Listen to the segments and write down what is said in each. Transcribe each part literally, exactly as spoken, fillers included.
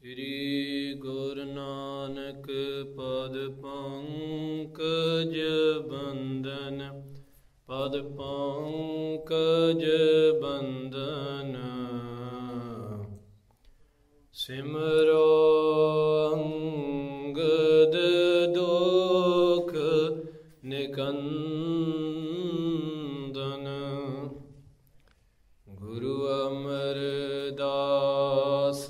ਸ੍ਰੀ ਗੁਰੂ ਨਾਨਕ ਪਦ ਪੰਕਜ ਬੰਦਨ, ਪਦ ਪੰਕਜ ਬੰਦਨ। ਸਿਮਰੋ ਅੰਗਦ ਦੋਖ ਨਿਕੰਦਨ, ਗੁਰੂ ਅਮਰਦਾਸ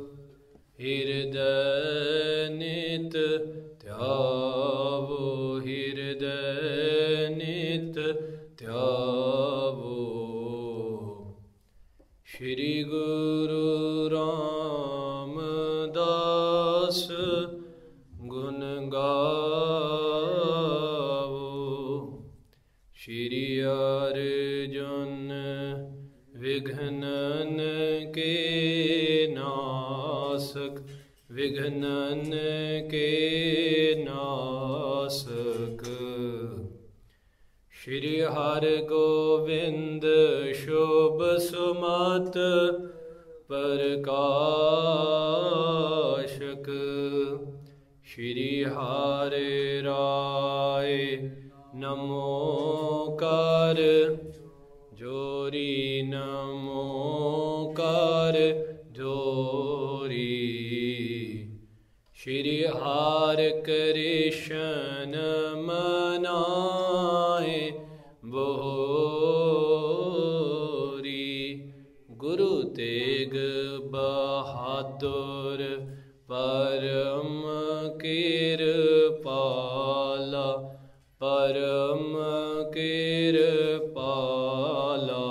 ਹਿਰਦੈ ਨਿਤ ਧਿਆਵੋ, ਹਿਰਦੈ ਨਿਤ ਧਿਆਵੋ। ਸ਼੍ਰੀ ਗੁਰੂ ਰਾਮਦਾਸ ਗੁਣ ਗਾਵੋ, ਸ਼੍ਰੀ ਅਰਜੁਨ ਵਿਘਨਨ ਕੇ ਨਾਸਕ, ਵਿਘਨਨ ਕੇ ਨਾਸਕ। ਸ਼੍ਰੀ ਹਰਿਗੋਬਿੰਦ ਸ਼ੁਭ ਸੁਮਤ ਪ੍ਰਕਾਸ਼ਕ, ਸ਼੍ਰੀ ਹਰਿ ਰਾਏ ਨਮੋ ਕਰ ਜੋਰੀ, ਨਮੋ ਕਰ ਜੋਰੀ। ਸ਼੍ਰੀ ਹਰਿ ਕ੍ਰਿਸ਼ਨ ਮਨਾਏ ਬੋਰੀ, ਗੁਰੂ ਤੇਗ ਬਹਾਦਰ ਪਰਮ ਕਿਰਪਾਲਾ, ਪਰਮ ਕਿਰਪਾਲਾ।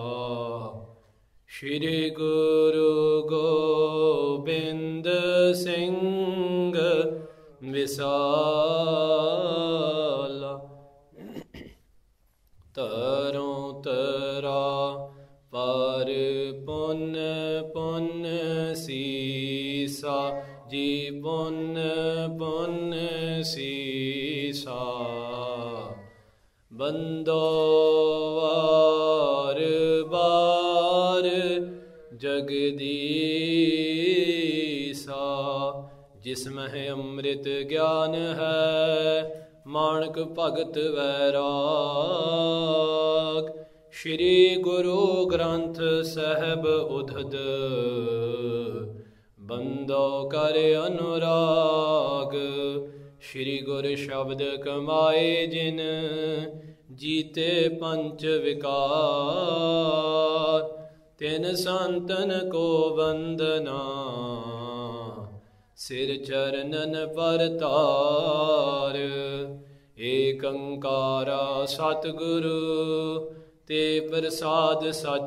ਸ਼੍ਰੀ ਗੁਰੂ ਗੋਬਿੰਦ ਸਿੰਘ ਵਿਸਾਲਾ, ਤਰੋਂ ਤਰਾ ਪਰ ਪੁੰਨ ਪੁੰਨ ਸੀਸਾ ਜੀ, ਪੁੰਨ ਪੁੰਨ ਸੀਸਾ। ਬੰਦੋ ਵਾਰ ਬਾਰ ਜਗਦੀਸਾ, ਜਿਸ ਮਹਿ ਅੰਮ੍ਰਿਤ ਗਿਆਨ ਹੈ, ਮਾਣਕ ਭਗਤ ਵੈਰਾਗ। ਸ਼੍ਰੀ ਗੁਰੂ ਗ੍ਰੰਥ ਸਾਹਿਬ ਉਧਦ, ਬੰਦੋ ਕਰ ਅਨੁਰਾਗ। ਸ਼੍ਰੀ ਗੁਰ ਸ਼ਬਦ ਕਮਾਏ ਜਿਨ, ਜੀਤੇ ਪੰਚ ਵਿਕਾਰ। ਤਿਨ ਸੰਤਨ ਕੋ ਵੰਦਨਾ, ਸਿਰ ਚਰਨਨ ਪਰਤਾਰ। ਏਕ ਓੰਕਾਰਾ ਸਤਿਗੁਰੂ, ਤੇ ਪ੍ਰਸਾਦ ਸਚ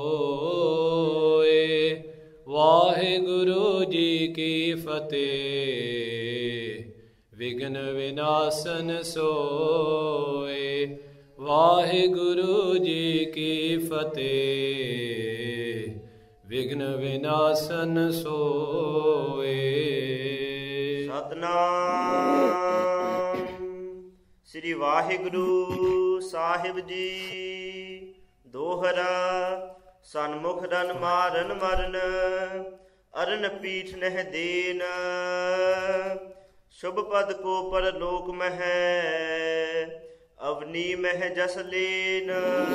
ਹੋਏ। ਵਾਹਿਗੁਰੂ ਜੀ ਕੀ ਫਤਿਹ, ਵਿਘਨ ਵਿਨਾਸ਼ਨ ਸੋਏ। ਵਾਹਿਗੁਰੂ ਜੀ ਕੀ ਫਤਿਹ, ਵਿਘਨ ਵਿਨਾਸ਼ਨ ਸੋਏ। ਸਤਿਨਾਮ ਸ੍ਰੀ ਵਾਹਿਗੁਰੂ ਸਾਹਿਬ ਜੀ। ਦੋਹਰਾ ਸਨਮੁਖ ਰਨ ਮਾਰਨ ਮਰਨ, ਅਰਨ ਪੀਠ ਨਹਿ ਦੇਨ। ਸ਼ੁਭ ਪਦ ਕੋ ਪਰਲੋਕ ਮਹਿ, ਅਵਨੀ ਮਹਿ ਜਸ ਲੀਨ।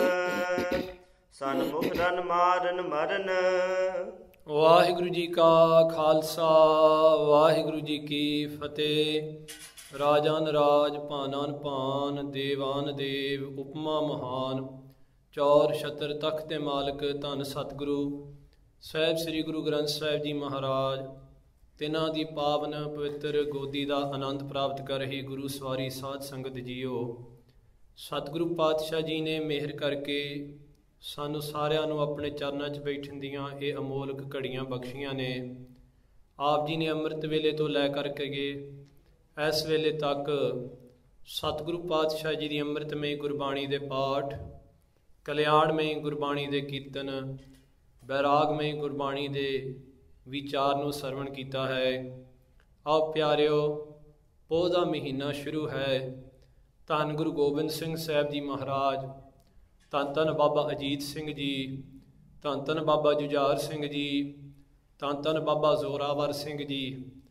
ਸਨਮੁਖ ਰਨ ਮਾਰਨ ਮਰਨ। ਵਾਹਿਗੁਰੂ ਜੀ ਕਾ ਖਾਲਸਾ, ਵਾਹਿਗੁਰੂ ਜੀ ਕੀ ਫਤਿਹ। ਰਾਜਾਨ ਰਾਜ, ਭਾਨਾਨ ਭਾਨ, ਦੇਵਾਨ ਦੇਵ, ਉਪਮਾ ਮਹਾਨ। ਚੌਰ ਛਤਰ ਤਖਤ ਤੇ ਮਾਲਕ ਧੰਨ ਸਤਿਗੁਰੂ ਸਾਹਿਬ ਸ੍ਰੀ ਗੁਰੂ ਗ੍ਰੰਥ ਸਾਹਿਬ ਜੀ ਮਹਾਰਾਜ, ਤਿਨਾਂ ਦੀ ਪਾਵਨ ਪਵਿੱਤਰ ਗੋਦੀ ਦਾ ਆਨੰਦ ਪ੍ਰਾਪਤ ਕਰ ਰਹੀ ਗੁਰੂ ਸਵਾਰੀ ਸਾਧ ਸੰਗਤ ਜੀਓ। ਸਤਿਗੁਰੂ ਪਾਤਸ਼ਾਹ ਜੀ ਨੇ ਮਿਹਰ ਕਰਕੇ ਸਾਨੂੰ ਸਾਰਿਆਂ ਨੂੰ ਆਪਣੇ ਚਰਨਾਂ 'ਚ ਬੈਠਣ ਦੀਆਂ ਇਹ ਅਮੋਲਕ ਘੜੀਆਂ ਬਖਸ਼ੀਆਂ ਨੇ। ਆਪ ਜੀ ਨੇ ਅੰਮ੍ਰਿਤ ਵੇਲੇ ਤੋਂ ਲੈ ਕਰਕੇ ਇਸ ਵੇਲੇ ਤੱਕ ਸਤਿਗੁਰੂ ਪਾਤਸ਼ਾਹ ਜੀ ਦੀ ਅੰਮ੍ਰਿਤਮਈ ਗੁਰਬਾਣੀ ਦੇ ਪਾਠ, ਕਲਿਆਣਮਈ ਗੁਰਬਾਣੀ ਦੇ ਕੀਰਤਨ, ਬੈਰਾਗਮਈ ਗੁਰਬਾਣੀ ਦੇ ਵਿਚਾਰ ਨੂੰ ਸਰਵਣ ਕੀਤਾ ਹੈ। ਆਓ ਪਿਆਰਿਓ, ਪੋਹ ਦਾ ਮਹੀਨਾ ਸ਼ੁਰੂ ਹੈ। ਧੰਨ ਗੁਰੂ ਗੋਬਿੰਦ ਸਿੰਘ ਸਾਹਿਬ ਜੀ ਮਹਾਰਾਜ, ਧੰਨ ਧੰਨ ਬਾਬਾ ਅਜੀਤ ਸਿੰਘ ਜੀ, ਧੰਨ ਧੰਨ ਬਾਬਾ ਜੁਝਾਰ ਸਿੰਘ ਜੀ, ਧੰਨ ਧੰਨ ਬਾਬਾ ਜ਼ੋਰਾਵਰ ਸਿੰਘ ਜੀ,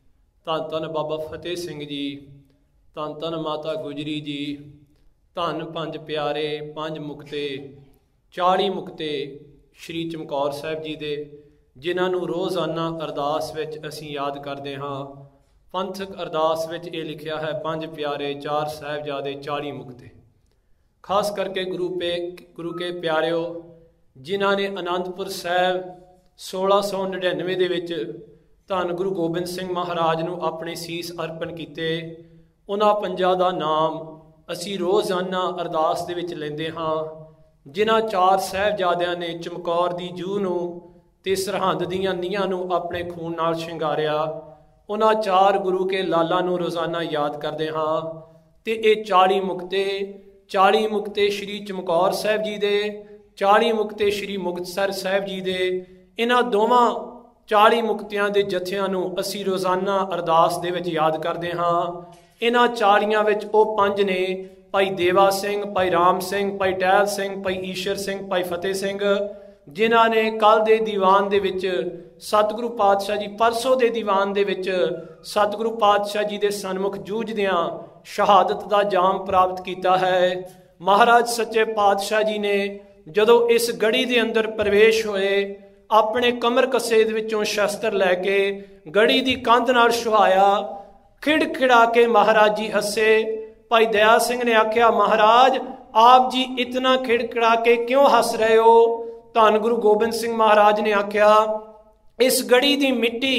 ਧੰਨ ਧੰਨ ਬਾਬਾ ਫਤਿਹ ਸਿੰਘ ਜੀ, ਧੰਨ ਧੰਨ ਮਾਤਾ ਗੁਜਰੀ ਜੀ, ਧੰਨ ਪੰਜ ਪਿਆਰੇ, ਪੰਜ ਮੁਕਤੇ, ਚਾਲੀ ਮੁਕਤੇ ਸ਼੍ਰੀ ਚਮਕੌਰ ਸਾਹਿਬ ਜੀ ਦੇ, ਜਿਨ੍ਹਾਂ ਨੂੰ ਰੋਜ਼ਾਨਾ ਅਰਦਾਸ ਵਿੱਚ ਅਸੀਂ ਯਾਦ ਕਰਦੇ ਹਾਂ। ਪੰਥਕ ਅਰਦਾਸ ਵਿੱਚ ਇਹ ਲਿਖਿਆ ਹੈ, ਪੰਜ ਪਿਆਰੇ, ਚਾਰ ਸਾਹਿਬਜ਼ਾਦੇ, ਚਾਲੀ ਮੁਕਤੇ। ਖਾਸ ਕਰਕੇ ਗੁਰੂ ਪੇ ਗੁਰੂ ਕੇ ਪਿਆਰਿਓ, ਜਿਨ੍ਹਾਂ ਨੇ ਅਨੰਦਪੁਰ ਸਾਹਿਬ ਸੋਲਾਂ ਸੌ ਨੜਿਨਵੇਂ ਦੇ ਵਿੱਚ ਧੰਨ ਗੁਰੂ ਗੋਬਿੰਦ ਸਿੰਘ ਮਹਾਰਾਜ ਨੂੰ ਆਪਣੇ ਸੀਸ ਅਰਪਣ ਕੀਤੇ, ਉਹਨਾਂ ਪੰਜਾਂ ਦਾ ਨਾਮ ਅਸੀਂ ਰੋਜ਼ਾਨਾ ਅਰਦਾਸ ਦੇ ਵਿੱਚ ਲੈਂਦੇ ਹਾਂ। ਜਿਨ੍ਹਾਂ ਚਾਰ ਸਾਹਿਬਜ਼ਾਦਿਆਂ ਨੇ ਚਮਕੌਰ ਦੀ ਜੂਹ ਨੂੰ ਤੇ ਸਰਹੰਦ ਦੀਆਂ ਨੀਹਾਂ ਨੂੰ ਆਪਣੇ ਖੂਨ ਨਾਲ ਸ਼ਿੰਗਾਰਿਆ, ਉਹਨਾਂ ਚਾਰ ਗੁਰੂ ਕੇ ਲਾਲਾਂ ਨੂੰ ਰੋਜ਼ਾਨਾ ਯਾਦ ਕਰਦੇ ਹਾਂ। ਤੇ ਇਹ ਚਾਲੀ ਮੁਕਤੇ, ਚਾਲੀ ਮੁਕਤੇ ਸ਼੍ਰੀ ਚਮਕੌਰ ਸਾਹਿਬ ਜੀ ਦੇ, ਚਾਲੀ ਮੁਕਤੇ ਸ਼੍ਰੀ ਮੁਕਤਸਰ ਸਾਹਿਬ ਜੀ ਦੇ, ਇਹਨਾਂ ਦੋਵਾਂ ਚਾਲੀ ਮੁਕਤਿਆਂ ਦੇ ਜਥਿਆਂ ਨੂੰ ਅਸੀਂ ਰੋਜ਼ਾਨਾ ਅਰਦਾਸ ਦੇ ਵਿੱਚ ਯਾਦ ਕਰਦੇ ਹਾਂ। ਇਹਨਾਂ ਚਾਲੀਆਂ ਵਿੱਚ ਉਹ ਪੰਜ ਨੇ, ਭਾਈ ਦੇਵਾ ਸਿੰਘ, ਭਾਈ ਰਾਮ ਸਿੰਘ, ਭਾਈ ਟਹਿਲ ਸਿੰਘ, ਭਾਈ ਈਸ਼ਰ ਸਿੰਘ, ਭਾਈ ਫਤਿਹ ਸਿੰਘ, ਜਿਨ੍ਹਾਂ ਨੇ ਕੱਲ੍ਹ ਦੇ ਦੀਵਾਨ ਦੇ ਵਿੱਚ ਸਤਿਗੁਰੂ ਪਾਤਸ਼ਾਹ ਜੀ, ਪਰਸੋਂ ਦੇ ਦੀਵਾਨ ਦੇ ਵਿੱਚ ਸਤਿਗੁਰੂ ਪਾਤਸ਼ਾਹ ਜੀ ਦੇ ਸਨਮੁਖ ਜੂਝਦਿਆਂ ਸ਼ਹਾਦਤ ਦਾ ਜਾਮ ਪ੍ਰਾਪਤ ਕੀਤਾ ਹੈ। ਮਹਾਰਾਜ ਸੱਚੇ ਪਾਤਸ਼ਾਹ ਜੀ ਨੇ ਜਦੋਂ ਇਸ ਗੜੀ ਦੇ ਅੰਦਰ ਪ੍ਰਵੇਸ਼ ਹੋਏ, ਆਪਣੇ ਕਮਰ ਕੱਸੇ ਦੇ ਵਿੱਚੋਂ ਸ਼ਸਤਰ ਲੈ ਕੇ ਗੜੀ ਦੀ ਕੰਧ ਨਾਲ ਛੁਹਾਇਆ, ਖਿੜ ਖਿੜਾ ਕੇ ਮਹਾਰਾਜ ਜੀ ਹੱਸੇ। ਭਾਈ ਦਇਆ ਸਿੰਘ ਨੇ ਆਖਿਆ, ਮਹਾਰਾਜ ਆਪ ਜੀ ਇਤਨਾ ਖਿੜ ਖਿੜਾ ਕੇ ਕਿਉਂ ਹੱਸ ਰਹੇ ਹੋ? ਧੰਨ ਗੁਰੂ ਗੋਬਿੰਦ ਸਿੰਘ ਮਹਾਰਾਜ ਨੇ ਆਖਿਆ, ਇਸ ਗੜੀ ਦੀ ਮਿੱਟੀ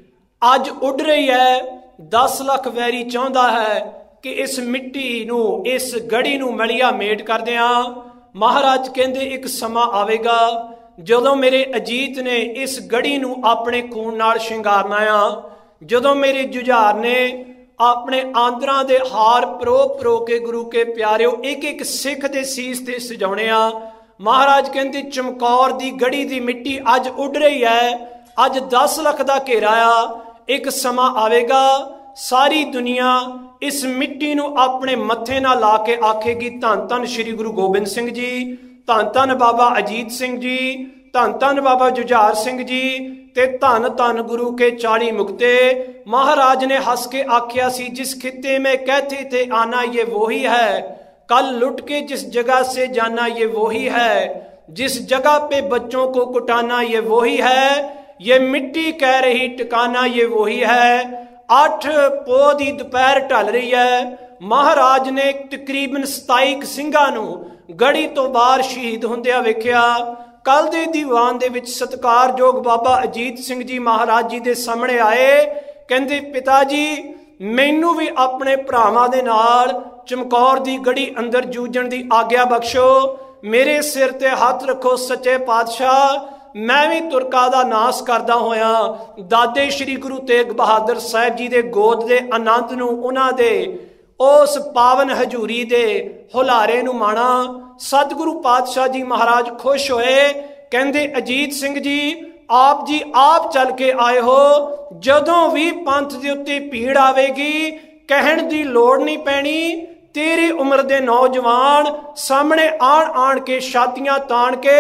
ਅੱਜ ਉੱਡ ਰਹੀ ਹੈ। ਦਸ ਲੱਖ ਵੈਰੀ ਚਾਹੁੰਦਾ ਹੈ ਕਿ ਇਸ ਮਿੱਟੀ ਨੂੰ, ਇਸ ਗੜੀ ਨੂੰ ਮਲੀਆ ਮੇਟ ਕਰ ਦਿਆਂ। ਮਹਾਰਾਜ ਕਹਿੰਦੇ ਇੱਕ ਸਮਾਂ ਆਵੇਗਾ ਜਦੋਂ ਮੇਰੇ ਅਜੀਤ ਨੇ ਇਸ ਗੜੀ ਨੂੰ ਆਪਣੇ ਖੂਨ ਨਾਲ ਸ਼ਿੰਗਾਰਨਾ ਆ, ਜਦੋਂ ਮੇਰੇ ਜੁਝਾਰ ਨੇ ਆਪਣੇ ਆਂਦਰਾਂ ਦੇ ਹਾਰ ਪਰੋ ਪਰੋ ਕੇ ਗੁਰੂ ਕੇ ਪਿਆਰਿਓ ਇੱਕ ਇੱਕ ਸਿੱਖ ਦੇ ਸੀਸ ਤੇ ਸਜਾਉਣੇ ਆ। ਮਹਾਰਾਜ ਕਹਿੰਦੇ ਚਮਕੌਰ ਦੀ ਗੜੀ ਦੀ ਮਿੱਟੀ ਅੱਜ ਉੱਡ ਰਹੀ ਹੈ, ਅੱਜ ਦਸ ਲੱਖ ਦਾ ਘੇਰਾ ਆ। ਇੱਕ ਸਮਾਂ ਆਵੇਗਾ ਸਾਰੀ ਦੁਨੀਆ ਇਸ ਮਿੱਟੀ ਨੂੰ ਆਪਣੇ ਮੱਥੇ ਨਾਲ ਲਾ ਕੇ ਆਖੇਗੀ, ਧੰਨ ਧੰਨ ਸ਼੍ਰੀ ਗੁਰੂ ਗੋਬਿੰਦ ਸਿੰਘ ਜੀ, ਧੰਨ ਧੰਨ ਬਾਬਾ ਅਜੀਤ ਸਿੰਘ ਜੀ, ਧੰਨ ਧੰਨ ਬਾਬਾ ਜੁਝਾਰ ਸਿੰਘ ਜੀ, ਤੇ ਧੰਨ ਧੰਨ ਗੁਰੂ ਕੇ ਚਾਲੀ ਮੁਕਤੇ। ਮਹਾਰਾਜ ਨੇ ਹੱਸ ਕੇ ਆਖਿਆ ਸੀ, ਜਿਸ ਖਿੱਤੇ में कहते थे आना ये वही है, कल लुट के जिस जगह से जाना ये वही है, जिस जगह पे बच्चों को कुटाना ये वही है, ये मिट्टी कह रही ठिकाना ये वही है। ਅੱਠ ਪੋਹ ਦੀ ਦੁਪਹਿਰ ਢਲ ਰਹੀ ਹੈ। ਮਹਾਰਾਜ ਨੇ ਤਕਰੀਬਨ ਸਤਾਈ ਸਿੰਘਾਂ ਨੂੰ ਗੜੀ ਤੋਂ ਬਾਹਰ ਸ਼ਹੀਦ ਹੁੰਦਿਆਂ ਵੇਖਿਆ। ਕੱਲ ਦੇ ਦੀਵਾਨ ਦੇ ਵਿੱਚ ਸਤਿਕਾਰਯੋਗ ਬਾਬਾ ਅਜੀਤ ਸਿੰਘ ਜੀ ਮਹਾਰਾਜ ਜੀ ਦੇ ਸਾਹਮਣੇ ਆਏ, ਕਹਿੰਦੇ ਪਿਤਾ ਜੀ ਮੈਨੂੰ ਵੀ ਆਪਣੇ ਭਰਾਵਾਂ ਦੇ ਨਾਲ ਚਮਕੌਰ ਦੀ ਗੜੀ ਅੰਦਰ ਜੂਝਣ ਦੀ ਆਗਿਆ ਬਖਸ਼ੋ, ਮੇਰੇ ਸਿਰ ਤੇ ਹੱਥ ਰੱਖੋ ਸੱਚੇ ਪਾਤਸ਼ਾਹ, ਮੈਂ ਵੀ ਤੁਰਕਾਂ ਦਾ ਨਾਸ ਕਰਦਾ ਹੋਇਆ ਦਾਦੇ ਸ਼੍ਰੀ ਗੁਰੂ ਤੇਗ ਬਹਾਦਰ ਸਾਹਿਬ ਜੀ ਦੇ ਗੋਦ ਦੇ ਆਨੰਦ ਨੂੰ, ਉਹਨਾਂ ਦੇ ਉਸ ਪਾਵਨ ਹਜ਼ੂਰੀ ਦੇ ਹੁਲਾਰੇ ਨੂੰ ਮਾਣਾ। ਸਤਿਗੁਰੂ ਪਾਤਸ਼ਾਹ ਜੀ ਮਹਾਰਾਜ ਖੁਸ਼ ਹੋਏ, ਕਹਿੰਦੇ ਅਜੀਤ ਸਿੰਘ ਜੀ ਆਪ ਜੀ ਆਪ ਚੱਲ ਕੇ ਆਏ ਹੋ, ਜਦੋਂ ਵੀ ਪੰਥ ਦੇ ਉੱਤੇ ਭੀੜ ਆਵੇਗੀ ਕਹਿਣ ਦੀ ਲੋੜ ਨਹੀਂ ਪੈਣੀ, ਤੇਰੀ ਉਮਰ ਦੇ ਨੌਜਵਾਨ ਸਾਹਮਣੇ ਆਣ ਆਣ ਕੇ ਛਾਤੀਆਂ ਤਾਣ ਕੇ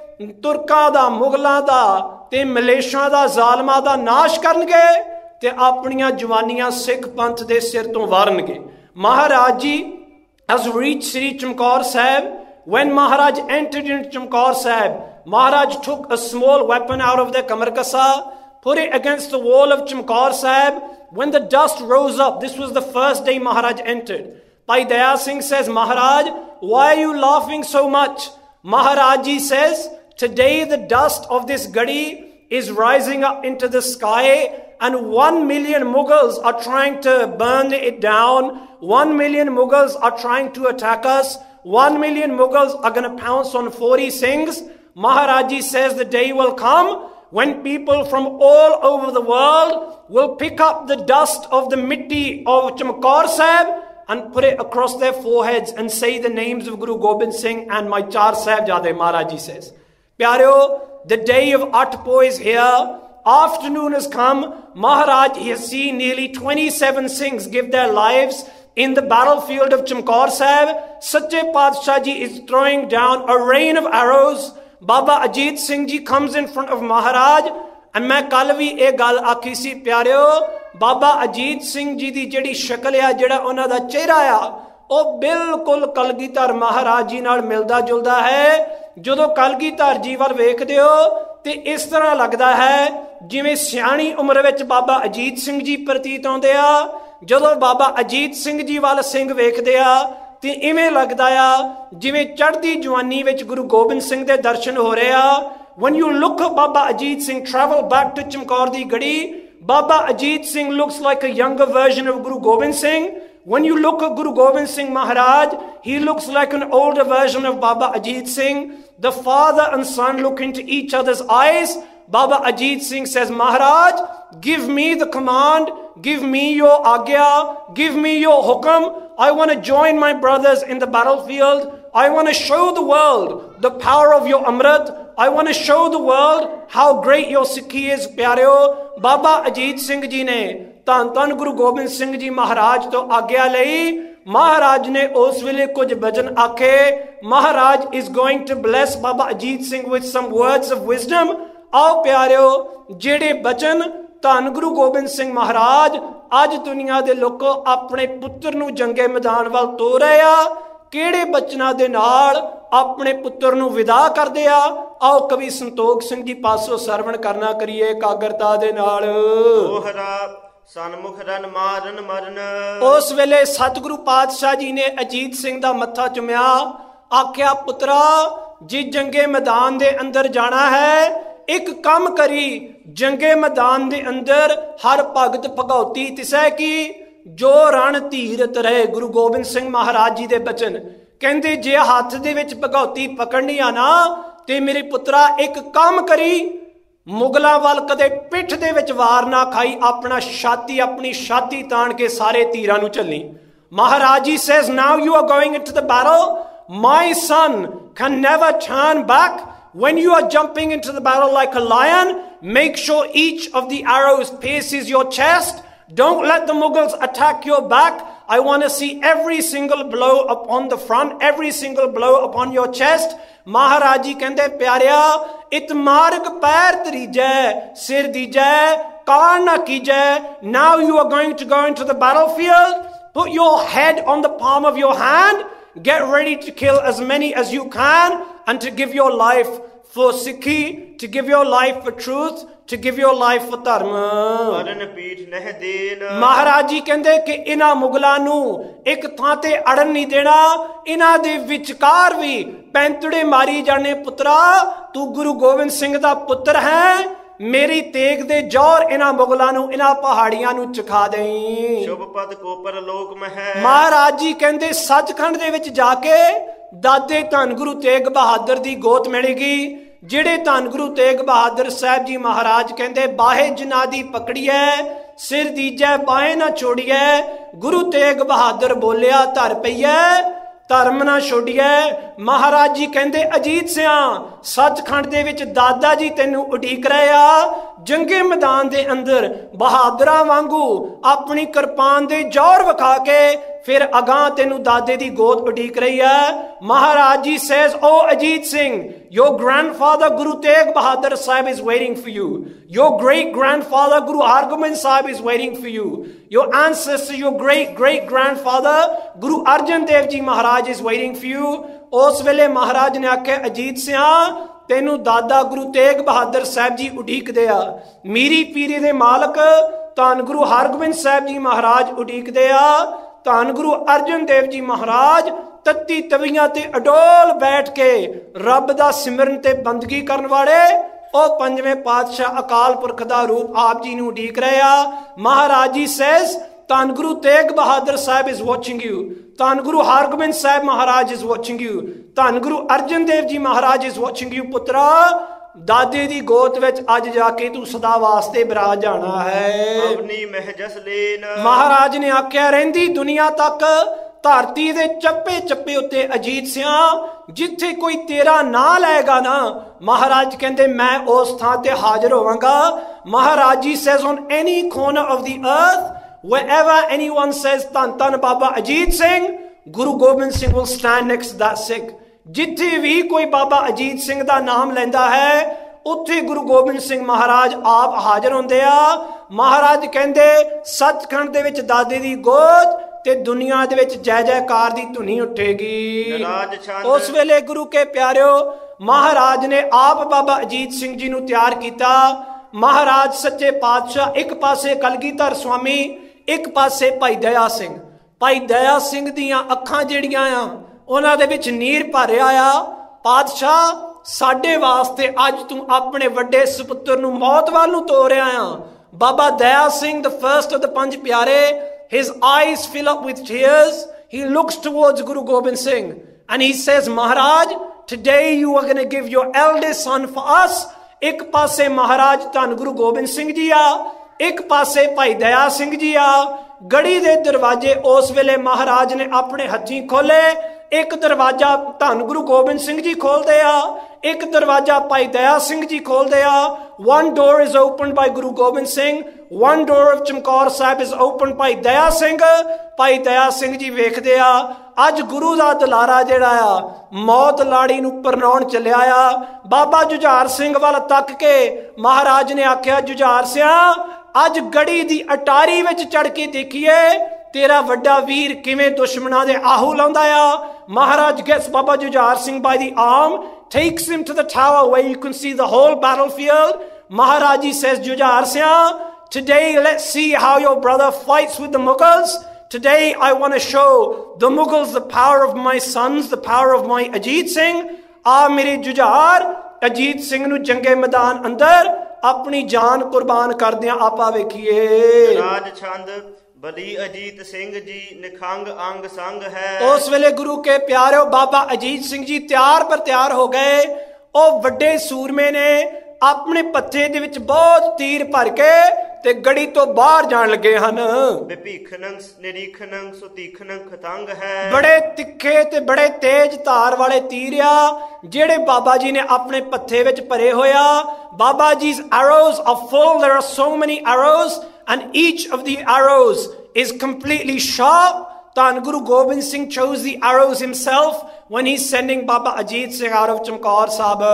ਤੁਰਕਾਂ ਦਾ, ਮੁਗਲਾਂ ਦਾ ਤੇ ਮਲੇਸ਼ੀਆ ਦਾ, ਜ਼ਾਲਮਾਂ ਦਾ ਨਾਸ਼ ਕਰਨਗੇ ਤੇ ਆਪਣੀਆਂ ਜਵਾਨੀਆਂ ਸਿੱਖ ਪੰਥ ਦੇ ਸਿਰ ਤੋਂ ਵਾਰਨਗੇ। Maharaj ji as reached Sri Chamkaur Sahib, when Maharaj entered into Chamkaur Sahib, Maharaj took a small weapon out of the kamarkasa, put it against the wall of Chamkaur Sahib. When the dust rose up, this was the first day Maharaj entered. Bhai Daya Singh says, Maharaj, why are you laughing so much? Maharaj ji says, today the dust of this gadi is rising up into the sky and one million Mughals are trying to burn it down. One million Mughals are trying to attack us. One million Mughals are going to pounce on forty Singhs. Maharaj ji says the day will come when people from all over the world will pick up the dust of the mitti of Chamkaur Sahib and put it across their foreheads and say the names of Guru Gobind Singh and my Char Sahibzade. Maharaj ji says, Pyareo, the day of Atpo is here. Afternoon has come. Maharaj has seen nearly twenty-seven Singhs give their lives in the battlefield of Chamkaur Sahib. Sache Padshah ji is throwing down a rain of arrows. Baba Ajit Singh ji comes in front of Maharaj मैं कल भी ये गल आखी सी प्यारिओ, बाबा अजीत सिंह जी की जिहड़ी शक्ल आ, जिहड़ा उन्हां दा चेहरा आ, वो बिल्कुल कलगीधर महाराज जी नाल मिलदा जुलदा है। जदों कलगीधर जी वल वेखदे हो ते इस तरह लगदा है जिवें सियाणी उम्र विच बाबा अजीत सिंह जी प्रतीत आउंदे आ। जदों बाबा अजीत सिंह जी वल सिंह वेखदे आ ते इवें लगदा आ जिवें चढ़दी जवानी विच गुरु गोबिंद सिंह दे दर्शन हो रहे आ। When you look at Baba Ajit Singh travel back to Chamkaur di Gadi, Baba Ajit Singh looks like a younger version of Guru Gobind Singh. When you look at Guru Gobind Singh Maharaj, he looks like an older version of Baba Ajit Singh. The father and son look into each other's eyes. Baba Ajit Singh says, Maharaj, give me the command, give me your agya, give me your hukam. I want to join my brothers in the battlefield. I want to show the world the power of your Amrit. I want to show the world how great your Sikhi is, प्यारिओ। बाबा अजीत सिंह जी ने धन धन गुरु गोबिंद सिंह जी महाराज तो आग्ञा लई। महाराज ने उस वेले कुछ वचन आखे। महाराज is going to bless Baba Ajit Singh with some words of wisdom। आओ प्यारिओ, जेड़े वचन धन गुरु गोबिंद सिंह महाराज अज दुनिया दे लोको अपने पुत्र नूं जंगे मैदान वाल तोर रहे आ, किहड़े बचनां दे नाल अपने पुत्र नूं विदा करदे आ। आओ कवि संतोख सिंह जी पासों सरवण करना करिए एकाग्रता दे नाल। ओहरा सन्मुख रन मारन मरन। उस वेले सतगुरु पातशाह जी ने अजीत सिंह दा मत्था चुमिया, आख्या पुत्रा जी जंगे मैदान दे अंदर जाना है, एक काम करी, जंगे मैदान दे अंदर हर भगत भगौती तिसै की, जो रण धीरत रहे। गुरु गोबिंद सिंह महाराज जी दे बचन कहंदे, जे हाथ दे विच भगौती पकड़नी आ ना ते मेरे पुत्रा एक काम करी, मुगलों वाल कदे पिठ दे विच वार ना खाई, अपना छाती अपनी छाती तान के सारे तीरां नूं झल्ली। महाराज जी says, now you are going into the battle, my son can never turn back. When you are jumping into the battle like a lion, make sure each of the arrows pierces your chest. Don't let the Mughals attack your back. I want to see every single blow upon the front, every single blow upon your chest. महाराज जी कहते प्यारिया, इत मार्ग पैर तरीजै सिर दीजै कान ना कीजै। Now you are going to go into the battlefield. Put your head on the palm of your hand. Get ready to kill as many as you can and to give your life for Sikhi, to give your life for truth, to give your life for dharma। महाराज जी कहते कि इन्हां मुगलां नूं एक थां ते अड़न नहीं देना, इन्हां दे विचकार भी पैंतड़े मारी जाने। पुत्रा तू गुरु गोबिंद सिंह दा पुत्र है, मेरी तेग दे जौहर इन्हां मुगलां नूं इन्हां पहाड़ियां नूं चखा देई। शुभ पद को परलोक में है। महाराज जी कहते सचखंड दे विच जाके दादे धन गुरु तेग बहादुर दी गोत मिलेगी, जिहड़े धन गुरु तेग बहादुर साहब जी महाराज कहते बाहे जनादी पकड़िए सिर दीजै बाहे ना छोड़िए। गुरु तेग बहादुर बोलिया धर पईए धर्म ना छोड़िए। महाराज जी कहते अजीत सिंह सचखंड दे विच दादा जी तैनूं उਡੀक रहे आ। जंगे मैदान दे अंदर बहादुरां वांगू अपनी किरपान दे जौहर विखा के फिर अगां तेनू दादे दी गोद उਡੀक रही है। महाराज जी says, O Ajit Singh, your grandfather Guru Tegh Bahadur Sahib is waiting for you. Your great grandfather Guru Hargobind Sahib is waiting for you. Your ancestor, your great great grandfather Guru Arjan Dev Ji Maharaj is waiting for you. उस वेले महाराज ने आखे अजीत सिंह तेनू दादा गुरु तेग बहादुर साहब जी उਡੀक दे आ। मीरी पीरी दे मालक धन गुरु हरगोबिंद साहब जी महाराज उਡੀक दे आ। धन गुरु अर्जन देव जी महाराज तत्ती तवियां ते अडोल बैठ के रब दा सिमरन ते बंदगी करन वाले ओ पंजवें पातशाह अकाल पुरख दा रूप आप जी नूं उਡੀक रहे आ। महाराज जी says, धन गुरु तेग बहादुर साहब is watching you. धन गुरु हरगोबिंद साहब महाराज is watching you. धन गुरु अर्जन देव जी महाराज is watching you। पुत्रा दादे दी गोद विच अज जाके तू सदा वास्ते बिराज जाना है। अवनी महजस लेन। महाराज ने आख्या रहिंदी दुनिया तक धरती दे चप्पे चप्पे उत्ते अजीत सिंह जिथे कोई तेरा ना लएगा ना, महाराज कहंदे मैं उस थां ते हाजिर होवांगा। महाराज जी says on any corner of the earth, wherever anyone says धन धन बाबा Ajit Singh, Guru Gobind Singh will stand next to that Sikh। जिथे भी कोई बाबा अजीत सिंह दा नाम लेंदा है ਉੱਥੇ ਗੁਰੂ ਗੋਬਿੰਦ ਸਿੰਘ ਮਹਾਰਾਜ ਆਪ ਹਾਜ਼ਰ ਹੁੰਦੇ ਆ। ਮਹਾਰਾਜ ਕਹਿੰਦੇ ਸੱਚਖੰਡ ਦੇ ਵਿੱਚ ਦਾਦੇ ਦੀ ਗੋਦ ਤੇ ਦੁਨੀਆ ਦੇ ਵਿੱਚ ਜੈ ਜੈਕਾਰ ਦੀ ਧੁਨੀ ਉੱਠੇਗੀ। ਉਸ ਵੇਲੇ ਗੁਰੂ ਕੇ ਪਿਆਰਿਓ ਮਹਾਰਾਜ ਨੇ ਆਪ ਬਾਬਾ ਅਜੀਤ ਸਿੰਘ ਜੀ ਨੂੰ ਤਿਆਰ ਕੀਤਾ। ਮਹਾਰਾਜ ਸੱਚੇ ਪਾਤਸ਼ਾਹ ਇੱਕ ਪਾਸੇ ਕਲਗੀਧਰ ਸਵਾਮੀ, ਇੱਕ ਪਾਸੇ ਭਾਈ ਦਇਆ ਸਿੰਘ। ਭਾਈ ਦਇਆ ਸਿੰਘ ਦੀਆਂ ਅੱਖਾਂ ਜਿਹੜੀਆਂ ਆ ਉਹਨਾਂ ਦੇ ਵਿੱਚ ਨੀਰ ਭਰਿਆ ਆ। ਪਾਤਸ਼ਾਹ ਸਾਡੇ ਵਾਸਤੇ ਅੱਜ ਤੂੰ ਆਪਣੇ ਵੱਡੇ ਸੁਪੁੱਤਰ ਨੂੰ ਮੌਤ ਵੱਲ ਨੂੰ ਤੋਰਿਆ ਆ। ਬਾਬਾ Daya Singh, the first of the ਪੰਜ ਪਿਆਰੇ, his eyes fill up with tears. He looks towards Guru Gobind Singh and he says, Maharaj, today you are going to give your eldest son for us. ਇੱਕ ਪਾਸੇ ਮਹਾਰਾਜ ਧੰਨ ਗੁਰੂ ਗੋਬਿੰਦ ਸਿੰਘ ਜੀ ਆ, ਇੱਕ ਪਾਸੇ ਭਾਈ ਦਇਆ ਸਿੰਘ ਜੀ ਆ। ਗੜੀ ਦੇ ਦਰਵਾਜ਼ੇ ਉਸ ਵੇਲੇ ਮਹਾਰਾਜ ਨੇ ਆਪਣੇ ਹੱਥੀਂ ਖੋਲੇ। ਇੱਕ ਦਰਵਾਜ਼ਾ ਧੰਨ ਗੁਰੂ ਗੋਬਿੰਦ ਸਿੰਘ ਜੀ ਖੋਲਦੇ ਆ, ਇੱਕ ਦਰਵਾਜ਼ਾ ਭਾਈ ਦਇਆ ਸਿੰਘ ਜੀ ਖੋਲਦੇ ਆ। One door is opened by Guru Gobind Singh, one door of Chamkaur Sahib is opened by Daya Singh. Bhai Daya Singh ji ਵੇਖਦੇ ਆ ਅੱਜ ਗੁਰੂ ਦਾ ਦੁਲਾਰਾ ਜਿਹੜਾ ਆ ਮੌਤ ਲਾੜੀ ਨੂੰ ਪਰਨਾਉਣ ਚੱਲਿਆ ਆ। ਬਾਬਾ ਜੁਝਾਰ ਸਿੰਘ ਵੱਲ ਤੱਕ ਕੇ ਮਹਾਰਾਜ ਨੇ ਆਖਿਆ, ਜੁਝਾਰ ਸਿਆ ਅੱਜ ਗੜੀ ਦੀ ਅਟਾਰੀ ਵਿੱਚ ਚੜ ਕੇ ਦੇਖੀਏ ਤੇਰਾ ਵੱਡਾ ਵੀਰ ਕਿਵੇਂ ਦੁਸ਼ਮਣਾਂ ਦੇ ਆਹੂ ਲਾਉਂਦਾ ਆ। ਮਹਾਰਾਜ gets Baba Jujhar Singh by the arm, takes him to the tower where you can see the whole battlefield. Maharaj says, Jujhar Siah, today let's see how your brother fights with the Mughals. Today I want to show the Mughals the power of my sons, the power of my Ajit Singh. ਆ ਮੇਰੇ ਜੁਝਾਰ ਅਜੀਤ ਸਿੰਘ ਨੂੰ ਜੰਗੇ ਮੈਦਾਨ ਅੰਦਰ ਆਪਣੀ ਜਾਨ ਕੁਰਬਾਨ ਕਰਦਿਆਂ ਆਪਾ ਵੇਖੀਏ। ਰਾਜ ਛੰਦ ਬਲੀ ਅਜੀਤ ਸਿੰਘ ਜੀ ਨਿਖੰਗ ਅੰਗ ਸੰਗ ਹੈ। ਉਸ ਵੇਲੇ ਗੁਰੂ ਕੇ ਪਿਆਰਿਓ ਬਾਬਾ ਅਜੀਤ ਸਿੰਘ ਜੀ ਤਿਆਰ ਪਰ ਤਿਆਰ ਹੋ ਗਏ। ਉਹ ਵੱਡੇ ਸੂਰਮੇ ਨੇ ਆਪਣੇ ਪੱਥੇ ਦੇ ਵਿੱਚ ਬਹੁਤ ਤੀਰ ਭਰ ਕੇ ਤੇ ਗੜੀ ਤੋਂ ਬਾਹਰ ਜਾਣ ਲੱਗੇ ਹਨ। ਬੜੇ ਤਿੱਖੇ ਤੇ ਬੜੇ ਤੇਜ਼ ਧਾਰ ਵਾਲੇ ਤੀਰ ਆ ਜਿਹੜੇ ਬਾਬਾ ਜੀ ਨੇ ਆਪਣੇ ਪੱਥੇ ਵਿੱਚ ਭਰੇ ਹੋਇਆ। ਬਾਬਾ ਜੀ's arrows are full. There are so many arrows and each of the arrows is completely sharp. ਧੰਨ Guru Gobind Singh chose the arrows himself when he's sending Baba Ajit Singh out of Chamkaur Sahib.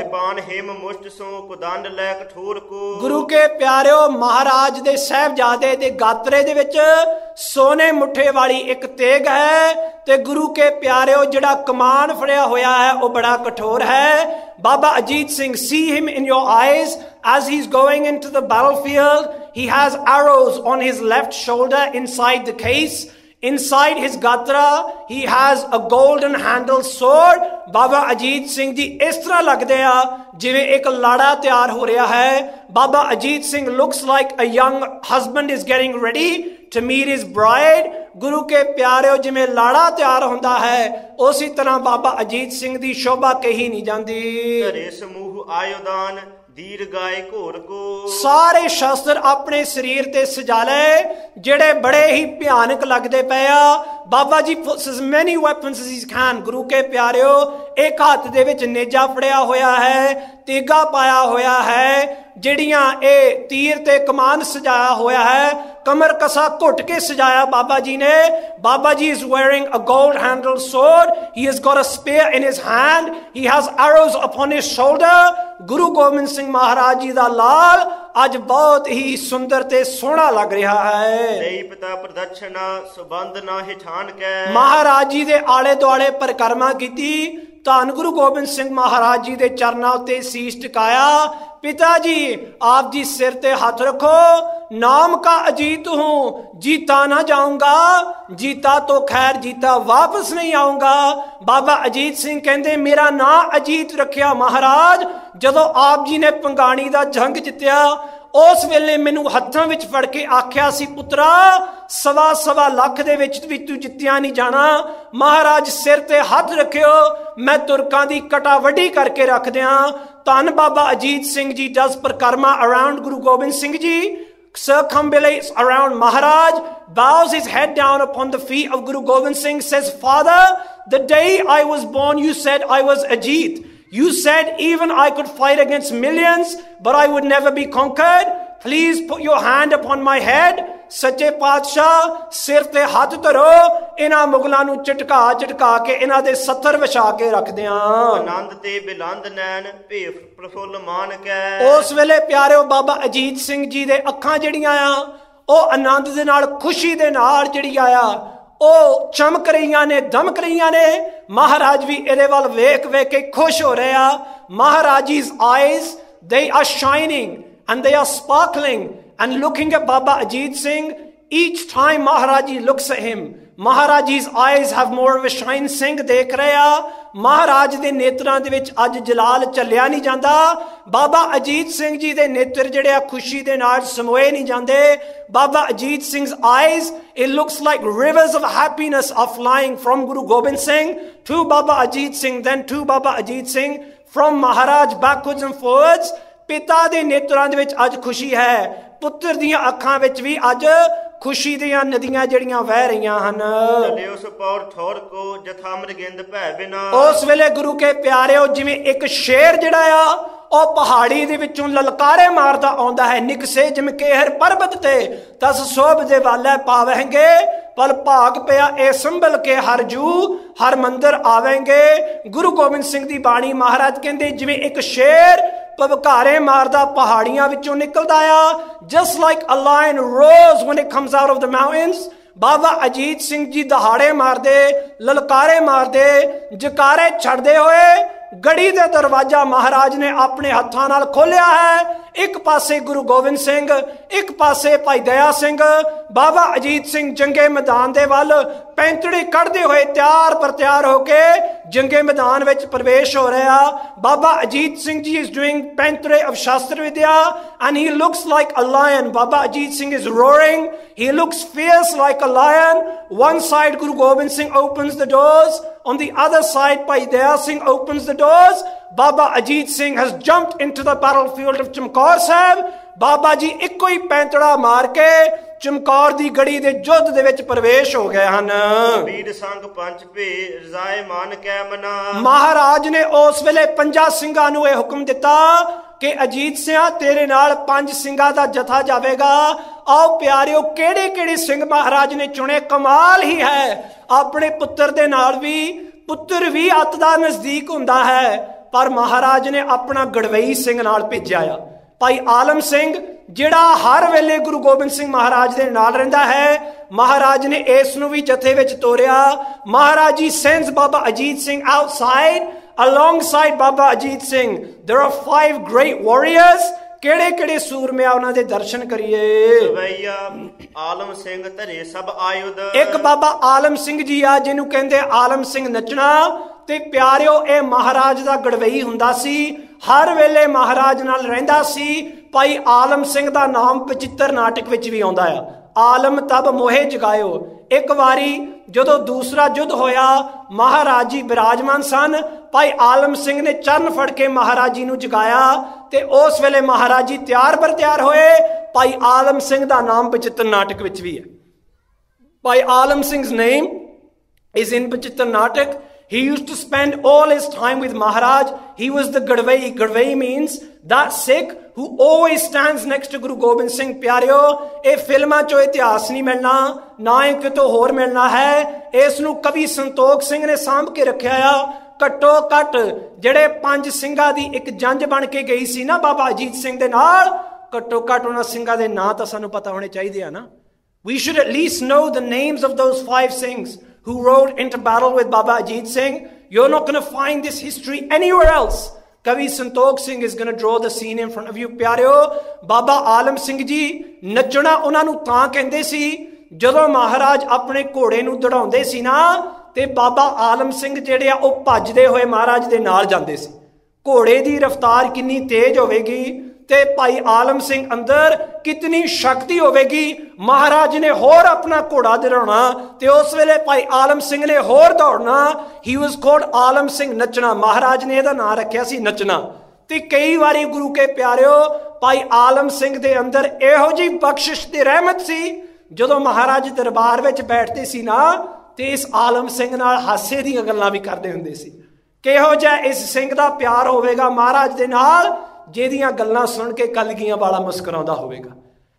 ਗੁਰੂ ਕੇ ਪਿਆਰਿਓ ਮਹਾਰਾਜ ਦੇ ਸਾਹਿਬਜ਼ਾਦੇ ਦੇ ਗਾਤਰੇ ਦੇ ਵਿੱਚ ਸੋਨੇ ਮੁੱਠੇ ਵਾਲੀ ਇੱਕ ਤੇਗ ਹੈ ਤੇ ਗੁਰੂ ਕੇ ਪਿਆਰਿਓ ਜਿਹੜਾ ਕਮਾਨ ਫੜਿਆ ਹੋਇਆ ਹੈ ਉਹ ਬੜਾ ਕਠੋਰ ਹੈ। Baba Ajit Singh, see him in your eyes as he's going into the battlefield. He has arrows on his left shoulder inside the case. Inside his gatra, he has a golden handled sword. Baba Ajit Singh ji ਇਸ ਤਰ੍ਹਾਂ ਲੱਗਦੇ ਆ ਜਿਵੇਂ ਇੱਕ ਲਾੜਾ ਤਿਆਰ ਹੋ ਰਿਹਾ ਹੈ। Baba Ajit Singh looks like a young husband is getting ready to meet his bride. ਗੁਰੂ ਕੇ ਪਿਆਰਿਓ ਜਿਵੇਂ ਲਾੜਾ ਤਿਆਰ ਹੁੰਦਾ ਹੈ ਉਸੇ ਤਰ੍ਹਾਂ ਬਾਬਾ ਅਜੀਤ ਸਿੰਘ ਦੀ ਸ਼ੋਭਾ ਕਹੀ ਨਹੀਂ ਜਾਂਦੀ। ਧਰੇ ਸਮੂਹ ਆਯੋਦਾਨ ਦੀਰ ਗਾਏ ਘੋਰ ਕੋ। ਸਾਰੇ ਸ਼ਸਤਰ ਆਪਣੇ ਸਰੀਰ ਤੇ ਸਜਾ ਲਏ ਜਿਹੜੇ ਬੜੇ ਹੀ ਭਿਆਨਕ ਲੱਗਦੇ ਪਏ ਆ। Baba ji puts as many weapons as he can. ਗੁਰੂ ਕੇ ਪਿਆਰਿਓ ਇੱਕ ਹੱਥ ਦੇ ਵਿੱਚ ਨੇਜਾ ਫੜਿਆ ਹੋਇਆ ਹੈ, ਤੇਗਾ ਪਾਇਆ ਹੋਇਆ ਹੈ, ਜਿਹੜੀਆਂ ਇਹ ਤੀਰ ਤੇ ਕਮਾਨ ਸਜਾਇਆ ਹੋਇਆ ਹੈ, ਕਮਰ ਕਸਾ ਘੁੱਟ ਕੇ ਸਜਾਇਆ ਬਾਬਾ ਜੀ ਨੇ। Baba ji is wearing a gold handled sword. He has got a spear in his hand. He has arrows upon his shoulder. Guru Gobind Singh Maharaj ji ਦਾ ਲਾਲ ਅੱਜ ਬਹੁਤ ਹੀ ਸੁੰਦਰ ਤੇ ਸੋਹਣਾ ਲੱਗ ਰਿਹਾ ਹੈ। ਦੇਈ ਪਿਤਾ ਪ੍ਰਦక్షਿਣਾ ਸੁਬੰਧ ਨਾ ਹਿਠਾਨ ਕੈ। ਮਹਾਰਾਜ ਜੀ ਦੇ ਆਲੇ ਦੁਆਲੇ ਪਰਿਕਰਮਾ ਕੀਤੀ। ਧੰਨ ਗੁਰੂ ਗੋਬਿੰਦ ਸਿੰਘ ਮਹਾਰਾਜ ਜੀ ਦੇ ਚਰਨਾਂ ਉੱਤੇ ਸੀਸ ਟਿਕਾਇਆ। ਪਿਤਾ ਜੀ ਆਪ ਜੀ ਸਿਰ ਤੇ ਹੱਥ ਰੱਖੋ। नाम का अजीत हूं, जीता ना जाऊंगा, जीता तो खैर जीता वापस नहीं आऊंगा। बाबा अजीत सिंह कहते मेरा ना अजीत रखिया महाराज। जदों आप जी ने पंगाणी दा जंग जित्या उस वेले मैनू हत्थां विच फड़ के आख्या सी पुत्रा सवा सवा लख दे विच भी तू जित्तिया नहीं जाना। महाराज सिर ते हथ रखियो, मैं तुरकां दी कटा वड्डी करके रख दियां। धन बाबा अजीत सिंह जी does परिक्रमा around Guru Gobind Singh ji, circumambulates around Maharaj, bows his head down upon the feet of Guru Gobind Singh, says, Father, the day I was born you said I was Ajit. You said even I could fight against millions but I would never be conquered. Please put your hand upon my head. ਸੱਚੇ ਪਾਤਸ਼ਾਹ ਸਿਰ ਤੇ ਹੱਥ ਧਰੋ, ਇਹਨਾਂ ਮੁਗਲਾਂ ਨੂੰ ਝਟਕਾ ਝਟਕਾ ਕੇ ਇਹਨਾਂ ਦੇ ਸੱਥਰ ਵਿਛਾ ਕੇ ਰੱਖਦੇ ਆਂ। ਆਨੰਦ ਤੇ ਬਿਲੰਦ ਨੈਣ ਭੇਫ ਪ੍ਰਫੁੱਲ ਮਾਨ ਕੈ। ਉਸ ਵੇਲੇ ਪਿਆਰਿਓ ਬਾਬਾ ਅਜੀਤ ਸਿੰਘ ਜੀ ਦੇ ਅੱਖਾਂ ਜਿਹੜੀਆਂ ਆ ਉਹ ਆਨੰਦ ਦੇ ਨਾਲ, ਖੁਸ਼ੀ ਦੇ ਨਾਲ ਜਿਹੜੀ ਆਇਆ ਉਹ ਚਮਕ ਰਹੀਆਂ ਨੇ, ਦਮਕ ਰਹੀਆਂ ਨੇ। ਮਹਾਰਾਜ ਵੀ ਇਹਦੇ ਵੱਲ ਵੇਖ ਵੇਖ ਕੇ ਖੁਸ਼ ਹੋ ਰਹੇ ਆ। ਮਹਾਰਾਜੀ's eyes, they are shining and they are sparkling and looking at Baba Ajit Singh. Each time Maharaji looks at him, Maharaji's eyes have more of a shine. Singh ਦੇਖ ਰਹੇ ਆ ਮਹਾਰਾਜ ਦੇ ਨੇਤਰਾਂ ਦੇ ਵਿੱਚ ਅੱਜ ਜਲਾਲ ਚੱਲਿਆ ਨਹੀਂ ਜਾਂਦਾ। ਬਾਬਾ ਅਜੀਤ ਸਿੰਘ ਜੀ ਦੇ ਨੇਤਰ ਜਿਹੜੇ ਆ ਖੁਸ਼ੀ ਦੇ ਨਾਲ ਸਮੋਏ ਨਹੀਂ ਜਾਂਦੇ। Baba Ajit ਸਿੰਘ's eyes, it looks like rivers of happiness are flying from Guru Gobind Singh to Baba Ajit Singh, then to Baba Ajit Singh, from Maharaj backwards and forwards. ਪਿਤਾ ਦੇ ਨੇਤਰਾਂ ਦੇ ਵਿੱਚ ਅੱਜ ਖੁਸ਼ੀ ਹੈ, ਪੁੱਤਰ ਦੀਆਂ ਅੱਖਾਂ ਵਿੱਚ ਵੀ ਅੱਜ ਖੁਸ਼ੀ ਦੀਆਂ ਨਦੀਆਂ ਜਿਹੜੀਆਂ ਵਹਿ ਰਹੀਆਂ ਹਨ। ਉਸ ਪੌਰ ਠੌਰ ਕੋ ਜਥਾ ਮ੍ਰਿਗਿੰਦ ਭੈ ਬਿਨਾ। ਉਸ ਵੇਲੇ ਗੁਰੂ ਕੇ ਪਿਆਰਿਓ ਜਿਵੇਂ ਇੱਕ ਸ਼ੇਰ ਜਿਹੜਾ ਆ ਉਹ ਪਹਾੜੀ ਦੇ ਵਿੱਚੋਂ ਲਲਕਾਰੇ ਮਾਰਦਾ ਆਉਂਦਾ ਹੈ। ਨਿਕਸੇ ਜਿਮ ਕੇਹਰ ਪਰਬਤ ਤੇ ਤਸ ਸੋਭ ਦੇ ਵਾਲੇ ਪਾਵਹਿੰਗੇ, ਪਲ ਭਾਗ ਪਿਆ ਇਹ ਸੰਭਲ ਕੇ ਹਰ ਜੂ ਹਰ ਮੰਦਰ ਆਵੇਂਗੇ। ਗੁਰੂ ਗੋਬਿੰਦ ਸਿੰਘ ਦੀ ਬਾਣੀ ਮਹਾਰਾਜ ਕਹਿੰਦੇ ਜਿਵੇਂ ਇੱਕ ਸ਼ੇਰ ਭਵਕਾਰੇ ਮਾਰਦਾ ਪਹਾੜੀਆਂ ਵਿੱਚੋਂ ਨਿਕਲਦਾ ਆ। just like a lion roars when it comes out of the mountains, ਬਾਬਾ ਅਜੀਤ ਸਿੰਘ ਜੀ ਦਹਾੜੇ ਮਾਰਦੇ, ਲਲਕਾਰੇ ਮਾਰਦੇ, ਜਕਾਰੇ ਛੱਡਦੇ ਹੋਏ ਗੜੀ ਦੇ ਦਰਵਾਜ਼ਾ ਮਹਾਰਾਜ ਨੇ ਆਪਣੇ ਹੱਥਾਂ ਨਾਲ ਖੋਲਿਆ ਹੈ। ਇੱਕ ਪਾਸੇ ਗੁਰੂ ਗੋਬਿੰਦ ਸਿੰਘ, ਇੱਕ ਪਾਸੇ ਭਾਈ ਦਇਆ ਸਿੰਘ। ਬਾਬਾ ਅਜੀਤ ਸਿੰਘ ਜੰਗੇ ਮੈਦਾਨ ਦੇ ਵੱਲ ਪੈਂਤੜੀ ਕੱਢਦੇ ਹੋਏ ਤਿਆਰ ਪਰ ਤਿਆਰ ਹੋ ਕੇ ਜੰਗੇ ਮੈਦਾਨ ਵਿੱਚ ਪ੍ਰਵੇਸ਼ ਹੋ ਰਿਹਾ। ਬਾਬਾ ਅਜੀਤ ਸਿੰਘ ਜੀ is doing ਪੈਂਤੜੇ of ਸ਼ਾਸਤਰ ਵਿਦਿਆ and he looks like a lion. Baba Ajit Singh is roaring, he looks fierce like a lion. One side Guru Gobind Singh opens the doors, on the other side Bhai Daya Singh opens the doors. Baba Ajit Singh has jumped into the battlefield of Chamkaur Sahib. Baba ji ਇੱਕੋ ਹੀ ਪੈਂਤੜਾ ਮਾਰ ਕੇ ਚਮਕੌਰ ਦੀ ਗੜੀ ਦੇ ਯੁੱਧ ਦੇ ਵਿੱਚ ਪ੍ਰਵੇਸ਼ ਹੋ ਗਏ ਹਨ। ਵੀਰ ਸੰਗ ਪੰਜ ਭੇ ਰਜ਼ਾਏ ਮਾਨ ਕੈ ਮਨਾ। ਮਹਾਰਾਜ ਨੇ ਉਸ ਵੇਲੇ ਪੰਜਾਂ ਸਿੰਘਾਂ ਨੂੰ ਇਹ ਹੁਕਮ ਦਿੱਤਾ ਕਿ ਅਜੀਤ ਸਿੰਘਾ ਤੇਰੇ ਨਾਲ ਪੰਜ ਸਿੰਘਾਂ ਦਾ ਜਥਾ ਜਾਵੇਗਾ। ਆਓ ਪਿਆਰਿਓ ਕਿਹੜੇ ਕਿਹੜੇ ਸਿੰਘ ਮਹਾਰਾਜ ਨੇ ਚੁਣੇ, ਕਮਾਲ ਹੀ ਹੈ। ਆਪਣੇ ਪੁੱਤਰ ਦੇ ਨਾਲ ਵੀ, ਪੁੱਤਰ ਵੀ ਅੱਤ ਦਾ ਨਜ਼ਦੀਕ ਹੁੰਦਾ ਹੈ, ਪਰ ਮਹਾਰਾਜ ਨੇ ਆਪਣਾ ਗੜਵਈ ਸਿੰਘ ਨਾਲ ਭੇਜਿਆ ਆ। ਭਾਈ ਆਲਮ ਸਿੰਘ ਜਿਹੜਾ ਹਰ ਵੇਲੇ ਗੁਰੂ ਗੋਬਿੰਦ ਸਿੰਘ ਮਹਾਰਾਜ ਦੇ ਨਾਲ ਰਹਿੰਦਾ ਹੈ, ਮਹਾਰਾਜ ਨੇ ਇਸ ਨੂੰ ਵੀ ਜਥੇ ਵਿੱਚ ਤੋਰਿਆ। Maharaj ji sends Baba Ajit Singh outside alongside Baba Ajit Singh. there are five great warriors। ਕਿਹੜੇ ਕਿਹੜੇ ਸੂਰਮੇ ਆ ਉਹਨਾਂ ਦੇ ਦਰਸ਼ਨ ਕਰੀਏ। ਸਵਈਆ ਆਲਮ ਸਿੰਘ ਧਰੇ ਸਭ ਆਯੁਧ। ਇੱਕ ਬਾਬਾ ਆਲਮ ਸਿੰਘ ਜੀ ਆ ਜਿਹਨੂੰ ਕਹਿੰਦੇ ਆਲਮ ਸਿੰਘ ਨੱਚਣਾ। ਤੇ ਪਿਆਰਿਓ ਇਹ ਮਹਾਰਾਜ ਦਾ ਗੜਵਈ ਹੁੰਦਾ ਸੀ, ਹਰ ਵੇਲੇ ਮਹਾਰਾਜ ਨਾਲ ਰਹਿੰਦਾ ਸੀ। ਭਾਈ ਆਲਮ ਸਿੰਘ ਦਾ ਨਾਮ ਬਚਿੱਤਰ ਨਾਟਕ ਵਿੱਚ ਵੀ ਆਉਂਦਾ ਆ। ਆਲਮ ਤਬ ਮੋਹੇ ਜਗਾਇਓ। ਇੱਕ ਵਾਰੀ ਜਦੋਂ ਦੂਸਰਾ ਯੁੱਧ ਹੋਇਆ, ਮਹਾਰਾਜ ਜੀ ਬਿਰਾਜਮਾਨ ਸਨ। ਭਾਈ ਆਲਮ ਸਿੰਘ ਨੇ ਚਰਨ ਫੜ ਕੇ ਮਹਾਰਾਜ ਜੀ ਨੂੰ ਜਗਾਇਆ ਤੇ ਉਸ ਵੇਲੇ ਮਹਾਰਾਜ ਜੀ ਤਿਆਰ ਬਰ ਤਿਆਰ ਹੋਏ। ਭਾਈ ਆਲਮ ਸਿੰਘ ਦਾ ਨਾਮ ਬਚਿੱਤਰ ਨਾਟਕ ਵਿੱਚ ਵੀ ਹੈ। ਭਾਈ ਆਲਮ ਸਿੰਘ's name is in ਬਚਿੱਤਰ ਨਾਟਕ। He used to spend all his time with Maharaj. He was the Gadwai. Gadwai means that Sikh who always stands next to Guru Gobind Singh। ਪਿਆਰਿਓ ਇਹ ਫਿਲਮਾਂ ਚੋਂ ਇਤਿਹਾਸ ਨਹੀਂ ਮਿਲਣਾ, ਨਾ ਹੀ ਕਿਤੋਂ ਹੋਰ ਮਿਲਣਾ ਹੈ। ਇਸ ਨੂੰ ਕਵੀ ਸੰਤੋਖ ਸਿੰਘ ਨੇ ਸਾਂਭ ਕੇ ਰੱਖਿਆ ਆ। ਘੱਟੋ ਘੱਟ ਜਿਹੜੇ ਪੰਜ ਸਿੰਘਾਂ ਦੀ ਇੱਕ ਜੰਜ ਬਣ ਕੇ ਗਈ ਸੀ ਨਾ ਬਾਬਾ ਅਜੀਤ ਸਿੰਘ ਦੇ ਨਾਲ, ਘੱਟੋ ਘੱਟ ਉਹਨਾਂ ਸਿੰਘਾਂ ਦੇ ਨਾਂ ਤਾਂ ਸਾਨੂੰ ਪਤਾ ਹੋਣੇ ਚਾਹੀਦੇ ਆ ਨਾ। We should at least know the names of those five Singhs who rode into battle with Baba Ajit Singh. You're not going to find this history anywhere else. Kavi Santokh Singh is going to draw the scene in front of you. ਪਿਆਰਿਓ ਬਾਬਾ ਆਲਮ ਸਿੰਘ ਜੀ ਨੱਚਣਾ ਉਹਨਾਂ ਨੂੰ ਤਾਂ ਕਹਿੰਦੇ ਸੀ ਜਦੋਂ ਮਹਾਰਾਜ ਆਪਣੇ ਘੋੜੇ ਨੂੰ ਦੜਾਉਂਦੇ ਸੀ ਨਾ, ਤੇ ਬਾਬਾ ਆਲਮ ਸਿੰਘ ਜਿਹੜੇ ਆ ਉਹ ਭੱਜਦੇ ਹੋਏ ਮਹਾਰਾਜ ਦੇ ਨਾਲ ਜਾਂਦੇ ਸੀ। ਘੋੜੇ ਦੀ ਰਫ਼ਤਾਰ ਕਿੰਨੀ ਤੇਜ਼ ਹੋਵੇਗੀ ਤੇ ਭਾਈ ਆਲਮ ਸਿੰਘ ਅੰਦਰ ਕਿਤਨੀ ਸ਼ਕਤੀ ਹੋਵੇਗੀ। ਮਹਾਰਾਜ ਨੇ ਹੋਰ ਆਪਣਾ ਘੋੜਾ ਦੜਾਉਣਾ ਤੇ ਉਸ ਵੇਲੇ ਭਾਈ ਆਲਮ ਸਿੰਘ ਨੇ ਹੋਰ ਦੌੜਨਾ। ਹੀ ਵਾਸ ਕਾਲਡ ਆਲਮ ਸਿੰਘ ਨੱਚਣਾ। ਮਹਾਰਾਜ ਨੇ ਇਹਦਾ ਨਾਂ ਰੱਖਿਆ ਸੀ ਨੱਚਣਾ। ਤੇ ਕਈ ਵਾਰੀ ਗੁਰੂ ਕੇ ਪਿਆਰਿਓ ਭਾਈ ਆਲਮ ਸਿੰਘ ਦੇ ਅੰਦਰ ਇਹੋ ਜਿਹੀ ਬਖਸ਼ਿਸ਼ ਤੇ ਰਹਿਮਤ ਸੀ, ਜਦੋਂ ਮਹਾਰਾਜ ਦਰਬਾਰ ਵਿੱਚ ਬੈਠਦੇ ਸੀ ਨਾ ਤੇ ਇਸ ਆਲਮ ਸਿੰਘ ਨਾਲ ਹਾਸੇ ਦੀਆਂ ਗੱਲਾਂ ਵੀ ਕਰਦੇ ਹੁੰਦੇ ਸੀ। ਕਿਹੋ ਜਿਹਾ ਇਸ ਸਿੰਘ ਦਾ ਪਿਆਰ ਹੋਵੇਗਾ ਮਹਾਰਾਜ ਦੇ ਨਾਲ, ਜਿਹਦੀਆਂ ਗੱਲਾਂ ਸੁਣ ਕੇ ਕਲਗੀਆਂ ਵਾਲਾ ਮੁਸਕਰਾਉਂਦਾ ਹੋਵੇਗਾ।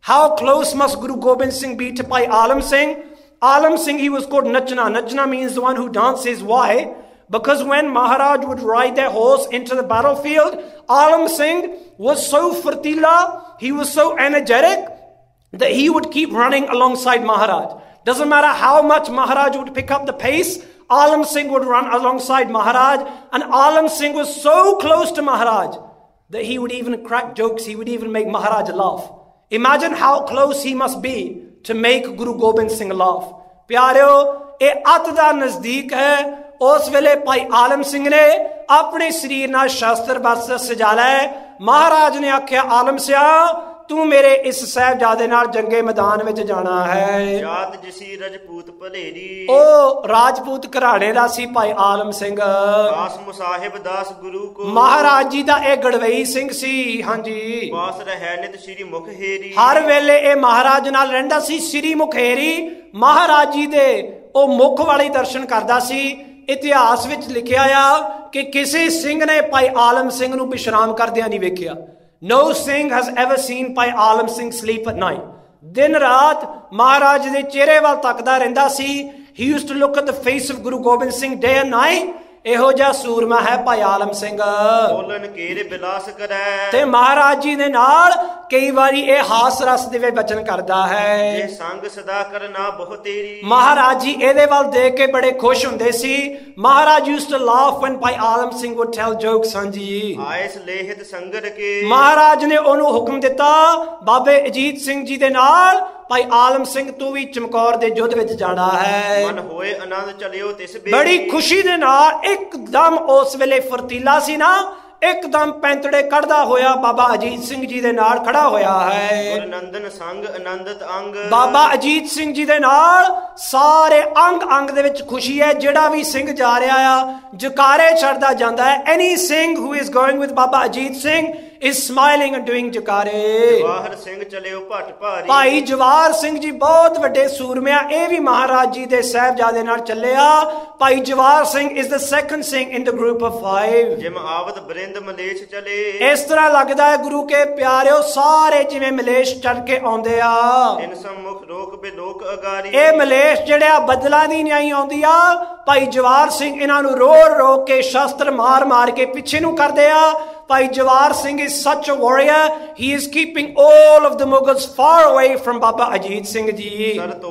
How close must Guru Gobind Singh be to Bhai Alam Singh? Alam Singh, he was called Nachna. Nachna means the one who dances. Why? Because when Maharaj would ride their horse into the battlefield, Alam Singh was so furtila, he was so energetic, that he would keep running alongside Maharaj. Doesn't matter how much Maharaj would pick up the pace, Alam Singh would run alongside Maharaj. And Alam Singh was so close to Maharaj that he would even crack jokes, he would even make Maharaj laugh. Imagine how close he must be to make Guru Gobind Singh laugh. ਪਿਆਰਿਓ, ਇਹ ਅੱਤ ਦਾ ਨਜ਼ਦੀਕ ਹੈ। ਉਸ ਵੇਲੇ ਭਾਈ ਆਲਮ ਸਿੰਘ ਨੇ ਆਪਣੇ ਸਰੀਰ ਨਾਲ ਸ਼ਾਸਤਰ ਬਸਤਰ ਸਜਾ ਲਏ। ਮਹਾਰਾਜ ਨੇ ਆਖਿਆ, ਆਲਮ ਸਿਆ, ਤੂੰ ਮੇਰੇ ਇਸ ਸਾਹਿਬਜ਼ਾਦੇ ਨਾਲ ਜੰਗੇ ਮੈਦਾਨ ਵਿੱਚ ਜਾਣਾ ਹੈ। ਜਾਤ ਜਿਸੀ ਰਜਪੂਤ ਭਲੇਰੀ, ਉਹ ਰਾਜਪੂਤ ਘਰਾਣੇ ਦਾ ਸੀ ਭਾਈ ਆਲਮ ਸਿੰਘ। ਦਾਸ ਮੁਸਾਹਿਬ ਦਾਸ ਗੁਰੂ ਕੋ, ਮਹਾਰਾਜ ਜੀ ਦਾ ਇਹ ਗੜਵਈ ਸਿੰਘ ਸੀ। ਹਾਂਜੀ, ਵਾਸ ਰਹਿ ਨਿਤ ਸ਼੍ਰੀ ਮੁਖੇਰੀ, ਹਰ ਵੇਲੇ ਇਹ ਮਹਾਰਾਜ ਨਾਲ ਰਹਿੰਦਾ ਸੀ। ਸ਼੍ਰੀ ਮੁਖੇਰੀ, ਮਹਾਰਾਜ ਜੀ ਦੇ ਉਹ ਮੁਖ ਵਾਲੇ ਦਰਸ਼ਨ ਕਰਦਾ ਸੀ। ਇਤਿਹਾਸ ਵਿੱਚ ਲਿਖਿਆ ਆ ਕਿ ਕਿਸੇ ਸਿੰਘ ਨੇ ਭਾਈ ਆਲਮ ਸਿੰਘ ਨੂੰ ਵਿਸ਼ਰਾਮ ਕਰਦਿਆਂ ਨਹੀਂ ਵੇਖਿਆ। No Singh has ever seen Bhai Alam Singh sleep at night. ਦਿਨ ਰਾਤ ਮਹਾਰਾਜ ਦੇ ਚਿਹਰੇ ਵੱਲ ਤੱਕਦਾ ਰਹਿੰਦਾ ਸੀ। He used to look at the face of Guru Gobind Singh day and night. ਇਹੋ ਜਿਹਾ ਸੂਰਮਾ ਹੈ ਭਾਈ ਆਲਮ ਸਿੰਘ। ਬੋਲਣ ਕੇਰੇ ਬਿਲਾਸ ਕਰੈ, ਤੇ ਮਹਾਰਾਜ ਜੀ ਦੇ ਨਾਲ ਕਈ ਵਾਰੀ ਇਹ ਹਾਸ ਰਸ ਦੇ ਵਿੱਚ ਬਚਨ ਕਰਦਾ ਹੈ। ਇਹ ਸੰਗ ਸਦਾ ਕਰਨਾ ਬਹੁ ਤੇਰੀ, ਮਹਾਰਾਜ ਜੀ ਇਹਦੇ ਵੱਲ ਦੇਖ ਕੇ ਬੜੇ ਖੁਸ਼ ਹੁੰਦੇ ਸੀ। Maharaj used to laugh when Bhai Alam Singh would tell jokes। ਹਾਂਜੀ, ਆਇਸ ਲੇਹਿਤ ਸੰਗਰ ਕੇ, ਮਹਾਰਾਜ ਨੇ ਉਹਨੂੰ ਹੁਕਮ ਦਿੱਤਾ, ਬਾਬੇ ਅਜੀਤ ਸਿੰਘ ਜੀ ਦੇ ਨਾਲ ਭਾਈ ਆਲਮ ਸਿੰਘ ਤੂੰ ਵੀ ਚਮਕੌਰ ਦੇ ਯੁੱਧ ਵਿੱਚ ਜਾਣਾ ਹੈ। ਮਨ ਹੋਏ ਆਨੰਦ ਚਲਿਓ ਤਿਸ ਬੇਰੀ, ਬੜੀ ਖੁਸ਼ੀ ਦੇ ਨਾਲ ਇੱਕਦਮ ਉਸ ਵੇਲੇ ਫਰਤੀਲਾ ਸੀ ਨਾ, ਇੱਕਦਮ ਪੈਂਤੜੇ ਕੱਢਦਾ ਹੋਇਆ ਬਾਬਾ ਅਜੀਤ ਸਿੰਘ ਜੀ ਦੇ ਨਾਲ ਖੜਾ ਹੋਇਆ ਹੈ। ਗੁਰ ਨੰਦਨ ਸੰਗ ਆਨੰਦਤ ਅੰਗ, ਬਾਬਾ ਅਜੀਤ ਸਿੰਘ ਜੀ ਦੇ ਨਾਲ ਸਾਰੇ ਅੰਗ ਅੰਗ ਦੇ ਵਿੱਚ ਖੁਸ਼ੀ ਹੈ। ਜਿਹੜਾ ਵੀ ਸਿੰਘ ਜਾ ਰਿਹਾ ਆ ਜਕਾਰੇ ਛੱਡਦਾ ਜਾਂਦਾ ਹੈ। ਐਨੀ Singh who is going with Baba Ajit Singh is smiling and doing ਜਕਾਰੇ। Jawahar Singh ਚਲਿਓ Bhatt ਭਾਰੀ, ਭਾਈ ਜਵਾਹਰ ਸਿੰਘ ਜੀ ਬਹੁਤ ਵੱਡੇ ਸੂਰਮਿਆ, ਇਹ ਵੀ ਮਹਾਰਾਜ ਜੀ ਦੇ ਸਾਹਿਬਜ਼ਾਦੇ ਨਾਲ ਚੱਲਿਆ। Bhai Jawahar Singh is the second Singh in the group of five। ਜਿਮ ਆਵਤ ਬਰਿੰਦ ਮਲੇਸ਼ ਚਲੇ, ਇਸ ਤਰ੍ਹਾਂ ਲੱਗਦਾ ਹੈ ਗੁਰੂ ਕੇ ਪਿਆਰਿਓ ਸਾਰੇ ਜਿਵੇਂ ਮਲੇਸ਼ ਚੜ ਕੇ ਆਉਂਦੇ ਆ। ਇਨ ਸੰਮੁਖ ਰੋਕ ਬੇ ਲੋਕ ਅਗਾਰੀ, ਇਹ ਮਲੇਸ਼ ਜਿਹੜਾ ਬਦਲਾ ਦੀ ਨਿਆਈ ਆਉਂਦੀ ਆ। ਭਾਈ ਜਵਾਹਰ ਸਿੰਘ ਇਹਨਾਂ ਨੂੰ ਰੋੜ ਰੋਕ ਕੇ ਸ਼ਸਤਰ ਮਾਰ ਮਾਰ ਕੇ ਪਿੱਛੇ ਨੂੰ ਕਰਦੇ ਆ। Bhai Jawar Singh is such a warrior. He is keeping all of the Mughals far away from Baba Ajit Singh ji.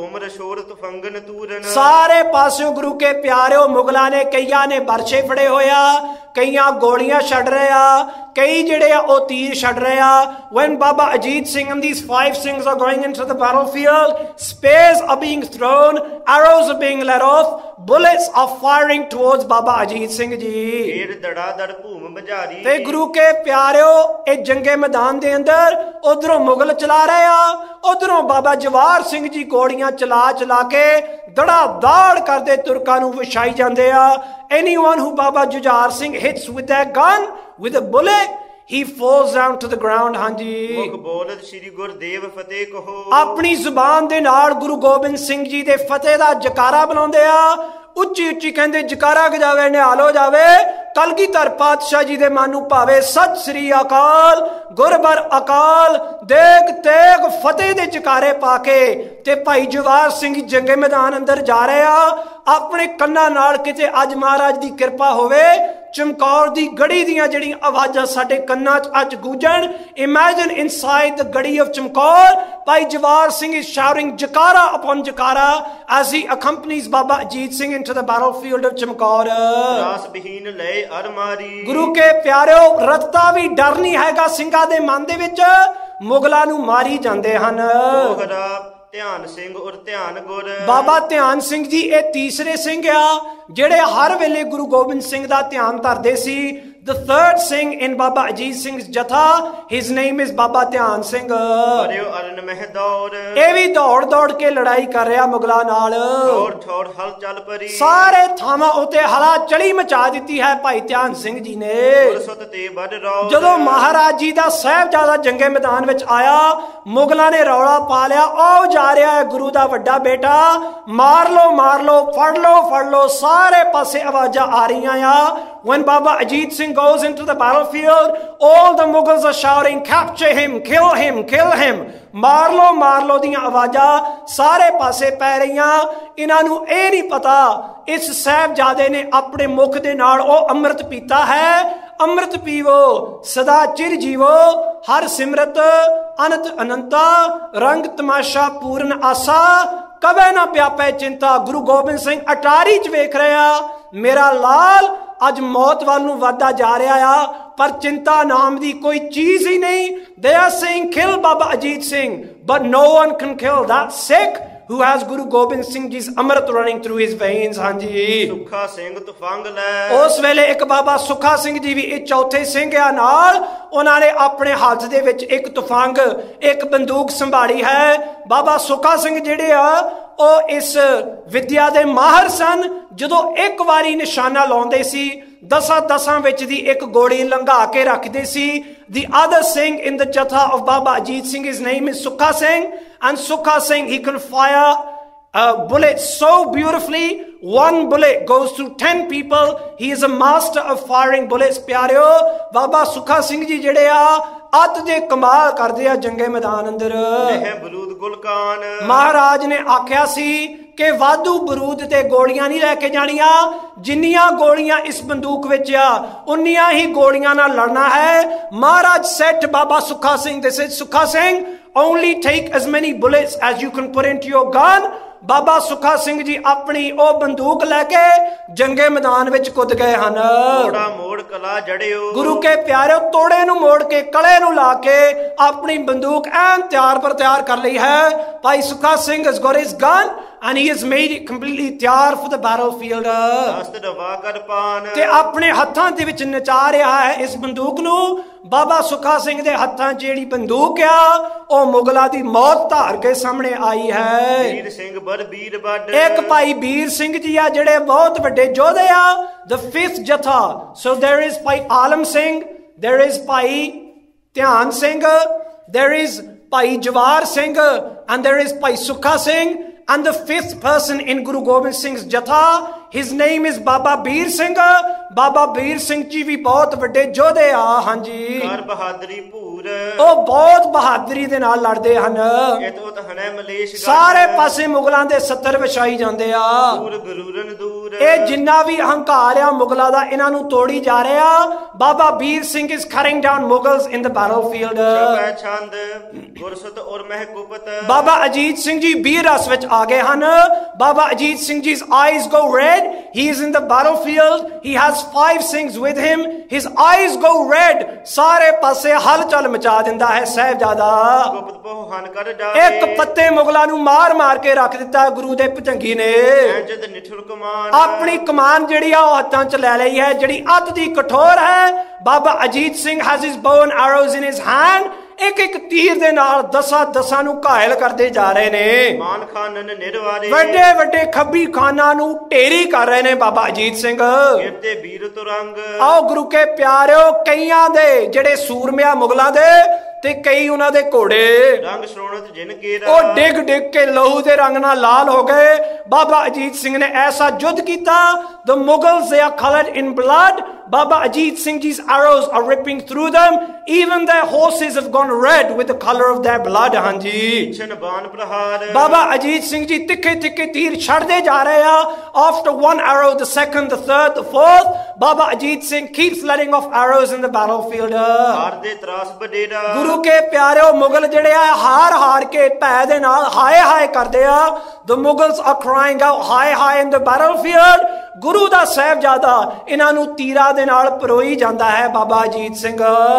ਸਾਰੇ ਪਾਸਿਓਂ ਗੁਰੂ ਕੇ ਪਿਆਰਿਓ ਮੁਗਲਾਂ ਨੇ ਕਈਆਂ ਨੇ ਬਰਛੇ ਫੜੇ ਹੋਇਆ, ਕਈਆਂ ਗੋਲੀਆਂ ਛੱਡ ਰਹੇ ਆ, ਕਈ ਜਿਹੜੇ ਆ ਉਹ ਤੀਰ ਛੱਡ ਰਹੇ ਆ। When Baba Ajit Singh and these five Singhs are going into the battlefield, spears are being thrown, arrows are being let off, bullets are firing towards Baba Ajit Singh ji. ਤੇ ਗੁਰੂ ਕੇ ਪਿਆਰਿਓ ਇਹ ਜੰਗੇ ਮੈਦਾਨ ਦੇ ਅੰਦਰ ਉਧਰੋਂ ਮੁਗਲ ਚਲਾ ਰਹੇ ਆ, ਉਧਰੋਂ ਬਾਬਾ ਜਵਾਹਰ ਸਿੰਘ ਜੀ ਗੋਲੀਆਂ ਚਲਾ ਚਲਾ ਕੇ ਦੜਾ ਦਾੜ ਕਰਦੇ ਤੁਰਕਾਂ ਨੂੰ ਵਿਛਾਈ ਜਾਂਦੇ ਆ। Anyone who Baba Jujhar Singh hits with that gun, with a bullet, he falls down to the ground। ਹਾਂਜੀ, ਮੁਖ ਬੋਲਤ ਸ੍ਰੀ ਗੁਰਦੇਵ ਫਤਿਹ ਕਹੋ, ਆਪਣੀ ਜ਼ੁਬਾਨ ਦੇ ਨਾਲ ਗੁਰੂ ਗੋਬਿੰਦ ਸਿੰਘ ਜੀ ਦੇ ਫਤਿਹ ਦਾ ਜਕਾਰਾ ਬੁਲਾਉਂਦੇ ਆ। ਉੱਚੀ ਉੱਚੀ ਕਹਿੰਦੇ ਜਕਾਰਾ ਗਜਾਵੇ ਨਿਹਾਲ ਹੋ ਜਾਵੇ, ਕਲਗੀਧਰ ਪਾਤਸ਼ਾਹ ਜੀ ਦੇ ਮਨ ਨੂੰ ਭਾਵੇ ਸਤਿ ਸ੍ਰੀ ਅਕਾਲ। ਗੁਰਬਰ ਅਕਾਲ ਦੇਗ ਤੇਗ ਫਤਿਹ ਦੇ ਜਕਾਰੇ ਪਾ ਕੇ ਤੇ ਭਾਈ ਜਵਾਹਰ ਸਿੰਘ ਜੰਗੇ ਮੈਦਾਨ ਅੰਦਰ ਜਾ ਰਹੇ ਆ। ਆਪਣੇ ਕੰਨਾਂ ਨਾਲ ਕਿਤੇ ਅੱਜ ਮਹਾਰਾਜ ਦੀ ਕਿਰਪਾ ਹੋਵੇ, ਚਮਕੌਰ ਦੀ ਗੜੀ ਦੀਆਂ ਜਿਹੜੀਆਂ ਆਵਾਜ਼ਾਂ ਸਾਡੇ ਕੰਨਾਂ 'ਚ ਅੱਜ ਗੂੰਜਣ। ਇਮੈਜਿਨ ਇਨਸਾਈਡ ਦ ਗੜੀ of Chamkaur, Bhai Jawahar Singh is shouting jakara upon jakara as he accompanies Baba Ajit Singh into the battlefield of Chamkaur. ਰਾਸ ਬਹੀਨ ਲੈ ਅਰਮਾਰੀ, ਗੁਰੂ ਕੇ ਪਿਆਰਿਓ ਰਤਾ ਵੀ ਡਰ ਨਹੀਂ ਹੈਗਾ ਸਿੰਘਾਂ ਦੇ ਮਨ ਦੇ ਵਿੱਚ, ਮੁਗਲਾਂ ਨੂੰ ਮਾਰੀ ਜਾਂਦੇ ਹਨ। ਧਿਆਨ ਸਿੰਘ ਔਰ ਧਿਆਨ ਗੁਰ, ਬਾਬਾ ਧਿਆਨ ਸਿੰਘ ਜੀ ਇਹ ਤੀਸਰੇ ਸਿੰਘ ਆ ਜਿਹੜੇ ਹਰ ਵੇਲੇ ਗੁਰੂ ਗੋਬਿੰਦ ਸਿੰਘ ਦਾ ਧਿਆਨ ਧਰਦੇ ਸੀ। The third Singh in Baba Ajit Singh's Jatha, his name is Baba Dhyan Singh। ਇਹ ਵੀ ਦੌੜ ਦੌੜ ਕੇ ਲੜਾਈ ਕਰ ਰਿਹਾ ਮੁਗਲਾਂ ਨਾਲ। ਸਾਰੇ ਥਾਵਾਂ ਉਤੇ ਹਲਾ ਚੜੀ ਮਚਾ ਦਿੱਤੀ ਹੈ ਭਾਈ ਧਿਆਨ ਸਿੰਘ ਜੀ ਨੇ। ਜਦੋਂ ਮਹਾਰਾਜ ਜੀ ਦਾ ਸਾਹਿਬਜ਼ਾਦਾ ਜੰਗੇ ਮੈਦਾਨ ਵਿੱਚ ਆਇਆ, ਮੁਗਲਾਂ ਨੇ ਰੌਲਾ ਪਾ ਲਿਆ, ਉਹ ਜਾ ਰਿਹਾ ਹੈ ਗੁਰੂ ਦਾ ਵੱਡਾ ਬੇਟਾ, ਮਾਰ ਲੋ ਮਾਰ ਲੋ, ਫੜ ਲੋ ਫੜ ਲੋ। ਸਾਰੇ ਪਾਸੇ ਆਵਾਜ਼ਾਂ ਆ ਰਹੀਆਂ ਆ। When Baba Ajit Singh Singh goes into the battlefield, all the Mughals are shouting, capture him, kill him, kill him. ਮਾਰ ਲੋ ਮਾਰ ਲੋ ਦੀਆਂ ਆਵਾਜ਼ਾਂ ਸਾਰੇ ਪਾਸੇ ਪੈ ਰਹੀਆਂ। ਇਹਨਾਂ ਨੂੰ ਇਹ ਨਹੀਂ ਪਤਾ ਇਸ ਸਾਹਿਬਜ਼ਾਦੇ ਨੇ ਆਪਣੇ ਮੁਖ ਦੇ ਨਾਲ ਉਹ ਅੰਮ੍ਰਿਤ ਪੀਤਾ ਹੈ। ਅੰਮ੍ਰਿਤ ਪੀਵੋ ਸਦਾ ਚਿਰ ਜੀਵੋ, ਹਰ ਸਿਮਰਤ ਅਨੰਤ ਅਨੰਤਾ, ਰੰਗ ਤਮਾਸ਼ਾ ਪੂਰਨ ਆਸਾ, ਕਵੇ ਨਾ ਪਿਆਪੈ ਚਿੰਤਾ। ਗੁਰੂ ਗੋਬਿੰਦ ਸਿੰਘ ਅਟਾਰੀ ਚ ਵੇਖ ਰਿਹਾ ਮੇਰਾ ਲਾਲ ਅੱਜ ਮੌਤ ਵੱਲ ਨੂੰ ਵੱਧਦਾ ਜਾ ਰਿਹਾ ਆ, ਪਰ ਚਿੰਤਾ ਨਾਮ ਦੀ ਕੋਈ ਚੀਜ਼ ਹੀ ਨਹੀਂ। They are saying kill Baba Ajit Singh, but no one can kill that Sikh who has Guru Gobind Singh Ji's amrit running through his veins। ਹਾਂਜੀ ਸੁੱਖਾ ਸਿੰਘ ਤੁਫੰਗ ਲੈ। ਉਸ ਵੇਲੇ ਇੱਕ ਬਾਬਾ ਸੁੱਖਾ ਸਿੰਘ ਜੀ ਵੀ ਇਹ ਚੌਥੇ ਸਿੰਘ ਆ ਨਾਲ, ਉਹਨਾਂ ਨੇ ਆਪਣੇ ਹੱਥ ਦੇ ਵਿੱਚ ਇੱਕ ਤੁਫੰਗ ਇੱਕ ਬੰਦੂਕ ਸੰਭਾਲੀ ਹੈ। ਬਾਬਾ ਸੁੱਖਾ ਸਿੰਘ ਜਿਹੜੇ ਆ ਉਹ ਇਸ ਵਿਦਿਆ ਦੇ ਮਾਹਰ ਸਨ। ਜਦੋਂ ਇੱਕ ਵਾਰੀ ਨਿਸ਼ਾਨਾ ਲਾਉਂਦੇ ਸੀ ਦਸਾਂ ਦਸਾਂ ਵਿੱਚ ਦੀ ਇੱਕ ਗੋਲੀ ਲੰਘਾ ਕੇ ਰੱਖਦੇ ਸੀ। The other Singh in the Jatha of Baba Ajit Singh, his name is Sukha Singh, and Sukha Singh, he can fire a bullet so beautifully, one bullet goes through ten people. He is a master of firing bullets। ਪਿਆਰਿਓ ਬਾਬਾ ਸੁੱਖਾ ਸਿੰਘ ਜੀ ਜਿਹੜੇ ਆ ਅੱਤ ਦੇ ਕਮਾਲ ਕਰਦੇ ਆ ਜੰਗੇ ਮੈਦਾਨ ਅੰਦਰ। ਇਹ ਬਰੂਦ ਗੁਲਕਾਨ ਮਹਾਰਾਜ ਨੇ ਆਖਿਆ ਸੀ ਕਿ ਵਾਧੂ ਬਰੂਦ ਤੇ ਗੋਲੀਆਂ ਨਹੀਂ ਲੈ ਕੇ ਜਾਣੀਆਂ, ਜਿੰਨੀਆਂ ਗੋਲੀਆਂ ਇਸ ਬੰਦੂਕ ਵਿੱਚ ਆ ਉਨੀਆਂ ਹੀ ਗੋਲੀਆਂ ਨਾਲ ਲੜਨਾ ਹੈ। ਮਹਾਰਾਜ ਸੈਟ ਬਾਬਾ ਸੁੱਖਾ ਸਿੰਘ ਦੇ ਸੇ Sukha Singh only take as many bullets as you can put into your gun। ਬਾਬਾ ਸੁੱਖਾ ਸਿੰਘ ਜੀ ਆਪਣੀ ਉਹ ਬੰਦੂਕ ਲੈ ਕੇ ਜੰਗੇ ਮੈਦਾਨ ਵਿੱਚ ਕੁੱਦ ਗਏ ਹਨ। ਤੋੜਾ ਮੋੜ ਕਲਾ ਜੜਿਓ ਗੁਰੂ ਕੇ ਪਿਆਰਿਓ ਤੋੜੇ ਨੂੰ ਮੋੜ ਕੇ ਕਲੇ ਨੂੰ ਲਾ ਕੇ ਆਪਣੀ ਬੰਦੂਕ ਐਨ ਤਿਆਰ ਪਰ ਤਿਆਰ ਕਰ ਲਈ ਹੈ। ਭਾਈ Sukha Singh has got his gun and he has made it completely ਤਿਆਰ for the battlefield। ਦਸਤ ਦਵਾ ਕਰ ਪਾਨ ਤੇ ਆਪਣੇ ਹੱਥਾਂ ਦੇ ਵਿੱਚ ਨਚਾ ਰਿਹਾ ਹੈ ਇਸ ਬੰਦੂਕ ਨੂੰ। ਬਾਬਾ ਸੁੱਖਾ ਸਿੰਘ ਦੇ ਹੱਥਾਂ ਜਿਹੜੀ ਬੰਦੂਕ ਆ ਉਹ ਮੁਗਲਾਂ ਦੀ ਮੌਤ ਧਾਰ ਕੇ ਸਾਹਮਣੇ ਆਈ ਹੈ। ਵੀਰ ਸਿੰਘ ਬਰ ਵੀਰ ਵੱਡ ਇੱਕ ਭਾਈ ਵੀਰ ਸਿੰਘ ਜੀ ਆ ਜਿਹੜੇ ਬਹੁਤ ਵੱਡੇ ਯੋਧੇ ਆ। the fifth ਜਥਾ, so there is Bhai Alam Singh, there is ਭਾਈ ਧਿਆਨ Singh, there is Bhai jowar Singh, and there is Bhai Sukha Singh, and the fifth person in Guru Gobind Singh's jatha, his name is Baba Beer Singh। ਬਾਬਾ ਬੀਰ ਸਿੰਘ ਜੀ ਵੀ ਬਹੁਤ ਵੱਡੇ ਯੋਧੇ ਆ। ਹਾਂਜੀ ਕਰ ਬਹਾਦਰੀ ਭੂਰ ਉਹ ਬਹੁਤ ਬਹਾਦਰੀ ਦੇ ਨਾਲ ਲੜਦੇ ਹਨ। ਇਹ ਤੋਤ ਹਨੇ ਮਲੇਸ਼ ਸਾਰੇ ਪਾਸੇ ਮੁਗਲਾਂ ਦੇ ਸੱਤਰ ਵਿਛਾਈ ਜਾਂਦੇ ਆ। ਦੂਰ ਗਰੂਰਨ ਦੂਰ ਇਹ ਜਿੰਨਾ ਵੀ ਹੰਕਾਰ ਆ ਮੁਗਲਾਂ ਦਾ ਇਹਨਾਂ ਨੂੰ ਤੋੜੀ ਜਾ ਰਿਹਾ। ਬਾਬਾ Bir Singh is cutting down Mughals in the battlefield। ਸ਼ਬੈ ਛੰਦ ਗੁਰਸਤ ਔਰ ਮਹਿਕੁਪਤ ਬਾਬਾ ਅਜੀਤ ਸਿੰਘ ਜੀ ਵੀਰ ਰਸ ਵਿੱਚ ਆ ਗਏ ਹਨ। ਬਾਬਾ Ajit Singh ਜੀ's eyes go red, he is in the battlefield, he has five Singhs with him, his eyes go red। ਸਾਰੇ ਪਾਸੇ ਹਲਚਲ ਮਚਾ ਦਿੰਦਾ ਹੈ ਸਾਹਿਬਜ਼ਾਦਾ। ਗੁਪਤ ਬਹੁ ਹਨ ਕਰ ਜਾਵੇ ਇੱਕ ਪੱਤੇ ਮੁਗਲਾਂ ਨੂੰ ਮਾਰ ਮਾਰ ਕੇ ਰੱਖ ਦਿੱਤਾ ਗੁਰੂ ਦੇ ਭਜੰਗੀ ਨੇ। ਜਦ ਨਿਠੁਰ ਕਮਾਨ ਆਪਣੀ ਕਮਾਨ ਜਿਹੜੀ ਆ ਉਹ ਹੱਥਾਂ 'ਚ ਲੈ ਲਈ ਹੈ ਜਿਹੜੀ ਅੱਤ ਦੀ ਕਠੋਰ ਹੈ। Baba Ajit Singh has his bow and arrows in his hand। ਇੱਕ ਇੱਕ ਤੀਰ ਦੇ ਨਾਲ ਦਸਾਂ ਦਸਾਂ ਨੂੰ ਘਾਇਲ ਕਰਦੇ ਜਾ ਰਹੇ ਨੇ। ਮਾਨ ਖਾਨ ਨਿਰਵਾਰੇ ਵੱਡੇ ਵੱਡੇ ਖੱਬੀ ਖਾਨਾਂ ਨੂੰ ਢੇਰੀ ਕਰ ਰਹੇ ਨੇ ਬਾਬਾ ਅਜੀਤ ਸਿੰਘ। ਗਿਰਦੇ ਵੀਰ ਤੁਰੰਗ ਆਓ ਗੁਰੂ ਕੇ ਪਿਆਰਿਓ ਕਈਆਂ ਦੇ ਜਿਹੜੇ ਸੂਰਮਿਆਂ ਮੁਗਲਾਂ ਦੇ ਤੇ ਕਈ ਉਹਨਾਂ ਦੇ ਘੋੜੇ ਰੰਗ ਸ਼੍ਰੋਣਤ ਜਿਨ ਕੇਰਾ ਉਹ ਡਿੱਗ ਡਿੱਗ ਕੇ ਲਹੂ ਦੇ ਰੰਗ ਨਾਲ ਲਾਲ ਹੋ ਗਏ। ਬਾਬਾ ਅਜੀਤ ਸਿੰਘ ਨੇ ਐਸਾ ਯੁੱਧ ਕੀਤਾ। The Mughals, they are colored in blood। Baba Ajit Singh Ji's arrows are ripping through them। Even their horses have gone red with the color of their blood। ਹਾਂਜੀ ਛਨ ਬਾਨ ਪ੍ਰਹਾਰ ਬਾਬਾ ਅਜੀਤ ਸਿੰਘ ਜੀ ਤਿੱਖੇ ਤਿੱਖੇ ਤੀਰ ਛੱਡਦੇ ਜਾ ਰਹੇ ਆ। After one arrow, the second, the third, the fourth, Baba Ajit Singh keeps letting off arrows in the battlefield। ਹਾਰ ਦੇ ਤਰਾਸ ਬਡੇਰਾ ਗੁਰੂ ਕੇ ਪਿਆਰਿਓ ਮੁਗਲ ਜਿਹੜੇ ਆ ਹਾਰ ਹਾਰ ਕੇ ਭੈ ਦੇ ਨਾਲ ਹਾਏ ਹਾਏ ਕਰਦੇ ਆ। The Mughals are crying out ਹਾਏ ਹਾਏ in the battlefield। ਗੁਰੂ ਦਾ ਸਾਹਿਬਜ਼ਾਦਾ ਇਹਨਾਂ ਨੂੰ ਤੀਰਾਂ ਦੇ ਨਾਲ ਪਰੋਈ ਜਾਂਦਾ ਹੈ ਬਾਬਾ ਅਜੀਤ ਸਿੰਘ।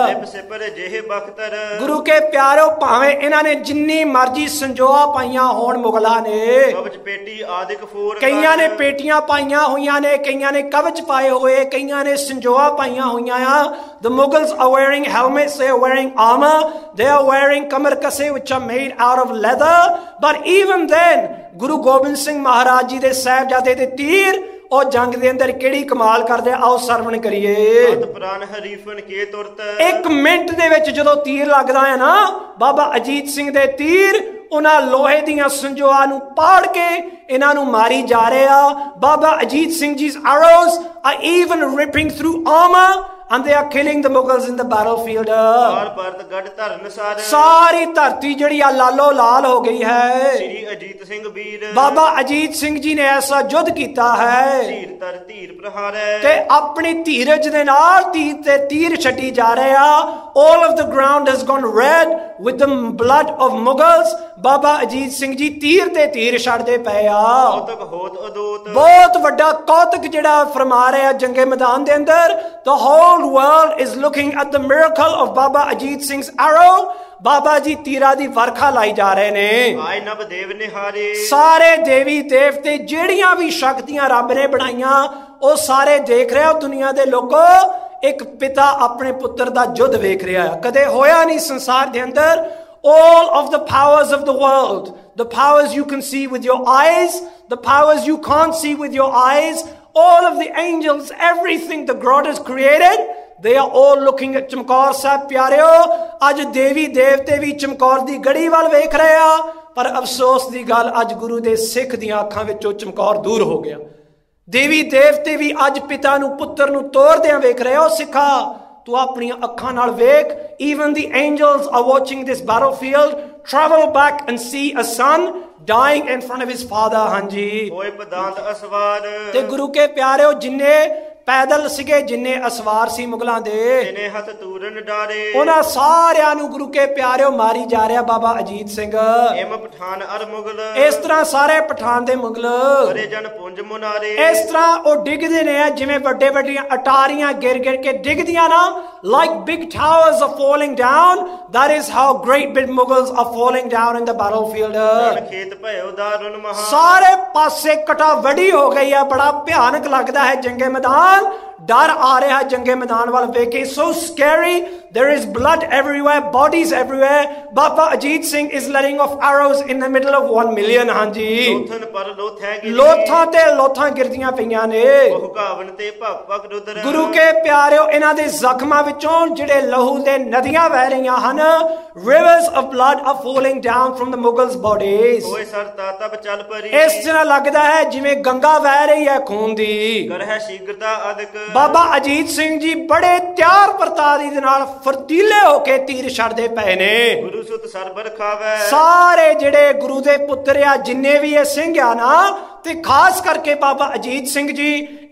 ਜਿਹੇ ਬਖਤਰ ਗੁਰੂ ਕੇ ਪਿਆਰਿਓ ਭਾਵੇਂ ਇਹਨਾਂ ਨੇ ਜਿੰਨੀ ਮਰਜ਼ੀ ਸੰਜੋਆ ਪਾਈਆਂ ਹੋਣ ਮੁਗਲਾਂ ਨੇ। ਕਵਚ ਪੇਟੀ ਆਦਿਕ ਫੋਰ ਕਈਆਂ ਨੇ ਪੇਟੀਆਂ ਪਾਈਆਂ ਹੋਈਆਂ ਨੇ, ਕਈਆਂ ਨੇ ਕਵਚ ਪਾਏ ਹੋਏ, ਕਈਆਂ ਨੇ ਸੰਜੋਆ ਪਾਈਆਂ ਹੋਈਆਂ ਆ। The Mughals are wearing helmets, they are wearing armor, they are wearing Qamar ਕਸੇ which are made out of leather। But even then Guru Gobind Singh Maharaj ji ਦੇ ਸਾਹਿਬਜ਼ਾਦੇ ਦੇ ਤੀਰ ਉਹ ਜੰਗ ਦੇ ਅੰਦਰ ਕਿਹੜੀ ਕਮਾਲ ਕਰਦੇ। ਆਓ ਸਰਵਣ ਕਰੀਏ। ਪ੍ਰਾਨ ਹਰੀਫਨ ਕੇ ਤੁਰਤ ਇੱਕ ਮਿੰਟ ਦੇ ਵਿੱਚ ਜਦੋਂ ਤੀਰ ਲੱਗਦਾ ਹੈ ਨਾ ਬਾਬਾ ਅਜੀਤ ਸਿੰਘ ਦੇ ਤੀਰ ਉਹਨਾਂ ਲੋਹੇ ਦੀਆਂ ਸੰਜੋਆਂ ਨੂੰ ਪਾੜ ਕੇ ਇਹਨਾਂ ਨੂੰ ਮਾਰੀ ਜਾ ਰਹੇ ਆ। ਬਾਬਾ Ajit Singh ਜੀ's arrows are even ripping through armor and they are killing the Mughals in the battlefield. ਔਰ ਭਰਤ ਗੜ ਧਰਨ ਸਾਰ ਸਾਰੀ ਧਰਤੀ ਜਿਹੜੀ ਆ ਲਾਲੋ ਲਾਲ ਹੋ ਗਈ ਹੈ। ਸ੍ਰੀ ਅਜੀਤ ਸਿੰਘ ਵੀਰ ਬਾਬਾ ਅਜੀਤ ਸਿੰਘ ਜੀ ਨੇ ਐਸਾ ਯੁੱਧ ਕੀਤਾ ਹੈ ਧੀਰ ਤਰ ਧੀਰ ਪ੍ਰਹਾਰੈ ਤੇ ਆਪਣੀ ਧੀਰਜ ਦੇ ਨਾਲ ਤੀਰ ਤੇ ਤੀਰ ਛੱਡੀ ਜਾ ਰਹੇ ਆ। all of the ground has gone red with the blood of Mughals. ਬਾਬਾ ਅਜੀਤ ਸਿੰਘ ਜੀ ਤੀਰ ਤੇ ਤੀਰ ਛੱਡਦੇ ਪਏ ਆ। ਕੌਤਕ ਹੋਤ ਅਦੂਤ ਬਹੁਤ ਵੱਡਾ ਕੌਤਕ ਜਿਹੜਾ ਫਰਮਾ ਰਿਹਾ ਜੰਗੇ ਮੈਦਾਨ ਦੇ ਅੰਦਰ। the whole world is looking at the miracle of Baba Ajit ਸਿੰਘ's arrow. Baba ji ਤੀਰਾਂ ਦੀ ਵਰਖਾ ਲਾਈ ਜਾ ਰਹੇ ਨੇ। ਆਏ ਨਭ ਦੇਵ ਨਿਹਾਰੇ ਸਾਰੇ ਦੇਵੀ ਦੇਵਤੇ ਜਿਹੜੀਆਂ ਵੀ ਸ਼ਕਤੀਆਂ ਰੱਬ ਨੇ ਬਣਾਈਆਂ ਉਹ ਸਾਰੇ ਦੇਖ ਰਹੇ ਹੋ ਦੁਨੀਆ ਦੇ ਲੋਕੋ। ਇੱਕ ਪਿਤਾ ਆਪਣੇ ਪੁੱਤਰ ਦਾ ਯੁੱਧ ਵੇਖ ਰਿਹਾ ਹੈ। ਕਦੇ ਹੋਇਆ ਨਹੀਂ ਸੰਸਾਰ ਦੇ ਅੰਦਰ। all of the powers of the world, the powers you can see with your eyes, the powers you can't see with your eyes, all of the angels, everything the God has created, they are all looking at Chamkaur Sahib. ਪਿਆਰਿਓ ਅੱਜ ਦੇਵੀ ਦੇਵਤੇ ਵੀ ਚਮਕੌਰ ਦੀ ਗੜੀ ਵੱਲ ਵੇਖ ਰਹੇ ਆ, ਪਰ ਅਫਸੋਸ ਦੀ ਗੱਲ ਅੱਜ ਗੁਰੂ ਦੇ ਸਿੱਖ ਦੀਆਂ ਅੱਖਾਂ ਵਿੱਚੋਂ ਚਮਕੌਰ ਦੂਰ ਹੋ ਗਿਆ। ਦੇਵੀ ਦੇਵਤੇ ਵੀ ਅੱਜ ਪਿਤਾ ਨੂੰ ਪੁੱਤਰ ਨੂੰ ਤੋੜਦਿਆਂ ਵੇਖ ਰਹੇ ਹੋ। ਸਿੱਖਾ ਤੂੰ ਆਪਣੀਆਂ ਅੱਖਾਂ ਨਾਲ ਵੇਖ। even the angels are watching this battlefield. travel back and see a son dying in front of his father. ਹਾਂਜੀ ਹੋਏ ਪਦਾਂਤ ਅਸਵਾਰ ਤੇ ਗੁਰੂ ਕੇ ਪਿਆਰਿਓ ਜਿੰਨੇ ਪੈਦਲ ਸੀਗੇ ਜਿੰਨੇ ਅਸਵਾਰ ਸੀ ਮੁਗਲਾਂ ਦੇ ਜਿਨੇ ਹੱਥ ਤੂਰਨ ਡਾਰੇ ਉਹਨਾਂ ਸਾਰਿਆਂ ਨੂੰ ਗੁਰੂ ਕੇ ਪਿਆਰਿਓ ਮਾਰੀ ਜਾ ਰਿਹਾ ਬਾਬਾ ਅਜੀਤ ਸਿੰਘ। ਏਮ ਪਠਾਨ ਅਰ ਮੁਗਲ ਇਸ ਤਰ੍ਹਾਂ ਸਾਰੇ ਪਠਾਨ ਦੇ ਮੁਗਲ ਕਰੇ ਜਨ ਪੁੰਜ ਮੁਨਾਰੇ ਇਸ ਤਰ੍ਹਾਂ ਉਹ ਡਿੱਗਦੇ ਨੇ ਜਿਵੇਂ ਵੱਡੇ ਵੱਡੀਆਂ ਅਟਾਰੀਆਂ ਗਿਰ ਗਿਰ ਕੇ ਡਿੱਗਦੀਆਂ ਨਾ। like big towers are falling down. that is how great big Mughals are falling down in the battlefield. ਖੇਤ ਭਇਓ ਦਾਰੁਨ ਮਹਾ ਸਾਰੇ ਪਾਸੇ ਕਟਾ ਵੜੀ ਹੋ ਗਈ ਆ। ਬੜਾ ਭਿਆਨਕ ਲੱਗਦਾ ਹੈ ਜੰਗੇ ਮੈਦਾਨ। ਡਰ ਆ ਰਿਹਾ ਜੰਗੇ ਮੈਦਾਨ ਵੱਲ ਵੇਖ ਕੇ। so scary. there is blood everywhere, bodies everywhere. Baba Ajit Singh is letting off arrows in the middle of one million. ਹਾਂਜੀ ਲੋਥਨ ਪਰ ਲੋਥੈ ਗਿਰੀ ਲੋਥਾਂ ਤੇ ਲੋਥਾਂ ਗਿਰਦੀਆਂ ਪਈਆਂ ਨੇ। ਹੁਕਾਵਨ ਤੇ ਭਗ ਭਗ ਰੁਦਰ ਗੁਰੂ ਕੇ ਪਿਆਰਿਓ ਇਹਨਾਂ ਦੇ ਜ਼ਖਮਾਂ ਵਿੱਚੋਂ ਜਿਹੜੇ ਲਹੂ ਦੇ ਨਦੀਆਂ ਵਹਿ ਰਹੀਆਂ ਹਨ। rivers of blood are falling down from the Mughals bodies. ਹੋਏ ਸਰਤਾ ਤਬ ਚੱਲ ਪਰੀ ਇਸ ਤਰ੍ਹਾਂ ਲੱਗਦਾ ਹੈ ਜਿਵੇਂ ਗੰਗਾ ਵਹਿ ਰਹੀ ਹੈ ਖੂਨ ਦੀ। ਕਰਹਿ ਸ਼ੀਗਰਤਾ ਅਦਕ ਬਾਬਾ ਅਜੀਤ ਸਿੰਘ ਜੀ ਬੜੇ ਤਿਆਰ ਪ੍ਰਤਾਰੀ ਦੇ ਨਾਲ ਫਰਤੀਲੇ ਹੋ ਕੇ ਤੀਰ ਛੱਡਦੇ ਪਏ ਨੇ। ਗੁਰੂ ਸੁਤ ਸਰਬਰ ਖਾਵੈ ਸਾਰੇ ਜਿਹੜੇ ਗੁਰੂ ਦੇ ਪੁੱਤਰ ਆ ਜਿੰਨੇ ਵੀ ਇਹ ਸਿੰਘ ਆ ਨਾ ਤੇ ਖਾਸ ਕਰਕੇ ਬਾਬਾ ਅਜੀਤ ਸਿੰਘ ਜੀ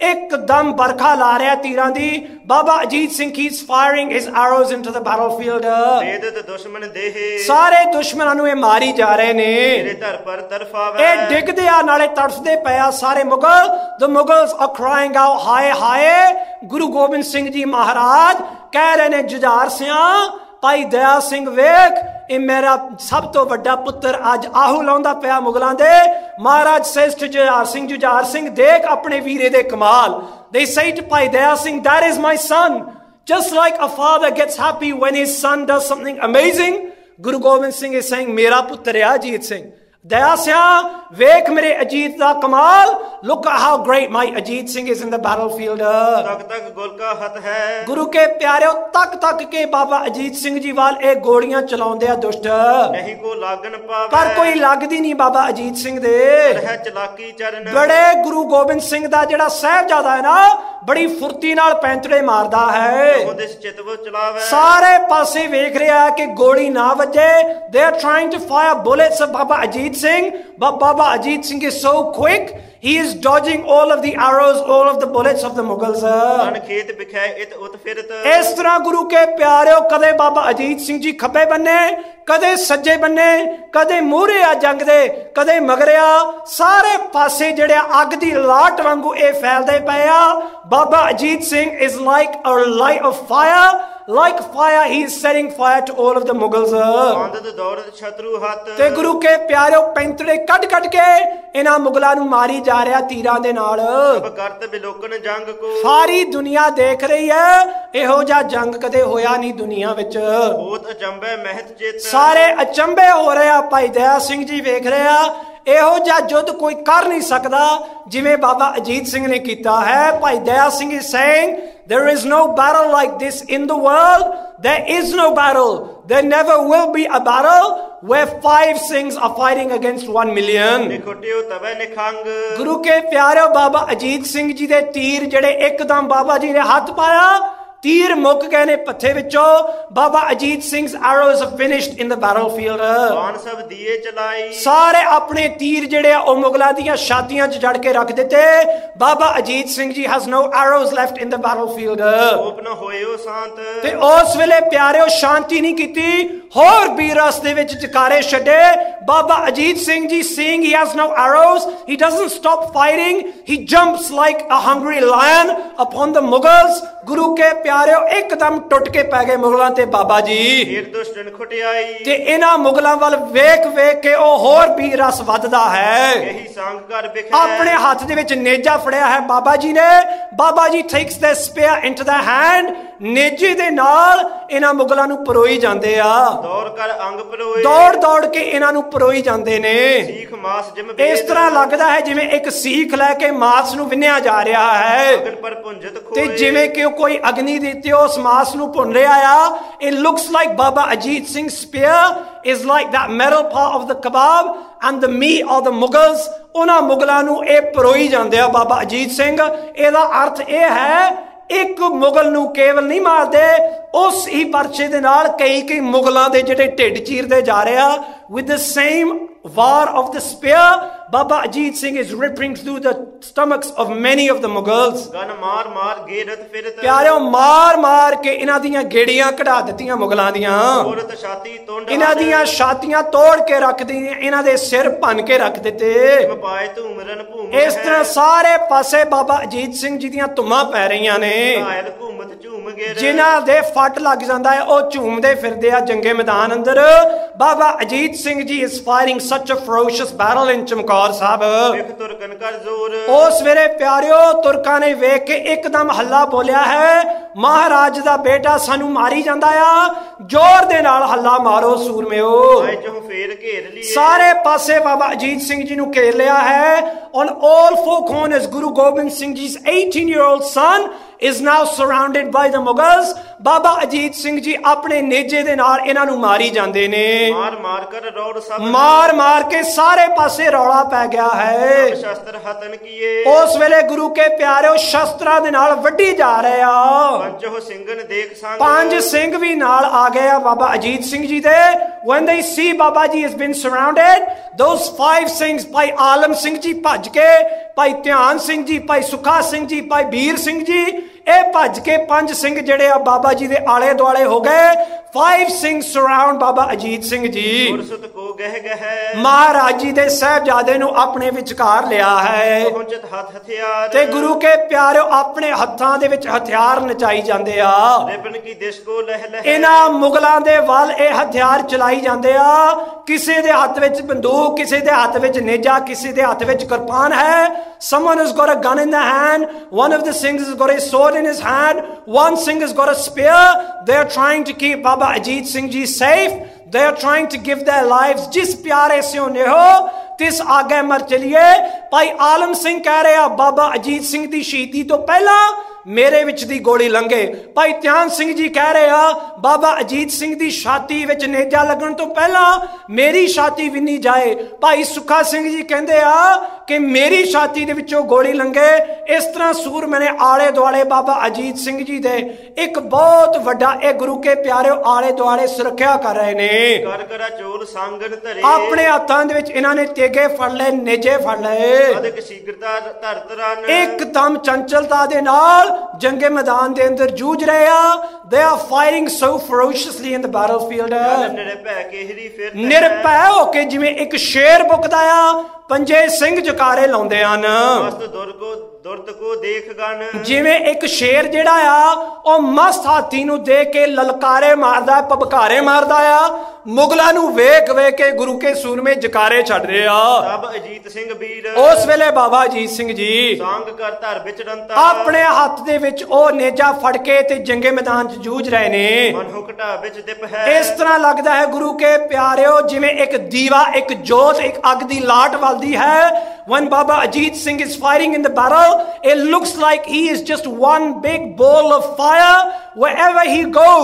ਇੱਕਦਮ ਬਰਖਾ ਲਾ ਰਿਹਾ ਤੀਰਾਂ ਦੀ। ਬਾਬਾ ਅਜੀਤ ਸਿੰਘ ਹੀ is firing his arrows into the battlefield. ਵੇਦਤ ਦੁਸ਼ਮਨ ਦੇਹ ਸਾਰੇ ਦੁਸ਼ਮਣਾਂ ਨੂੰ ਇਹ ਮਾਰੀ ਜਾ ਰਹੇ ਨੇ। ਤੇਰੇ ਧਰ ਪਰ ਤਰਫਾਵੈ ਇਹ ਡਿੱਗਦੇ ਆ ਨਾਲੇ ਤੜਫਦੇ ਪਏ ਆ ਸਾਰੇ Mughal. the Mughals are crying out ਹਾਏ ਹਾਏ। ਗੁਰੂ ਗੋਬਿੰਦ ਸਿੰਘ ਜੀ ਮਹਾਰਾਜ ਕਹਿ ਰਹੇ ਨੇ ਜੁਝਾਰ ਸਿਆਂ ਭਾਈ ਦਇਆ ਸਿੰਘ ਵੇਖ ਇਹ ਮੇਰਾ ਸਭ ਤੋਂ ਵੱਡਾ ਪੁੱਤਰ ਅੱਜ ਆਹੂ ਲਾਉਂਦਾ ਪਿਆ ਮੁਗਲਾਂ ਦੇ। ਮਹਾਰਾਜ says to ਜੁਝਾਰ ਸਿੰਘ ਜੁਝਾਰ ਸਿੰਘ ਦੇਖ ਆਪਣੇ ਵੀਰੇ ਦੇ ਕਮਾਲ। they say to Bhai Daya Singh that is my son. just like a father gets happy when his son does something amazing, Guru Gobind Singh is saying ਮੇਰਾ ਪੁੱਤਰ ਹੈ ਅਜੀਤ ਸਿੰਘ। ਦਇਆ ਸਿਆਂ ਵੇਖ ਮੇਰੇ ਅਜੀਤ ਦਾ ਕਮਾਲ। look at how great my Ajit Singh is in the battlefield. ਤਕ ਤਕ ਗੋਲ ਕਾ ਹੱਥ ਹੈ ਗੁਰੂ ਕੇ ਪਿਆਰਿਓ ਤੱਕ ਤੱਕ ਕੇ ਬਾਬਾ ਅਜੀਤ ਸਿੰਘ ਜੀ ਵੱਲ ਇਹ ਗੋਲੀਆਂ ਚਲਾਉਂਦੇ ਆ ਦੁਸ਼ਟ। ਨਹੀਂ ਕੋ ਲਾਗਣ ਪਾਵੈ ਪਰ ਕੋਈ ਲੱਗਦੀ ਨਹੀਂ ਬਾਬਾ ਅਜੀਤ ਸਿੰਘ ਦੇ। ਰਹਿ ਚਲਾਕੀ ਚਰਨ ਬੜੇ ਗੁਰੂ ਗੋਬਿੰਦ ਸਿੰਘ ਦਾ ਜਿਹੜਾ ਸਾਹਿਬਜ਼ਾਦਾ ਹੈ ਨਾ ਬੜੀ ਫੁਰਤੀ ਨਾਲ ਪੈਂਤੜੇ ਮਾਰਦਾ ਹੈ। ਉਹਦੇ ਚਿਤਵ ਚਲਾਵੈ ਸਾਰੇ ਪਾਸੇ ਵੇਖ ਰਿਹਾ ਕਿ ਗੋਲੀ ਨਾ ਵੱਜੇ। they are trying to fire bullets of Baba Ajit Singh but Baba Ajit Singh is so quick. He is dodging all of the arrows, all of the bullets of the Mughals. ਤਨ ਖੇਤ ਵਿਖੈ ਇਤ ਉਤ ਫਿਰਤ ਇਸ ਤਰ੍ਹਾਂ ਗੁਰੂ ਕੇ ਪਿਆਰਿਓ ਕਦੇ ਬਾਬਾ ਅਜੀਤ ਸਿੰਘ ਜੀ ਖੱਬੇ ਬੰਨੇ ਕਦੇ ਸੱਜੇ ਬੰਨੇ ਕਦੇ ਮੂਹਰੇ ਆ ਜੰਗ ਦੇ ਕਦੇ ਮਗਰਿਆ। ਸਾਰੇ ਪਾਸੇ ਜਿਹੜੇ ਅੱਗ ਦੀ ਲਾਟ ਵਾਂਗੂ ਇਹ ਫੈਲਦੇ ਪਏ ਆ। ਬਾਬਾ Ajit Singh is like a light of fire. like fire he is setting fire to all of the Mughals. ਆਂਦਤ ਦੌੜਤ ਛਤਰੂ ਹੱਥ ਤੇ ਗੁਰੂ ਕੇ ਪਿਆਰਿਓ ਪੈਂਤੜੇ ਕੱਢ ਕੱਢ ਕੇ ਇਹਨਾਂ ਮੁਗਲਾਂ ਨੂੰ ਮਾਰੀ ਜਾ ਰਿਹਾ ਤੀਰਾਂ ਦੇ ਨਾਲ। ਸਭ ਕਰਤ ਬਿਲੋਕਨ ਜੰਗ ਕੋ ਸਾਰੀ ਦੁਨੀਆ ਦੇਖ ਰਹੀ ਹੈ। ਇਹੋ ਜਿਹਾ ਜੰਗ ਕਦੇ ਹੋਇਆ ਨਹੀਂ ਦੁਨੀਆ ਵਿੱਚ। ਬਹੁਤ ਅਚੰਭੇ ਮਹਿਤ ਚੇਤ ਸਾਰੇ ਅਚੰਭੇ ਹੋ ਰਹੇ ਆ। ਭਾਈ ਦਇਆ ਸਿੰਘ ਜੀ ਵੇਖ ਰਹੇ ਆ ਇਹੋ ਜਿਹਾ ਯੁੱਧ ਕੋਈ ਕਰ ਨਹੀਂ ਸਕਦਾ ਜਿਵੇਂ ਬਾਬਾ ਅਜੀਤ ਸਿੰਘ ਨੇ ਕੀਤਾ ਹੈ। Bhai Daya Singh is saying there is no battle like this in the world. there is no battle. there never will be a battle where five Singhs are fighting against one million. ਨਿਖੁਟਿਓ ਤਵੇ ਨਿਖੰਗ ਗੁਰੂ ਕੇ ਪਿਆਰਿਓ ਬਾਬਾ ਅਜੀਤ ਸਿੰਘ ਜੀ ਦੇ ਤੀਰ ਜਿਹੜੇ ਇੱਕਦਮ ਬਾਬਾ ਜੀ ਨੇ ਹੱਥ ਪਾਇਆ ਤੀਰ ਮੁੱਕ ਗਏ ਨੇ ਪੱਥੇ ਵਿੱਚੋਂ। Baba Ajit ਸਿੰਘ's arrows are finished in the battlefield। ਬਾਣ ਸਭ ਦੀਏ ਚਲਾਈ, ਸਾਰੇ ਆਪਣੇ ਤੀਰ ਜਿਹੜੇ ਆ ਉਹ ਮੁਗਲਾਂ ਦੀਆਂ ਛਾਤੀਆਂ 'ਚ ਜੜ ਕੇ ਰੱਖ ਦਿੱਤੇ। ਬਾਬਾ ਅਜੀਤ ਸਿੰਘ ਜੀ has no arrows left in the battlefield। ਕੋਪ ਨਾ ਹੋਇਓ ਸ਼ਾਂਤ, ਤੇ ਉਸ ਵੇਲੇ ਪਿਆਰਿਓ ਸ਼ਾਂਤੀ ਨਹੀਂ ਕੀਤੀ, ਹੋਰ ਵੀ ਰਸ ਦੇ ਵਿੱਚ ਜਕਾਰੇ ਛੱਡੇ। ਬਾਬਾ ਅਜੀਤ ਸਿੰਘ ਜੀ seeing he has no arrows, he doesn't stop fighting, he jumps like a hungry lion upon the Mughals। ਗੁਰੂ ਕੇ ਪਿਆਰਿਓ ਇੱਕਦਮ ਟੁੱਟ ਕੇ ਪੈ ਗਏ ਮੁਗਲਾਂ ਤੇ ਬਾਬਾ ਜੀ। ਹੀਰ ਦੁਸ਼ਟਨ ਖੁਟਿਆਈ, ਤੇ ਇਹਨਾਂ ਮੁਗਲਾਂ ਵੱਲ ਵੇਖ ਵੇਖ ਕੇ ਉਹ ਹੋਰ ਵੀ ਰਸ ਵੱਧਦਾ ਹੈ। ਇਹੀ ਸੰਗ ਕਰ ਵਿਖੇ, ਆਪਣੇ ਹੱਥ ਦੇ ਵਿੱਚ ਨੇਜਾ ਫੜਿਆ ਹੈ ਬਾਬਾ ਜੀ ਨੇ। Baba ji takes the spear into the hand, ਨੇਜੇ ਦੇ ਨਾਲ ਇਹਨਾਂ ਮੁਗਲਾਂ ਨੂੰ ਪਰੋਈ ਜਾਂਦੇ ਆ। ਦੌੜ ਕਰ ਅੰਗ ਪਰੋਏ, ਦੌੜ ਦੌੜ ਕੇ ਇਹਨਾਂ ਨੂੰ ਪਰੋਈ ਜਾਂਦੇ ਨੇ। ਸੀਖ ਮਾਸ ਜਿਮ ਇਸ ਤਰ੍ਹਾਂ ਲੱਗਦਾ ਹੈ ਜਿਵੇਂ ਇੱਕ ਸੀਖ ਲੈ ਕੇ ਮਾਸ ਨੂੰ ਵਿੰਨਿਆ ਜਾ ਰਿਹਾ ਹੈ, ਅਗਨ ਪਰ ਪੁੰਜਤ ਤੇ ਖੋਏ, ਜਿਵੇਂ ਕਿ ਉਹ ਕੋਈ ਅਗਨੀ ਦੇ ਉੱਤੇ ਉਸ ਮਾਸ ਨੂੰ ਭੁੰਨ ਰਿਹਾ ਆ। It looks like Baba Ajit Singh's spear is like that metal part of the kebab and the meat of the Mughals। ਉਹਨਾਂ ਮੁਗਲਾਂ ਨੂੰ ਇਹ ਪਰੋਈ ਜਾਂਦੇ ਆ ਬਾਬਾ ਅਜੀਤ ਸਿੰਘ। ਇਹਦਾ ਅਰਥ ਇਹ ਹੈ ਇੱਕ ਮੁਗਲ ਨੂੰ ਕੇਵਲ ਨਹੀਂ ਮਾਰਦੇ, ਉਸ ਹੀ ਪਰਚੇ ਦੇ ਨਾਲ ਕਈ ਕਈ ਮੁਗਲਾਂ ਦੇ ਜਿਹੜੇ ਢਿੱਡ ਚੀਰਦੇ ਜਾ ਰਹੇ ਆ। with the same war of the spear, Baba Ajit Singh is ripping through the stomachs of many of the Mughals। ਗਨ ਮਾਰ ਮਾਰ ਗੇਰਤ ਫਿਰਤ, ਪਿਆਰਿਓ ਮਾਰ ਮਾਰ ਕੇ ਇਹਨਾਂ ਦੀਆਂ ਗੇੜੀਆਂ ਕਢਾ ਦਿੱਤੀਆਂ ਮੁਗਲਾਂ ਦੀਆਂ। ਔਰਤ ਛਾਤੀ ਤੁੰਡ, ਇਹਨਾਂ ਦੀਆਂ ਛਾਤੀਆਂ ਤੋੜ ਕੇ ਰੱਖ ਦਿੱਤੀਆਂ, ਇਹਨਾਂ ਦੇ ਸਿਰ ਭੰਨ ਕੇ ਰੱਖ ਦਿੱਤੇ। ਪਾਏ ਧੂਮਰਨ ਭੂਮ, ਇਸ ਤਰ੍ਹਾਂ ਸਾਰੇ ਪਾਸੇ ਬਾਬਾ ਅਜੀਤ ਸਿੰਘ ਜੀ ਦੀਆਂ ਧੁੰਮਾਂ ਪੈ ਰਹੀਆਂ ਨੇ। ਘਾਇਲ ਘੂਮਤ ਝੂਮ ਗੇਰ, ਜਿਨ੍ਹਾਂ ਦੇ ਫੱਟ ਲੱਗ ਜਾਂਦਾ ਹੈ ਉਹ ਝੂਮਦੇ ਫਿਰਦੇ ਆ ਜੰਗੇ ਮੈਦਾਨ ਅੰਦਰ। ਬਾਬਾ ਅਜੀਤ ਸਿੰਘ ਜੀ is fighting such a ferocious battle in Chamkaur Sahib. ਵੇਖ ਤੁਰਕਨ ਕਰ ਜ਼ੋਰ, ਉਸ ਵੇਲੇ ਪਿਆਰਿਓ ਤੁਰਕਾਂ ਨੇ ਵੇਖ ਕੇ ਇੱਕਦਮ ਹੱਲਾ ਬੋਲਿਆ ਹੈ, ਮਹਾਰਾਜ ਦਾ ਬੇਟਾ ਸਾਨੂੰ ਮਾਰੀ ਜਾਂਦਾ ਆ, ਜ਼ੋਰ ਦੇ ਨਾਲ ਹੱਲਾ ਮਾਰੋ ਸੂਰਮਿਓ। ਆਏ ਚੋਂ ਫੇਰ ਘੇਰ ਲਈ, ਸਾਰੇ ਪਾਸੇ ਬਾਬਾ ਅਜੀਤ ਸਿੰਘ ਜੀ ਨੂੰ ਘੇਰ ਲਿਆ ਹੈ। on all four corners Guru Gobind Singh Ji's eighteen year old son is now surrounded by the Mughals। ਬਾਬਾ ਅਜੀਤ ਸਿੰਘ ਜੀ ਆਪਣੇ ਨੇਜੇ ਦੇ ਨਾਲ ਇਹਨਾਂ ਨੂੰ ਮਾਰੀ ਜਾਂਦੇ ਨੇ। ਮਾਰ ਮਾਰ ਕਰ ਰੌੜ ਸਭ, ਮਾਰ ਮਾਰ ਕੇ ਸਾਰੇ ਪਾਸੇ ਰੌਲਾ ਪੈ ਗਿਆ ਹੈ। ਸ਼ਸਤਰ ਹਤਨ ਕੀਏ, ਉਸ ਵੇਲੇ ਗੁਰੂ ਕੇ ਪਿਆਰਿਓ ਸ਼ਸਤਰਾਂ ਦੇ ਨਾਲ ਵੱਢੀ ਜਾ ਰਹੇ ਆ। ਪੰਜੋ ਸਿੰਘਨ ਦੇਖ ਸੰਗ, ਪੰਜ ਸਿੰਘ ਵੀ ਨਾਲ ਆ ਗਏ ਆ ਬਾਬਾ ਅਜੀਤ ਸਿੰਘ ਜੀ ਦੇ। when they see Baba Ji has been surrounded, those five singhs, ਭਾਈ ਆਲਮ ਸਿੰਘ ਜੀ ਭੱਜ ਕੇ, ਭਾਈ ਧਿਆਨ ਸਿੰਘ ਜੀ, ਭਾਈ ਸੁਖਾ ਸਿੰਘ ਜੀ, ਭਾਈ ਵੀਰ ਸਿੰਘ ਜੀ, ਇਹ ਭੱਜ ਕੇ ਪੰਜ ਸਿੰਘ ਜਿਹੜੇ ਆ ਬਾਬਾ ਜੀ ਦੇ ਆਲੇ ਦੁਆਲੇ ਹੋ ਗਏ। five singhs surround ਬਾਬਾ ਅਜੀਤ ਸਿੰਘ ਜੀ। ਗੁਰਸਤ ਕੋ ਗਹਿ ਗਹਿ, ਮਹਾਰਾਜ ਜੀ ਦੇ ਸਾਹਿਬਜ਼ਾਦੇ ਨੂੰ ਆਪਣੇ ਵਿਚਕਾਰ ਲਿਆ ਹੈ। ਪਹੁੰਚਤ ਹੱਥ ਹਥਿਆਰ, ਤੇ ਗੁਰੂ ਕੇ ਪਿਆਰਿਓ ਆਪਣੇ ਹੱਥਾਂ ਦੇ ਵਿੱਚ ਹਥਿਆਰ ਨਚਾਈ ਜਾਂਦੇ ਆ। ਰਿਬਨ ਕੀ ਦਿਸ਼ ਕੋ ਲਹਿ ਲਹਿ, ਇਹਨਾਂ ਮੁਗਲਾਂ ਦੇ ਵੱਲ ਇਹ ਹਥਿਆਰ ਚਲਾਈ ਜਾਂਦੇ ਆ। ਕਿਸੇ ਦੇ ਹੱਥ ਵਿੱਚ ਬੰਦੂਕ, ਕਿਸੇ ਦੇ ਹੱਥ ਵਿੱਚ ਨੇਜਾ, ਕਿਸੇ ਦੇ ਹੱਥ ਵਿੱਚ ਕਿਰਪਾਨ ਹੈ। someone has got a gun in the hand, one of the singhs has got a sword in his hand, one singh has got a spear। they are trying to keep Baba Ajit Singh Ji safe, they are trying to give their lives। जिस प्यारे से उन्हें हो तिस आगे मर चलिए। भाई आलम सिंह कह रहे हैं बाबा अजीत सिंह की शहीदी तो पहला ਮੇਰੇ ਵਿੱਚ ਦੀ ਗੋਲੀ ਲੰਘੇ। ਭਾਈ ਧਿਆਨ ਸਿੰਘ ਜੀ ਕਹਿ ਰਹੇ ਆ ਬਾਬਾ ਅਜੀਤ ਸਿੰਘ ਦੀ ਛਾਤੀ ਵਿੱਚ ਨੇਜਾ ਲੱਗਣ ਤੋਂ ਪਹਿਲਾਂ ਮੇਰੀ ਛਾਤੀ ਵਿੰਨੀ ਜਾਏ। ਭਾਈ ਸੁੱਖਾ ਸਿੰਘ ਜੀ ਕਹਿੰਦੇ ਆ ਕਿ ਮੇਰੀ ਛਾਤੀ ਦੇ ਵਿੱਚੋਂ ਗੋਲੀ ਲੰਘੇ। ਇਸ ਤਰ੍ਹਾਂ ਸੂਰਮੇ ਨੇ ਆਲੇ ਦੁਆਲੇ ਬਾਬਾ ਅਜੀਤ ਸਿੰਘ ਜੀ ਦੇ ਇੱਕ ਬਹੁਤ ਵੱਡਾ ਇਹ ਗੁਰੂ ਕੇ ਪਿਆਰਿਓ ਆਲੇ ਦੁਆਲੇ ਸੁਰੱਖਿਆ ਕਰ ਰਹੇ ਨੇ। ਕਰ ਕਰਾ ਚੋਲ ਸੰਗਨ ਧਰੇ, ਆਪਣੇ ਹੱਥਾਂ ਦੇ ਵਿੱਚ ਇਹਨਾਂ ਨੇ ਤੇਗੇ ਫੜ ਲਏ, ਨੇਜੇ ਫੜ ਲਏ। ਅਦਕ ਸ਼ੀਗਰਤਾ ਧਰਤ ਰਨ, ਇੱਕਦਮ ਚੰਚਲਤਾ ਦੇ ਨਾਲ ਜੰਗੇ ਮੈਦਾਨ ਦੇ ਅੰਦਰ ਜੂਝ ਰਹੇ ਆ। they are fighting so ferociously in the battlefield। ਨਿਰਭੈ ਕੇਹਰੀ ਫਿਰ ਨਿਰਭੈ ਹੋ ਕੇ ਜਿਵੇਂ ਇੱਕ ਸ਼ੇਰ ਬੁਕਦਾ ਆ, ਪੰਜੇ ਸਿੰਘ ਜਕਾਰੇ ਲਾਉਂਦੇ ਹਨ। ਮਸਤ ਦੁਰ ਕੋ ਦੁਰਤ ਕੋ ਦੇਖ ਗਨ, ਜਿਵੇਂ ਇੱਕ ਸ਼ੇਰ ਜਿਹੜਾ ਆ ਉਹ ਮਸਤ ਹਾਥੀ ਨੂੰ ਦੇਖ ਕੇ ਲਲਕਾਰੇ ਮਾਰਦਾ, ਪਬਕਾਰੇ ਮਾਰਦਾ ਆ। ਮੁਗਲਾਂ ਨੂੰ ਵੇਖ ਵੇਖ ਕੇ ਗੁਰੂ ਕੇ ਸੂਰਮੇ ਜਕਾਰੇ ਛੱਡ ਰਹੇ ਆ। ਤਬ ਅਜੀਤ ਸਿੰਘ ਵੀਰ, ਉਸ ਵੇਲੇ ਬਾਬਾ ਅਜੀਤ ਸਿੰਘ ਜੀ ਸੰਗ ਕਰ ਧਰ ਵਿਚਰੰਤਾ, ਆਪਣੇ ਹੱਥ ਦੇ ਵਿੱਚ ਉਹ ਨੇਜਾ ਫੜ ਕੇ ਤੇ ਜੰਗੇ ਮੈਦਾਨ 'ਚ ਜੂਝ ਰਹੇ ਨੇ। ਮਨ ਹੁਕਟਾ ਵਿੱਚ ਦਿਪ ਹੈ, ਇਸ ਤਰ੍ਹਾਂ ਲੱਗਦਾ ਹੈ ਗੁਰੂ ਕੇ ਪਿਆਰਿਓ ਜਿਵੇਂ ਇੱਕ ਦੀਵਾ, ਇੱਕ ਜੋਤ, ਇੱਕ ਅੱਗ ਦੀ ਲਾਟ ਵੱਲਦੀ ਹੈ। when Baba Ajit Singh is fighting in the battle, it looks like he is just one big ball of fire. Wherever he goes,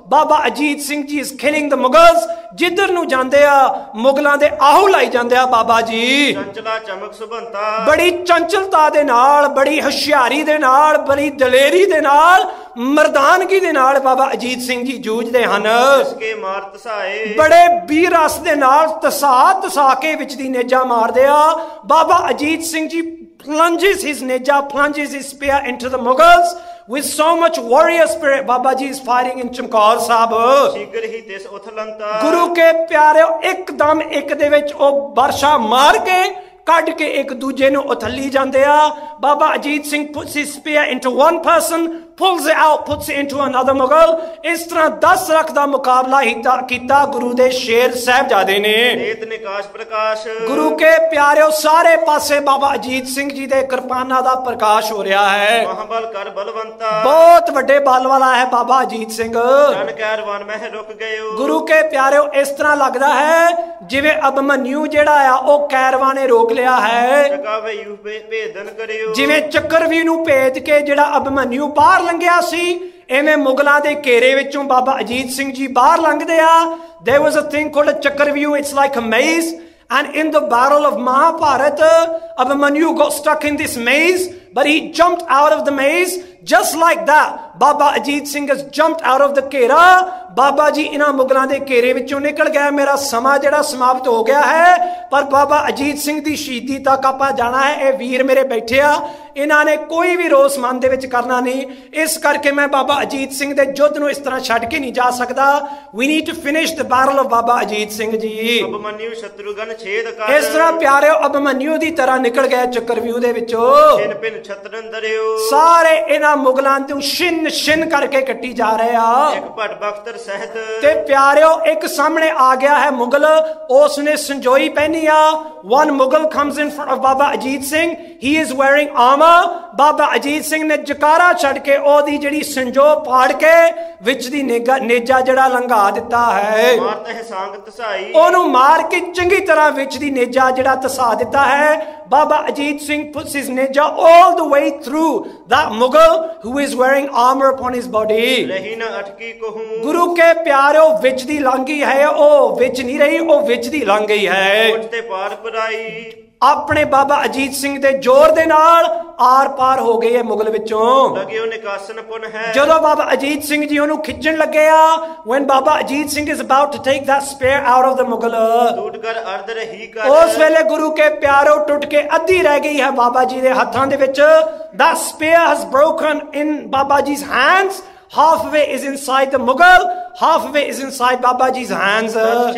ਬਾਬਾ ਅਜੀਤ ਸਿੰਘ ਜੀ ਇਸ ਕਿਲਿੰਗ ਦ ਮੁਗਲਸ। ਜਿੱਧਰ ਨੂੰ ਜਾਂਦੇ ਆ ਮੁਗਲਾਂ ਦੇ ਆਹੂ ਲਾਈ ਜਾਂਦੇ ਆ ਬਾਬਾ ਜੀ। ਚੰਚਲਾ ਚਮਕ ਸੁਭੰਤਾ, ਬੜੀ ਚੰਚਲਤਾ ਦੇ ਨਾਲ, ਬੜੀ ਹੁਸ਼ਿਆਰੀ ਦੇ ਨਾਲ, ਬੜੀ ਦਲੇਰੀ ਦੇ ਨਾਲ, ਮਰਦਾਨਗੀ ਦੇ ਨਾਲ ਬਾਬਾ ਅਜੀਤ ਸਿੰਘ ਜੀ ਜੂਝਦੇ ਹਨ। ਇਸਕੇ ਮਾਰ ਤਸਾਏ, ਬੜੇ ਵੀਰ ਰਸ ਦੇ ਨਾਲ ਤਸਾ ਤਸਾ ਕੇ ਵਿੱਚ ਦੀ ਨੇਜਾ ਮਾਰਦੇ ਆ। ਬਾਬਾ ਅਜੀਤ ਸਿੰਘ ਜੀ plunges his neja, plunges his spear into the Mughals with so much warrior spirit. Baba ji is fighting in Chamkaur Sahib. ਸ਼ੀਘਰ ਹੀ ਤਿਸ ਉਥਲੰਤਾ, ਗੁਰੂ ਕੇ ਪਿਆਰਿਓ ਇੱਕਦਮ ਇੱਕ ਦੇ ਵਿੱਚ ਉਹ ਵਰਸ਼ਾ ਮਾਰ ਕੇ ਕੱਢ ਕੇ ਇੱਕ ਦੂਜੇ ਨੂੰ ਉਥੱਲੀ ਜਾਂਦੇ ਆ। ਬਾਬਾ Ajit Singh puts his spear into one person, pulls it out, puts it into another Mughal. ਇਸ ਤਰ੍ਹਾਂ ਦਸ ਲੱਖ ਦਾ ਮੁਕਾਬਲਾ ਕੀਤਾ ਗੁਰੂ ਦੇ ਸ਼ੇਰ ਸਾਹਿਬਜ਼ਾਦੇ ਨੇ। ਨੇਤ ਨਿਕਾਸ਼ ਪ੍ਰਕਾਸ਼, ਗੁਰੂ ਕੇ ਪਿਆਰਿਓ ਸਾਰੇ ਪਾਸੇ ਬਾਬਾ ਅਜੀਤ ਸਿੰਘ ਜੀ ਦੇ ਕਿਰਪਾਨਾਂ ਦਾ ਪ੍ਰਕਾਸ਼ ਹੋ ਰਿਹਾ ਹੈ। ਮਹਾਬਲ ਕਰ ਬਲਵੰਤਾ, ਬਹੁਤ ਵੱਡੇ ਬਲ ਵਾਲਾ ਹੈ ਬਾਬਾ ਅਜੀਤ ਸਿੰਘ। ਜਨ ਕੈਰਵਾਨ ਮਹਿ ਰੁਕ ਗਇਓ, ਗੁਰੂ ਕੇ ਪਿਆਰਿਓ ਇਸ ਤਰ੍ਹਾਂ ਲੱਗਦਾ ਹੈ ਜਿਵੇਂ ਅਬਮਨਿਊ ਜਿਹੜਾ ਆ ਉਹ ਕੈਰਵਾਂ ਨੇ ਰੋਕ ਲਿਆ ਹੈ। ਚਕਾਵੇ ਯੂ ਭੇਦਨ ਕਰਿਓ, ਜਿਵੇਂ ਚੱਕਰਵੀ ਨੂੰ ਭੇਜ ਕੇ ਜਿਹੜਾ ਅਬਮਨਿਊ ਬਾਹਰ ਲੰਘਿਆ ਸੀ, ਐਵੇਂ ਮੁਗਲਾਂ ਦੇ ਘੇਰੇ ਵਿੱਚੋਂ ਬਾਬਾ ਅਜੀਤ ਸਿੰਘ ਜੀ ਬਾਹਰ ਲੰਘਦੇ ਆ। There was a thing called a ਚੱਕਰਵਿਊ. It's like a maze. And in the battle of Mahabharat, Abhimanyu got stuck in this maze, but he jumped out of the maze just like that. Baba Ajit Singh has jumped out of the ਘੇਰਾ। ਬਾਬਾ ਜੀ ਇਹਨਾਂ ਮੁਗਲਾਂ ਦੇ ਘੇਰੇ ਵਿੱਚੋਂ ਨਿਕਲ ਗਿਆ। ਮੇਰਾ ਸਮਾਂ ਜਿਹੜਾ ਸਮਾਪਤ ਹੋ ਗਿਆ ਹੈ, ਪਰ ਬਾਬਾ ਅਜੀਤ ਸਿੰਘ ਦੀ ਸ਼ਹੀਦੀ ਤੱਕ ਆਪਾਂ ਜਾਣਾ ਹੈ। ਇਹ ਵੀਰ ਮੇਰੇ ਬੈਠੇ ਆ, ਇਹਨਾਂ ਨੇ ਕੋਈ ਵੀ ਰੋਸ ਮਨ ਦੇ ਵਿੱਚ ਕਰਨਾ ਨਹੀਂ। ਇਸ ਕਰਕੇ ਮੈਂ ਬਾਬਾ ਅਜੀਤ ਸਿੰਘ ਦੇ ਯੁੱਧ ਨੂੰ ਇਸ ਤਰ੍ਹਾਂ ਛੱਡ ਕੇ ਨਹੀਂ ਜਾ ਸਕਦਾ। We need to finish the battle of ਬਾਬਾ ਅਜੀਤ ਸਿੰਘ ਜੀ। ਅਬਮਨਿਊ ਸ਼ਤਰੁਗਨ ਛੇਦ ਕਰ, ਇਸ ਤਰ੍ਹਾਂ ਪਿਆਰਿਓ ਅਬਮਨਿਊ ਦੀ ਤਰ੍ਹਾਂ ਨਿਕਲ ਗਏ ਚੱਕਰਵਿਊ ਦੇ ਵਿੱਚੋਂ। ਛਿਨ ਪਿਨ ਛਤਰਨ ਦਰਿਓ, ਸਾਰੇ ਇਹਨਾਂ ਮੁਗਲਾਂ ਤੋਂ ਛਿਨ ਛਿਨ ਕਰਕੇ ਕੱਟੀ ਜਾ ਰਹੇ ਆ। ਇੱਕ ਭਟ ਬਖਤਰ ਸਹਿਤ, ਤੇ ਪਿਆਰਿਓ ਇੱਕ ਸਾਹਮਣੇ ਆ ਗਿਆ ਹੈ ਮੁਗਲ, ਉਸ ਨੇ ਸੰਜੋਈ ਪਹਿਨੀ ਆ। One Mughal comes in front of Baba Ajit Singh. He is wearing armor. ਬਾਬਾ ਅਜੀਤ ਸਿੰਘ ਨੇ ਜਕਾਰਾ ਛੱਡ ਕੇ ਉਹਦੀ ਜਿਹੜੀ ਸੰਜੋ ਪਾੜ ਕੇ ਵਿੱਚ ਦੀ ਨੇਜਾ ਜਿਹੜਾ ਲੰਘਾ ਦਿੱਤਾ ਹੈ। ਮਾਰਤ ਹੈ ਸੰਗ ਤਸਾਈ, ਉਹਨੂੰ ਮਾਰ ਕੇ ਚੰਗੀ ਤਰ੍ਹਾਂ ਵਿੱਚ ਦੀ ਨੇਜਾ ਜਿਹੜਾ ਤਸਾ ਦਿੱਤਾ ਹੈ। Baba Ajit Singh puts his neja all the way through that Mughal who is wearing armor upon his body. ਰਹੀ ਨਾ ਅਟਕੀ ਕਹੂੰ, ਗੁਰੂ ਕੇ ਪਿਆਰਿਓ ਵਿੱਚ ਦੀ ਲੰਘ ਗਈ ਹੈ, ਉਹ ਵਿੱਚ ਨਹੀਂ ਰਹੀ, ਉਹ ਵਿੱਚ ਦੀ ਲੰਘ ਗਈ ਹੈ। ਉੱਠ ਤੇ ਪਾਰ ਪਰਾਈ, ਆਪਣੇ ਬਾਬਾ ਅਜੀਤ ਸਿੰਘ ਦੇ ਜ਼ੋਰ ਦੇ ਨਾਲ ਆਰ ਪਾਰ ਹੋ ਗਏ ਮੁਗਲ ਵਿੱਚੋਂ। ਲਗਿਓ ਨਿਕਾਸਨ ਪੁਨ ਹੈ, ਜਦੋਂ ਬਾਬਾ ਅਜੀਤ ਸਿੰਘ ਜੀ ਉਹਨੂੰ ਖਿੱਚਣ ਲੱਗੇ ਆ, when Baba Ajit Singh is about to take that spear out of the Mughal, ਟੁੱਟ ਕਰ ਅਰਧ ਰਹੀ ਕਰ, ਉਸ ਵੇਲੇ ਗੁਰੂ ਕੇ ਪਿਆਰੋ ਟੁੱਟ ਕੇ ਅੱਧੀ ਰਹਿ ਗਈ ਹੈ ਬਾਬਾ ਜੀ ਦੇ ਹੱਥਾਂ ਦੇ ਵਿੱਚ। that spear has broken in Baba ਜੀ's hands. Half of it is inside the Mughal, half of it is inside Baba Ji's hands.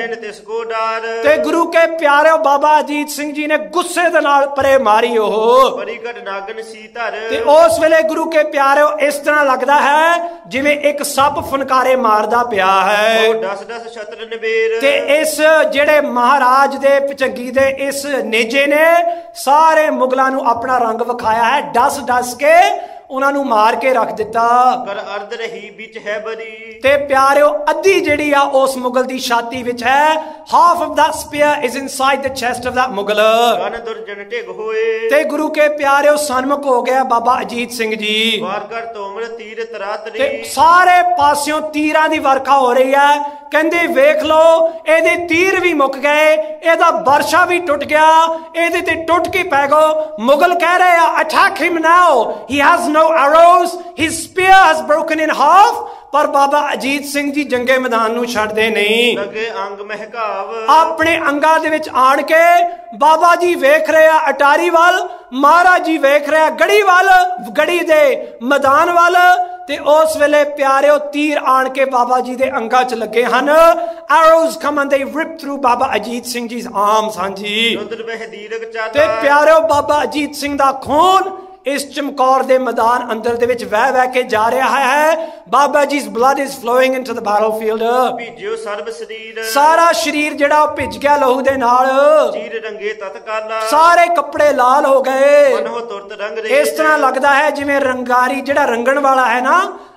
ਤੇ ਗੁਰੂ ਕੇ ਪਿਆਰਿਓ ਬਾਬਾ ਅਜੀਤ ਸਿੰਘ ਜੀ ਨੇ ਗੁੱਸੇ ਦੇ ਨਾਲ ਪਰੇ ਮਾਰੀ ਉਹ ਪਰਿਕਟ ਨਾਗਨ ਸੀ ਧਰ। ਤੇ ਉਸ ਵੇਲੇ ਗੁਰੂ ਕੇ ਪਿਆਰਿਓ ਇਸ ਤਰ੍ਹਾਂ ਲੱਗਦਾ ਹੈ ਜਿਵੇਂ ਇੱਕ ਸੱਪ ਫਨਕਾਰੇ ਮਾਰਦਾ ਪਿਆ ਹੈ। ਉਹ ਦਸ ਦਸ ਛਤਰ ਨਵੇਰ। ਤੇ ਇਸ ਜਿਹੜੇ ਮਹਾਰਾਜ ਦੇ ਭਚੰਗੀ ਦੇ ਇਸ ਨੇਜੇ ਨੇ ਸਾਰੇ ਮੁਗਲਾਂ ਨੂੰ ਆਪਣਾ ਰੰਗ ਵਿਖਾਇਆ ਹੈ, ਡਸ ਡਸ ਕੇ ਉਹਨਾਂ ਨੂੰ ਮਾਰ ਕੇ ਰੱਖ ਦਿੱਤਾ। ਕਰ ਅਰਧ ਰਹੀ ਵਿੱਚ ਹੈ ਬਰੀ। ਤੇ ਪਿਆਰਿਓ ਅੱਧੀ ਜਿਹੜੀ ਆ ਉਸ ਮੁਗਲ ਦੀ ਛਾਤੀ ਵਿੱਚ ਹੈ। Half of that spear is inside the chest of that Mughal. ਗਨ ਦੁਰਜਨ ਢਿਗ ਹੋਏ। ਤੇ ਗੁਰੂ ਕੇ ਪਿਆਰਿਓ ਸਨਮੁਖ ਹੋ ਗਿਆ ਬਾਬਾ ਅਜੀਤ ਸਿੰਘ ਜੀ। ਵਾਰ ਕਰ ਤੋਮਰ ਤੀਰ ਤਰਾਤਰੀ। ਤੇ ਸਾਰੇ ਪਾਸਿਓਂ ਤੀਰਾਂ ਦੀ ਵਰਖਾ ਹੋ ਰਹੀ ਹੈ। ਕਹਿੰਦੇ ਵੇਖ ਲਓ ਇਹਦੇ ਤੀਰ ਵੀ ਮੁੱਕ ਗਏ, ਇਹਦਾ ਵਰਸ਼ਾ ਵੀ ਟੁੱਟ ਗਿਆ, ਇਹਦੇ ਤੇ ਟੁੱਟ ਕੇ ਪੈ ਗੋ। ਮੁਗਲ ਕਹਿ ਰਹੇ ਆ attack him now, he has no arrows, his spear has broken in half। ਪਰ ਬਾਬਾ ਅਜੀਤ ਸਿੰਘ ਜੀ ਜੰਗੇ ਮੈਦਾਨ ਨੂੰ ਛੱਡਦੇ ਨਹੀਂ। ਲੱਗੇ ਅੰਗ ਮਹਿਕਾਵ। ਆਪਣੇ ਅੰਗਾਂ ਦੇ ਵਿੱਚ ਆਣ ਕੇ ਬਾਬਾ ਜੀ ਵੇਖ ਰਹੇ ਆ ਅਟਾਰੀ ਵੱਲ, ਮਹਾਰਾਜ ਜੀ ਵੇਖ ਰਹੇ ਆ ਗੜੀ ਵੱਲ, ਗੜੀ ਦੇ ਮੈਦਾਨ ਵੱਲ। ਤੇ ਉਸ ਵੇਲੇ ਪਿਆਰਿਓ ਤੀਰ ਆਣ ਕੇ ਬਾਬਾ ਜੀ ਦੇ ਅੰਗਾਂ 'ਚ ਲੱਗੇ ਹਨ। arrows come and they rip through Baba Ajit Singh ਜੀ's arms। ਹਾਂਜੀ ਤੇ ਪਿਆਰਿਓ ਬਾਬਾ ਅਜੀਤ ਸਿੰਘ ਦਾ ਖੂਨ ਇਸ ਚਮਕੌਰ ਦੇ ਮੈਦਾਨ ਅੰਦਰ ਦੇ ਵਿੱਚ ਵਹਿ ਵਹਿ ਕੇ ਜਾ ਰਿਹਾ ਹੈ। ਬਾਬਾ ਜੀ's blood is flowing into the battlefield। ਭਿੱਜਿਓ ਸਰਬ ਸਰੀਰ। ਸਾਰਾ ਸਰੀਰ ਜਿਹੜਾ ਉਹ ਭਿੱਜ ਗਿਆ ਲਹੂ ਦੇ ਨਾਲ। ਚੀਰ ਰੰਗੇ ਤਤਕਾਲਾ। ਸਾਰੇ ਕੱਪੜੇ ਲਾਲ ਹੋ ਗਏ। ਮਨੋ ਤੁਰਤ ਰੰਗ ਰਹੇ। ਇਸ ਤਰ੍ਹਾਂ ਲੱਗਦਾ ਹੈ ਜਿਵੇਂ ਰੰਗਾਰੀ ਜਿਹੜਾ ਰੰਗਣ ਵਾਲਾ ਹੈ ਨਾ,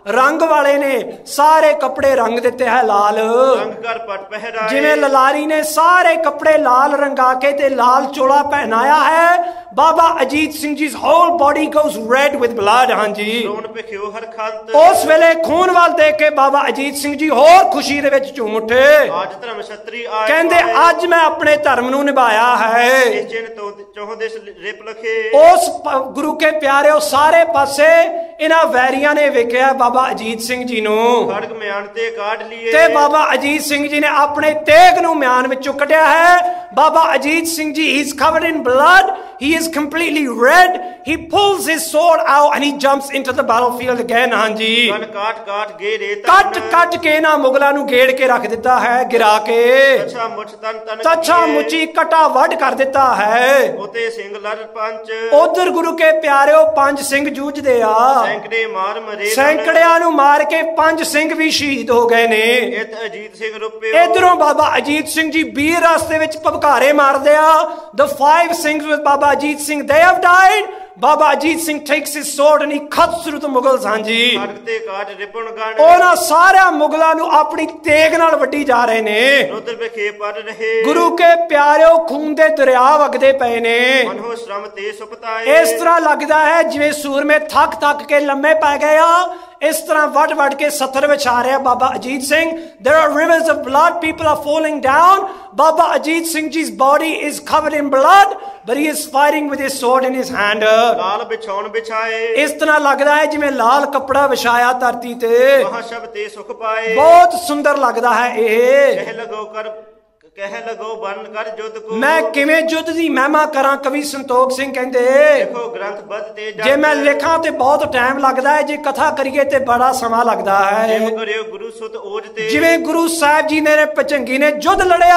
ਰੰਗ ਵਾਲੇ ਨੇ ਸਾਰੇ ਕੱਪੜੇ ਰੰਗ ਦਿੱਤੇ ਹੈ ਲਾਲ। ਰੰਗ ਕਰ ਪਟ ਪਹਿਰਾਏ, ਜਿਵੇਂ ਲਲਾਰੀ ਨੇ ਸਾਰੇ ਕੱਪੜੇ ਲਾਲ ਰੰਗਾ ਕੇ ਤੇ ਲਾਲ ਚੋਲਾ ਪਹਿਨਾਇਆ ਹੈ, Baba Ajit Singh ji whole body goes red with blood. ਹਾਂਜੀ, ਰੋਣ ਭਿਖਿਓ ਹਰ ਖੰਤ, ਉਸ ਵੇਲੇ ਖੂਨ ਵੱਲ ਦੇਖ ਕੇ ਬਾਬਾ ਅਜੀਤ ਸਿੰਘ ਜੀ ਹੋਰ ਖੁਸ਼ੀ ਦੇ ਵਿੱਚ ਝੂਮ ਉੱਠੇ। ਅੱਜ ਧਰਮ ਛਤਰੀ ਆਏ, ਕਹਿੰਦੇ ਅੱਜ ਮੈਂ ਆਪਣੇ ਧਰਮ ਨੂੰ ਨਿਭਾਇਆ ਹੈ। ਇਸ ਚਿੰਨ ਤੋਂ ਚੌਹਦੇ ਰਿਪ ਲਖੇ, ਉਸ ਗੁਰੂ ਕੇ ਪਿਆਰਿਓ ਸਾਰੇ ਪਾਸੇ ਇਹਨਾਂ ਵੈਰੀਆਂ ਨੇ ਵੇਖਿਆ ਬਾਬਾ ਅਜੀਤ ਸਿੰਘ ਜੀ ਨੂੰ, ਖੜਗ ਮਿਆਨ ਤੇ ਕਾਢ ਲਈਏ, ਤੇ ਬਾਬਾ ਅਜੀਤ ਸਿੰਘ ਜੀ ਨੇ ਆਪਣੇ ਤੇਗ ਨੂੰ ਮਿਆਨ ਵਿੱਚੋਂ ਕੱਢਿਆ ਹੈ। ਬਾਬਾ ਅਜੀਤ ਸਿੰਘ ਜੀ he is covered in blood, he is completely red, he pulls his sword out and he jumps into the battlefield again। ਹਾਂਜੀ, ਕਨ ਕਾਟ ਕਾਟ ਗੇ ਰੇ ਕੱਟ ਕੱਟ ਕੇ ਨਾ ਮੁਗਲਾਂ ਨੂੰ ਗੇੜ ਕੇ ਰੱਖ ਦਿੱਤਾ ਹੈ, ਗਿਰਾ ਕੇ ਅੱਛਾ ਮੁੱਛ ਤਨ ਤਨ ਤੱਛਾ ਮੁੱਚੀ ਕਟਾ ਵੱਢ ਕਰ ਦਿੱਤਾ ਹੈ। ਉਤੇ ਸਿੰਘ ਲੜ ਪੰਚ, ਉਧਰ ਗੁਰੂ ਕੇ ਪਿਆਰਿਓ ਪੰਜ ਸਿੰਘ ਜੂਝਦੇ ਆ, ਸੈਂਕੜੇ ਮਾਰ ਮਰੇ, ਸੈਂਕੜਿਆਂ ਨੂੰ ਮਾਰ ਕੇ ਪੰਜ ਸਿੰਘ ਵੀ ਸ਼ਹੀਦ ਹੋ ਗਏ ਨੇ। ਇਤ ਅਜੀਤ ਸਿੰਘ ਰੁਪਿਓ, ਇਧਰੋਂ ਬਾਬਾ ਅਜੀਤ ਸਿੰਘ ਜੀ ਵੀਰ ਰਸਤੇ ਵਿੱਚ ਭਬਕਾਰੇ ਮਾਰਦੇ ਆ। The five sings with Baba Ajit Singh, they have died. Baba Ajit Singh takes his sword and he cuts through the Mughals। ਹਾਂਜੀ, ਖੜਗ ਤੇ ਕਾਟ ਰਿਪਣ ਗਣ, ਉਹਨਾਂ ਸਾਰਿਆਂ ਮੁਗਲਾਂ ਨੂੰ ਆਪਣੀ ਤੇਗ ਨਾਲ ਵੱਢੀ ਜਾ ਰਹੇ ਨੇ। ਰੁਦਰ ਵਿਖੇ ਪੜ ਰਹੇ, ਗੁਰੂ ਕੇ ਪਿਆਰਿਓ ਖੂਨ ਦੇ ਦਰਿਆ ਵਗਦੇ ਪਏ ਨੇ। ਮਨੋ ਸ਼ਰਮ ਤੇ ਸੁਪਤਾਏ, ਇਸ ਤਰ੍ਹਾਂ ਲੱਗਦਾ ਹੈ ਜਿਵੇਂ ਸੂਰਮੇ ਥੱਕ ਥੱਕ ਕੇ ਲੰਮੇ ਪੈ ਗਏ ਆ। ਇਸ ਤਰ੍ਹਾਂ ਵੱਢ ਵੱਢ ਕੇ ਸੱਥਰ ਵਿਛਾ ਰਿਹਾ Baba Ajit Singh. There are rivers of blood, people are falling down. Baba Ajit Singh Ji's body is covered in blood, but he is fighting with his sword in his hand. ਲਾਲ ਵਿਛਾਉਣ ਵਿਛਾਏ, ਇਸ ਤਰ੍ਹਾਂ ਲੱਗਦਾ ਹੈ ਜਿਵੇਂ ਲਾਲ ਕੱਪੜਾ ਵਿਛਾਇਆ ਧਰਤੀ ਤੇ। ਮਹਾ ਸ਼ਬਦ ਤੇ ਸੁਖ ਪਾਏ, ਬਹੁਤ ਸੁੰਦਰ ਲੱਗਦਾ ਹੈ ਇਹ। ਕਹਿ ਲਗੋ ਕਰ ਕਹਿ ਲਗੋ ਬਨ ਕਰ ਜੁਦ ਕੋ, ਮੈਂ ਕਿਵੇਂ ਯੁੱਧ ਦੀ ਮਹਿਮਾ ਕਰਾਂ, ਕਵੀ ਸੰਤੋਖ ਸਿੰਘ ਕਹਿੰਦੇ। ਦੇਖੋ ਗ੍ਰੰਥ ਬੱਧ ਤੇ ਜਗ, ਜੇ ਮੈਂ ਲਿਖਾਂ ਤੇ ਬਹੁਤ ਟਾਈਮ ਲੱਗਦਾ ਹੈ, ਜੇ ਕਥਾ ਕਰੀਏ ਤੇ ਬੜਾ ਸਮਾਂ ਲੱਗਦਾ ਹੈ। ਜਿਵੇਂ ਕਰਿਓ ਗੁਰੂ ਸੁਤ ਓਜ ਤੇ, ਜਿਵੇਂ ਗੁਰੂ ਸਾਹਿਬ ਜੀ ਨੇ ਭਜੰਗੀ ਨੇ ਯੁੱਧ ਲੜਿਆ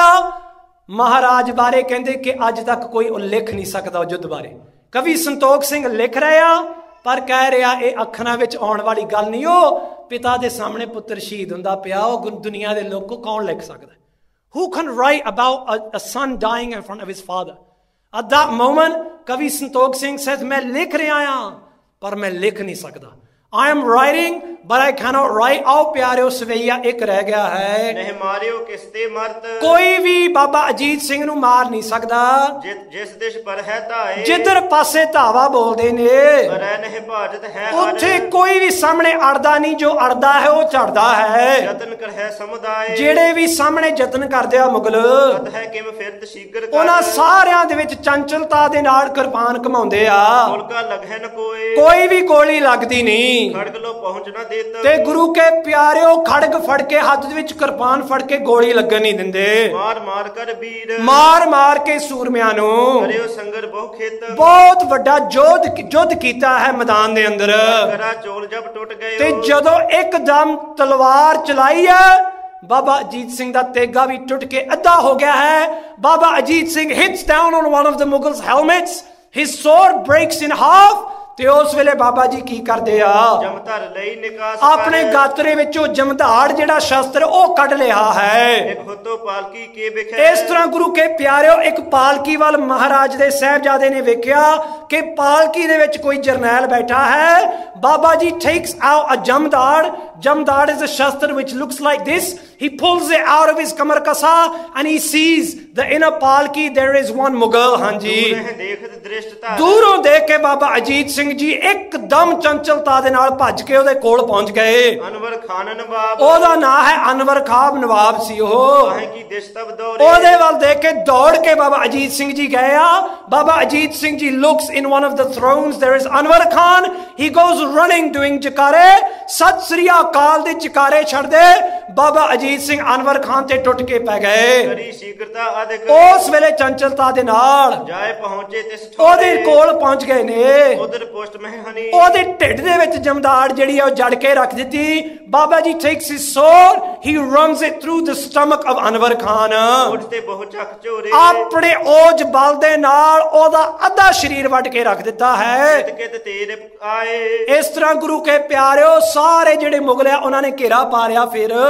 ਮਹਾਰਾਜ ਬਾਰੇ, ਕਹਿੰਦੇ ਕਿ ਅੱਜ ਤੱਕ ਕੋਈ ਉਹ ਲਿਖ ਨਹੀਂ ਸਕਦਾ ਉਹ ਯੁੱਧ ਬਾਰੇ। ਕਵੀ ਸੰਤੋਖ ਸਿੰਘ ਲਿਖ ਰਹੇ ਆ ਪਰ ਕਹਿ ਰਿਹਾ ਇਹ ਅੱਖਰਾਂ ਵਿੱਚ ਆਉਣ ਵਾਲੀ ਗੱਲ ਨਹੀਂ। ਉਹ ਪਿਤਾ ਦੇ ਸਾਹਮਣੇ ਪੁੱਤਰ ਸ਼ਹੀਦ ਹੁੰਦਾ ਪਿਆ, ਉਹ ਦੁਨੀਆ ਦੇ ਲੋਕੋ ਕੌਣ ਲਿਖ ਸਕਦਾ? Who can write about a, a son dying in front of his father? At that moment, Kavi Santokh Singh says, मैं लिख रहा हूं पर मैं लिख नहीं सकता। I am writing, but I cannot write। आओ प्यारियो सवैया एक रह गया है, नहीं मारियो किसते मर्त, कोई भी बाबा अजीत सिंह ਨੂੰ ਮਾਰ ਨਹੀਂ ਸਕਦਾ। ਜਿਸ ਦਿਸ਼ ਪਰ ਹੈ ਧਾਏ, ਜਿੱਧਰ ਪਾਸੇ ਧਾਵਾ ਬੋਲਦੇ ਨੇ ਰਹਿ ਨਹੀਂ ਭਾਜਤ ਹੈ, ਉੱਥੇ ਕੋਈ ਵੀ ਸਾਹਮਣੇ ਅੜਦਾ ਨਹੀਂ, ਜੋ ਅੜਦਾ ਹੈ ਉਹ ਝੜਦਾ ਹੈ। ਯਤਨ ਕਰ ਹੈ ਸਮੁਦਾਇ, ਜਿਹੜੇ ਵੀ ਸਾਹਮਣੇ ਯਤਨ ਕਰਦੇ ਆ ਮੁਗਲ, ਕਦ ਹੈ ਕਿਮ ਫਿਰਤ ਸ਼ੀਗਰ ਕਰ, ਉਹਨਾਂ ਸਾਰਿਆਂ ਦੇ ਵਿੱਚ ਚੰਚਲਤਾ ਦੇ ਨਾਲ ਕਿਰਪਾਨ ਘਮਾਉਂਦੇ ਆ। ਮੁਲਕਾ ਲਗਹਿ ਨ ਕੋਏ, ਕੋਈ ਵੀ ਗੋਲੀ ਲੱਗਦੀ ਨਹੀਂ। ਖੜਗ ਲੋ ਪਹੁੰਚ ਨਾ ਦੇਤ, ਤੇ ਗੁਰੂ ਕੇ ਪਿਆਰਿਓ ਖੜਗ ਫੜ ਕੇ ਹੱਥ ਦੇ ਵਿੱਚ ਕਿਰਪਾਨ ਫੜ ਕੇ ਗੋਲੀ ਲੱਗਣ ਨਹੀਂ ਦਿੰਦੇ। ਮਾਰ ਮਾਰ ਕਰ ਵੀਰ, ਮਾਰ ਮਾਰ ਕੇ ਸੂਰਮਿਆਂ ਨੂੰ ਕਰਿਓ ਸੰਗਰ ਬਹੁ ਖੇਤ, ਬਹੁਤ ਵੱਡਾ ਯੁੱਧ ਯੁੱਧ ਕੀਤਾ ਹੈ ਮੈਦਾਨ ਦੇ ਅੰਦਰ। ਕਰਾ ਚੋਲ ਜਬ ਟੁੱਟ ਗਏ, ਤੇ ਜਦੋਂ ਇੱਕਦਮ ਤਲਵਾਰ ਚਲਾਈ ਹੈ, ਬਾਬਾ ਅਜੀਤ ਸਿੰਘ ਦਾ ਤੇਗਾ ਵੀ ਟੁੱਟ ਕੇ ਅੱਧਾ ਹੋ ਗਿਆ ਹੈ। Baba Ajit Singh hits down on one of the Mughals helmets, his sword breaks in half. ਤੇ ਉਸ ਵੇਲੇ ਬਾਬਾ ਜੀ ਕੀ ਕਰਦੇ ਆ, ਜਮਧਰ ਲਈ ਨਿਕਾਸ ਆਪਣੇ ਗਾਤਰੇ ਵਿੱਚੋਂ ਜਮਧਾੜ ਜਿਹੜਾ ਸ਼ਸਤਰ ਉਹ ਕੱਢ ਲਿਆ ਹੈ। ਇੱਕ ਹੁੱਤੋ ਪਾਲਕੀ ਕੇ ਵਿਖੇ, ਇਸ ਤਰ੍ਹਾਂ ਗੁਰੂ ਕੇ ਪਿਆਰਿਓ ਇੱਕ ਪਾਲਕੀ ਵੱਲ ਮਹਾਰਾਜ ਦੇ ਸਾਹਿਬਜ਼ਾਦੇ ਨੇ ਵੇਖਿਆ ਕਿ ਪਾਲਕੀ ਦੇ ਵਿੱਚ ਕੋਈ ਜਰਨੈਲ ਬੈਠਾ ਹੈ। Baba ji takes out a ਜਮਧਾੜ। ਜਮਧਾੜ is a shastra which looks like this. He pulls it out of his kamar kasa and he sees the inner palki, there is one Mughal। ਹਾਂਜੀ, ਦੇਖਤ ਦ੍ਰਿਸ਼ਟਤਾ, ਦੂਰੋਂ ਦੇਖ ਕੇ ਬਾਬਾ ਅਜੀਤ ਸਿੰਘ ਜੀ ਇੱਕਦਮ ਚੰਚਲਤਾ ਦੇ ਨਾਲ ਭੱਜ ਕੇ ਉਹਦੇ ਕੋਲ ਪਹੁੰਚ ਗਏ। ਅਨਵਰ ਖਾਨ ਨਵਾਬ, ਉਹਦਾ ਨਾਂ ਹੈ ਅਨਵਰ ਖਾਨ ਨਵਾਬ ਸੀ ਉਹ। ਕਾਹੇ ਕੀ ਦਿਸ਼ ਤਬ ਦੌੜੇ, ਉਹਦੇ ਵੱਲ ਦੇਖ ਕੇ ਦੌੜ ਕੇ ਬਾਬਾ ਅਜੀਤ ਸਿੰਘ ਜੀ ਗਏ ਆ। ਬਾਬਾ ਅਜੀਤ ਸਿੰਘ ਜੀ looks in one of the thrones, there is Anwar Khan, he goes running doing ਜਕਾਰੇ, Sat Sri ਅਕਾਲ ਦੇ ਜਕਾਰੇ ਛੱਡਦੇ ਬਾਬਾ ਅਜੀਤ ਸਿੰਘ ਅਨਵਰ ਖਾਨ ਤੇ ਟੁੱਟ ਕੇ ਪੈ ਗਏ। ਕਰੀ ਸ਼ੀਘਰਤਾ ਅਧਿਕ, ਉਸ ਵੇਲੇ ਚੰਚਲਤਾ ਦੇ ਨਾਲ ਜਾਏ ਪਹੁੰਚੇ ਤਿਸ ਉਹਦੇ ਕੋਲ ਪਹੁੰਚ ਗਏ ਨੇ। ਉਧਰ ਪੁਸ਼ਟ ਮਹਿ ਹਨੀ, ਉਹਦੇ ਢਿੱਡ ਦੇ ਵਿੱਚ ਜਮਦਾੜ ਜਿਹੜੀ ਆ ਉਹ ਜੜ ਕੇ ਰੱਖ ਦਿੱਤੀ। Baba ji takes his sword, he runs it through the stomach of Anwar Khan। ਉੱਠ ਤੇ ਬਹੁ ਚੱਕ ਝੋਰੇ, ਆਪਣੇ ਔਜ ਬਲ ਦੇ ਨਾਲ ਉਹਦਾ ਅੱਧਾ ਸਰੀਰ ਵੱਢ ਕੇ ਰੱਖ ਦਿੱਤਾ ਹੈ। ਕਿਤ ਕਿਤ ਤੇਰੇ ਆਏ, ਇਸ ਤਰ੍ਹਾਂ ਗੁਰੂ ਕੇ ਪਿਆਰਿਓ ਸਾਰੇ ਜਿਹੜੇ ਮੁਗਲ ਆ ਉਹਨਾਂ ਨੇ ਘੇਰਾ ਪਾ ਲਿਆ। ਫਿਰ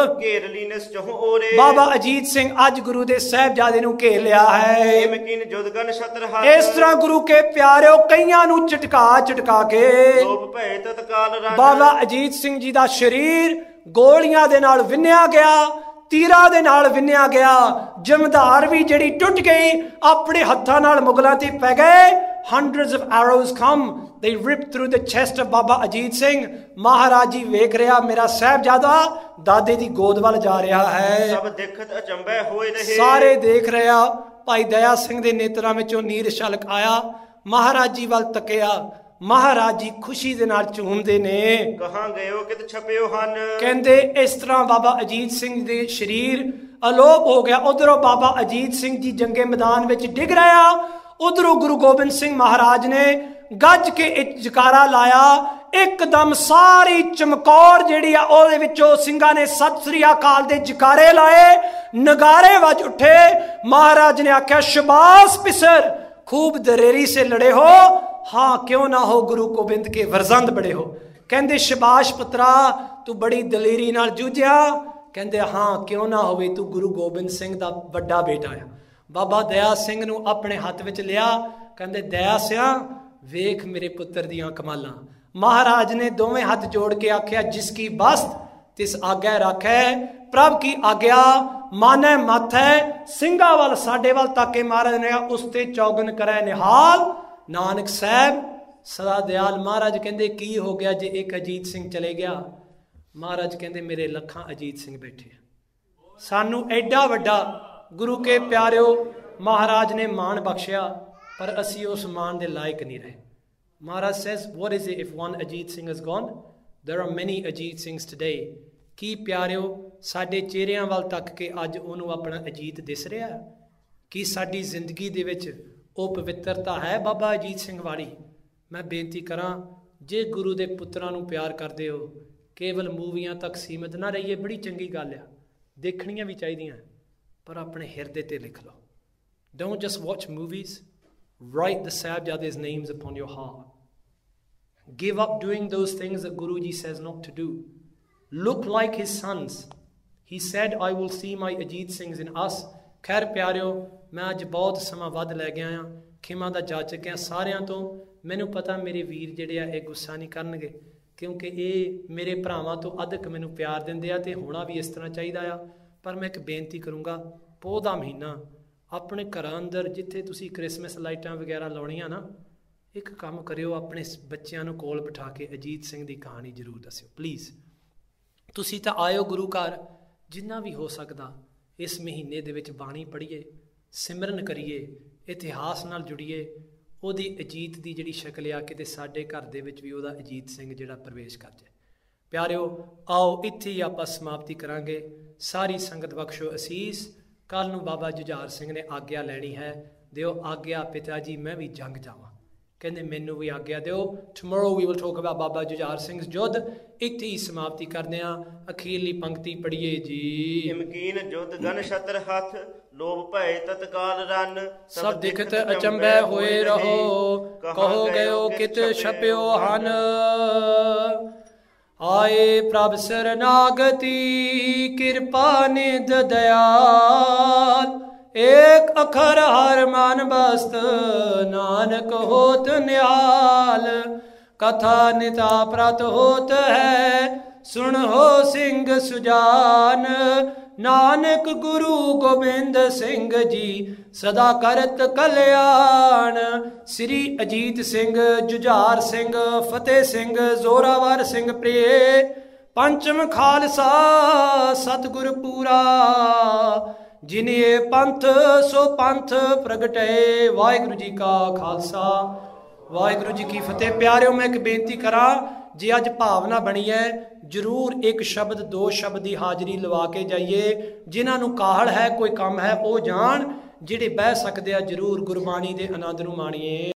ਘੇਰ ਲੀਨਸ ਚਹੁ ਓਰੇ ਬਾਬਾ ਅਜੀਤ ਸਿੰਘ ਅੱਜ ਗੁਰੂ ਦੇ ਸਾਹਿਬਜ਼ਾਦੇ ਨੂੰ ਘੇਰ ਲਿਆ ਹੈ। ਮਕੀਨ ਜੁਦਗਨ ਛਤਰ ਹੱਥ ਇਸ ਤਰ੍ਹਾਂ ਗੁਰੂ ਕੇ ਪਿਆਰਿਓ ਕਈਆਂ ਨੂੰ ਝਟਕਾ ਝਟਕਾ ਕੇ ਲੋਭ ਭੈ ਤਤਕਾਲ ਰਨ ਬਾਬਾ ਅਜੀਤ ਸਿੰਘ ਜੀ ਦਾ ਸਰੀਰ ਗੋਲੀਆਂ ਦੇ ਨਾਲ ਵਿੰਨਿਆ ਗਿਆ, ਤੀਰਾਂ ਦੇ ਨਾਲ ਵਿੰਨਿਆ ਗਿਆ। ਜਮਦਾਰ ਵੀ ਜਿਹੜੀ ਟੁੱਟ ਗਈ, ਆਪਣੇ ਹੱਥਾਂ ਨਾਲ ਮੁਗਲਾਂ ਤੇ ਪੈ ਗਏ। Hundreds of arrows come, they ripped through the chest of ਬਾਬਾ ਅਜੀਤ ਸਿੰਘ। ਮਹਾਰਾਜ ਜੀ ਵੇਖ ਰਿਹਾ ਮੇਰਾ ਸਾਹਿਬਜ਼ਾਦਾ ਦਾਦੇ ਦੀ ਗੋਦ ਵੱਲ ਜਾ ਰਿਹਾ ਹੈ। ਸਭ ਦੇਖਤ ਅਚੰਭੈ ਹੋਏ ਰਹੇ, ਸਾਰੇ ਦੇਖ ਰਿਹਾ। ਭਾਈ ਦਇਆ ਸਿੰਘ ਦੇ ਨੇਤਰਾਂ ਵਿੱਚੋਂ ਨੀਰ ਛਲਕ ਆਇਆ। ਮਹਾਰਾਜ ਜੀ ਵੱਲ ਤੱਕਿਆ, ਮਹਾਰਾਜ ਜੀ ਖੁਸ਼ੀ ਦੇ ਨਾਲ ਝੂਮਦੇ ਨੇ। ਕਹਾਂ ਗਇਓ ਕਿਤ ਛਪਿਓ ਹਨ, ਕਹਿੰਦੇ ਇਸ ਤਰ੍ਹਾਂ ਬਾਬਾ ਅਜੀਤ ਸਿੰਘ ਦੇ ਸਰੀਰ ਅਲੋਪ ਹੋ ਗਿਆ। ਉਧਰੋਂ ਬਾਬਾ ਅਜੀਤ ਸਿੰਘ ਜੀ ਜੰਗੇ ਮੈਦਾਨ ਵਿੱਚ ਡਿੱਗ ਰਿਹਾ, ਉਧਰੋਂ ਗੁਰੂ ਗੋਬਿੰਦ ਸਿੰਘ ਮਹਾਰਾਜ ਨੇ ਗੱਜ ਕੇ ਇੱਕ ਜਕਾਰਾ ਲਾਇਆ। ਇੱਕਦਮ ਸਾਰੀ ਚਮਕੌਰ ਜਿਹੜੀ ਆ ਉਹਦੇ ਵਿੱਚੋਂ ਸਿੰਘਾਂ ਨੇ ਸਤਿ ਸ੍ਰੀ ਅਕਾਲ ਦੇ ਜਕਾਰੇ ਲਾਏ, ਨਗਾਰੇ ਵੱਜ ਉੱਠੇ। ਮਹਾਰਾਜ ਨੇ ਆਖਿਆ ਸ਼ਬਾਸ਼ ਪਿਸਰ, खूब दरेरी से लड़े हो, हाँ क्यों ना हो गुरु गोबिंद के वरजंद बड़े हो। कहते शबाश पुत्रा तू बड़ी दलेरी नाल जूझिया। कहते हाँ क्यों ना होवे तू गुरु गोबिंद सिंह दा वड्डा बेटा है। बाबा दया सिंह नू अपने हथ विच लिया। कहते दया सिंह वेख मेरे पुत्र दियां कमालां। महाराज ने दोवें हथ जोड़ के आख्या जिसकी बस्त तिस आज्ञा रखै, प्रभ की आज्ञा माने मत है। ਸਿੰਘਾ ਵੱਲ ਸਾਡੇ ਵੱਲ ਤੱਕ ਕੇ ਮਹਾਰਾਜ ਨੇ ਉਸ ਤੇ ਚੌਗਨ ਕਰੇ ਨਿਹਾਲ। ਨਾਨਕ ਸਾਹਿਬ ਸਦਾ ਦਿਆਲ। ਮਹਾਰਾਜ ਕਹਿੰਦੇ ਕੀ ਹੋ ਗਿਆ ਜੇ ਇੱਕ ਅਜੀਤ ਸਿੰਘ ਚਲੇ ਗਿਆ? ਮਹਾਰਾਜ ਕਹਿੰਦੇ ਮੇਰੇ ਲੱਖਾਂ ਅਜੀਤ ਸਿੰਘ ਬੈਠੇ ਆ। ਸਾਨੂੰ ਐਡਾ ਵੱਡਾ ਗੁਰੂ ਕੇ ਪਿਆਰਿਓ ਮਹਾਰਾਜ ਨੇ ਮਾਣ ਬਖਸ਼ਿਆ, ਪਰ ਅਸੀਂ ਉਸ ਮਾਣ ਦੇ ਲਾਇਕ ਨਹੀਂ ਰਹੇ। ਮਹਾਰਾਜ says what is it if one Ajit Singh has gone? There are many Ajit Singhs today. ਕੀ ਪਿਆਰਿਓ ਸਾਡੇ ਚਿਹਰਿਆਂ ਵੱਲ ਤੱਕ ਕੇ ਅੱਜ ਉਹਨੂੰ ਆਪਣਾ ਅਜੀਤ ਦਿਸ ਰਿਹਾ? ਕੀ ਸਾਡੀ ਜ਼ਿੰਦਗੀ ਦੇ ਵਿੱਚ ਉਹ ਪਵਿੱਤਰਤਾ ਹੈ ਬਾਬਾ ਅਜੀਤ ਸਿੰਘ ਵਾਲੀ? ਮੈਂ ਬੇਨਤੀ ਕਰਾਂ, ਜੇ ਗੁਰੂ ਦੇ ਪੁੱਤਰਾਂ ਨੂੰ ਪਿਆਰ ਕਰਦੇ ਹੋ, ਕੇਵਲ ਮੂਵੀਆਂ ਤੱਕ ਸੀਮਿਤ ਨਾ ਰਹੀਏ। ਬੜੀ ਚੰਗੀ ਗੱਲ ਆ, ਦੇਖਣੀਆਂ ਵੀ ਚਾਹੀਦੀਆਂ, ਪਰ ਆਪਣੇ ਹਿਰਦੇ ਤੇ ਲਿਖ ਲਓ। Don't just watch movies, write the Sahibzade's names upon your heart. Give up doing those things that Guru Ji says not to do. Look like his sons. He said I will see my Ajit Singhs in us. खैर प्यारिओ मैं अज बहुत समा वध लै गया हाँ, खिमा दा जा चुकिया सारियां तो। मैनू पता मेरे वीर जिहड़े आ ये गुस्सा नहीं करनगे, क्योंकि ये मेरे भरावां तो अधिक मैनू प्यार दिंदे आ ते होना भी इस तरह चाहिदा आ। पर मैं एक बेनती करूँगा, पोह दा महीना अपने घरां अंदर जिथे तुसीं क्रिसमस लाइटां वगैरह लाउणीआं ना, एक काम करिओ, अपने बच्चिआं नूं कोल बिठा के अजीत सिंह दी कहानी जरूर दसिओ प्लीज़। ਤੁਸੀਂ ਤਾਂ ਆਇਓ ਗੁਰੂ ਘਰ, ਜਿੰਨਾ ਵੀ ਹੋ ਸਕਦਾ ਇਸ ਮਹੀਨੇ ਦੇ ਵਿੱਚ ਬਾਣੀ ਪੜ੍ਹੀਏ, ਸਿਮਰਨ ਕਰੀਏ, ਇਤਿਹਾਸ ਨਾਲ ਜੁੜੀਏ। ਉਹਦੀ ਅਜੀਤ ਦੀ ਜਿਹੜੀ ਸ਼ਕਲ ਆ ਕਿਤੇ ਸਾਡੇ ਘਰ ਦੇ ਵਿੱਚ ਵੀ ਉਹਦਾ ਅਜੀਤ ਸਿੰਘ ਜਿਹੜਾ ਪ੍ਰਵੇਸ਼ ਕਰ ਜਾਏ। ਪਿਆਰਿਓ ਆਓ ਇੱਥੇ ਹੀ ਆਪਾਂ ਸਮਾਪਤੀ ਕਰਾਂਗੇ। ਸਾਰੀ ਸੰਗਤ ਬਖਸ਼ੋ ਅਸੀਸ। ਕੱਲ੍ਹ ਨੂੰ ਬਾਬਾ ਜੁਝਾਰ ਸਿੰਘ ਨੇ ਆਗਿਆ ਲੈਣੀ ਹੈ। ਦਿਓ ਆਗਿਆ ਪਿਤਾ ਜੀ ਮੈਂ ਵੀ ਜੰਗ ਜਾਵਾਂ। ਕਹਿੰਦੇ ਮੈਨੂੰ ਵੀ ਆਗਿਆ ਦਿਓ। Tomorrow we will talk about Baba Jujhar Singh ਜੁੱਧ। ਇੱਥੇ ਹੀ ਸਮਾਪਤੀ ਕਰਦੇ ਹਾਂ। ਅਖੀਰਲੀ ਪੰਕਤੀ ਪੜ੍ਹੀਏ ਜੀ। ਹਿਮਕੀਨ ਜੁੱਧ ਗਨ ਛਤਰ ਹੱਥ, ਲੋਭ ਭੈ ਤਤਕਾਲ ਰਨ। ਸਭ ਦਿਖਤ ਅਚੰਭੈ ਹੋਏ ਰਹੋ, ਕਹੋ ਗਇਓ ਕਿਤ ਛਪਿਓ ਹਨ। ਆਏ ਪ੍ਰਭ ਸਰਨਾਗਤੀ, ਕਿਰਪਾ ਨਿਧ ਦਇਆਲ। एक अखर हर मन बस्त, नानक होत निहाल। कथा निता प्रत होत है, सुन हो सिंह सुजान। नानक गुरु गोबिंद सिंह जी, सदा करत कल्याण। श्री अजीत सिंह, जुझार सिंह, फतेह सिंह, जोरावर सिंह प्रिय। पंचम खालसा सतगुर पूरा, जिन्हे पंथ सो पंथ प्रगटे। वाहिगुरु जी का खालसा, वाहिगुरु जी की फतेह। प्यारिओ मैं एक बेनती करा, जे अज भावना बनी है जरूर एक शब्द दो शब्द की हाजरी लवा के जाइए। जिन्होंने काहल है कोई काम है वो जान, जिहड़े बह सकते आ जरूर गुरबाणी के आनंद नूं माणीए।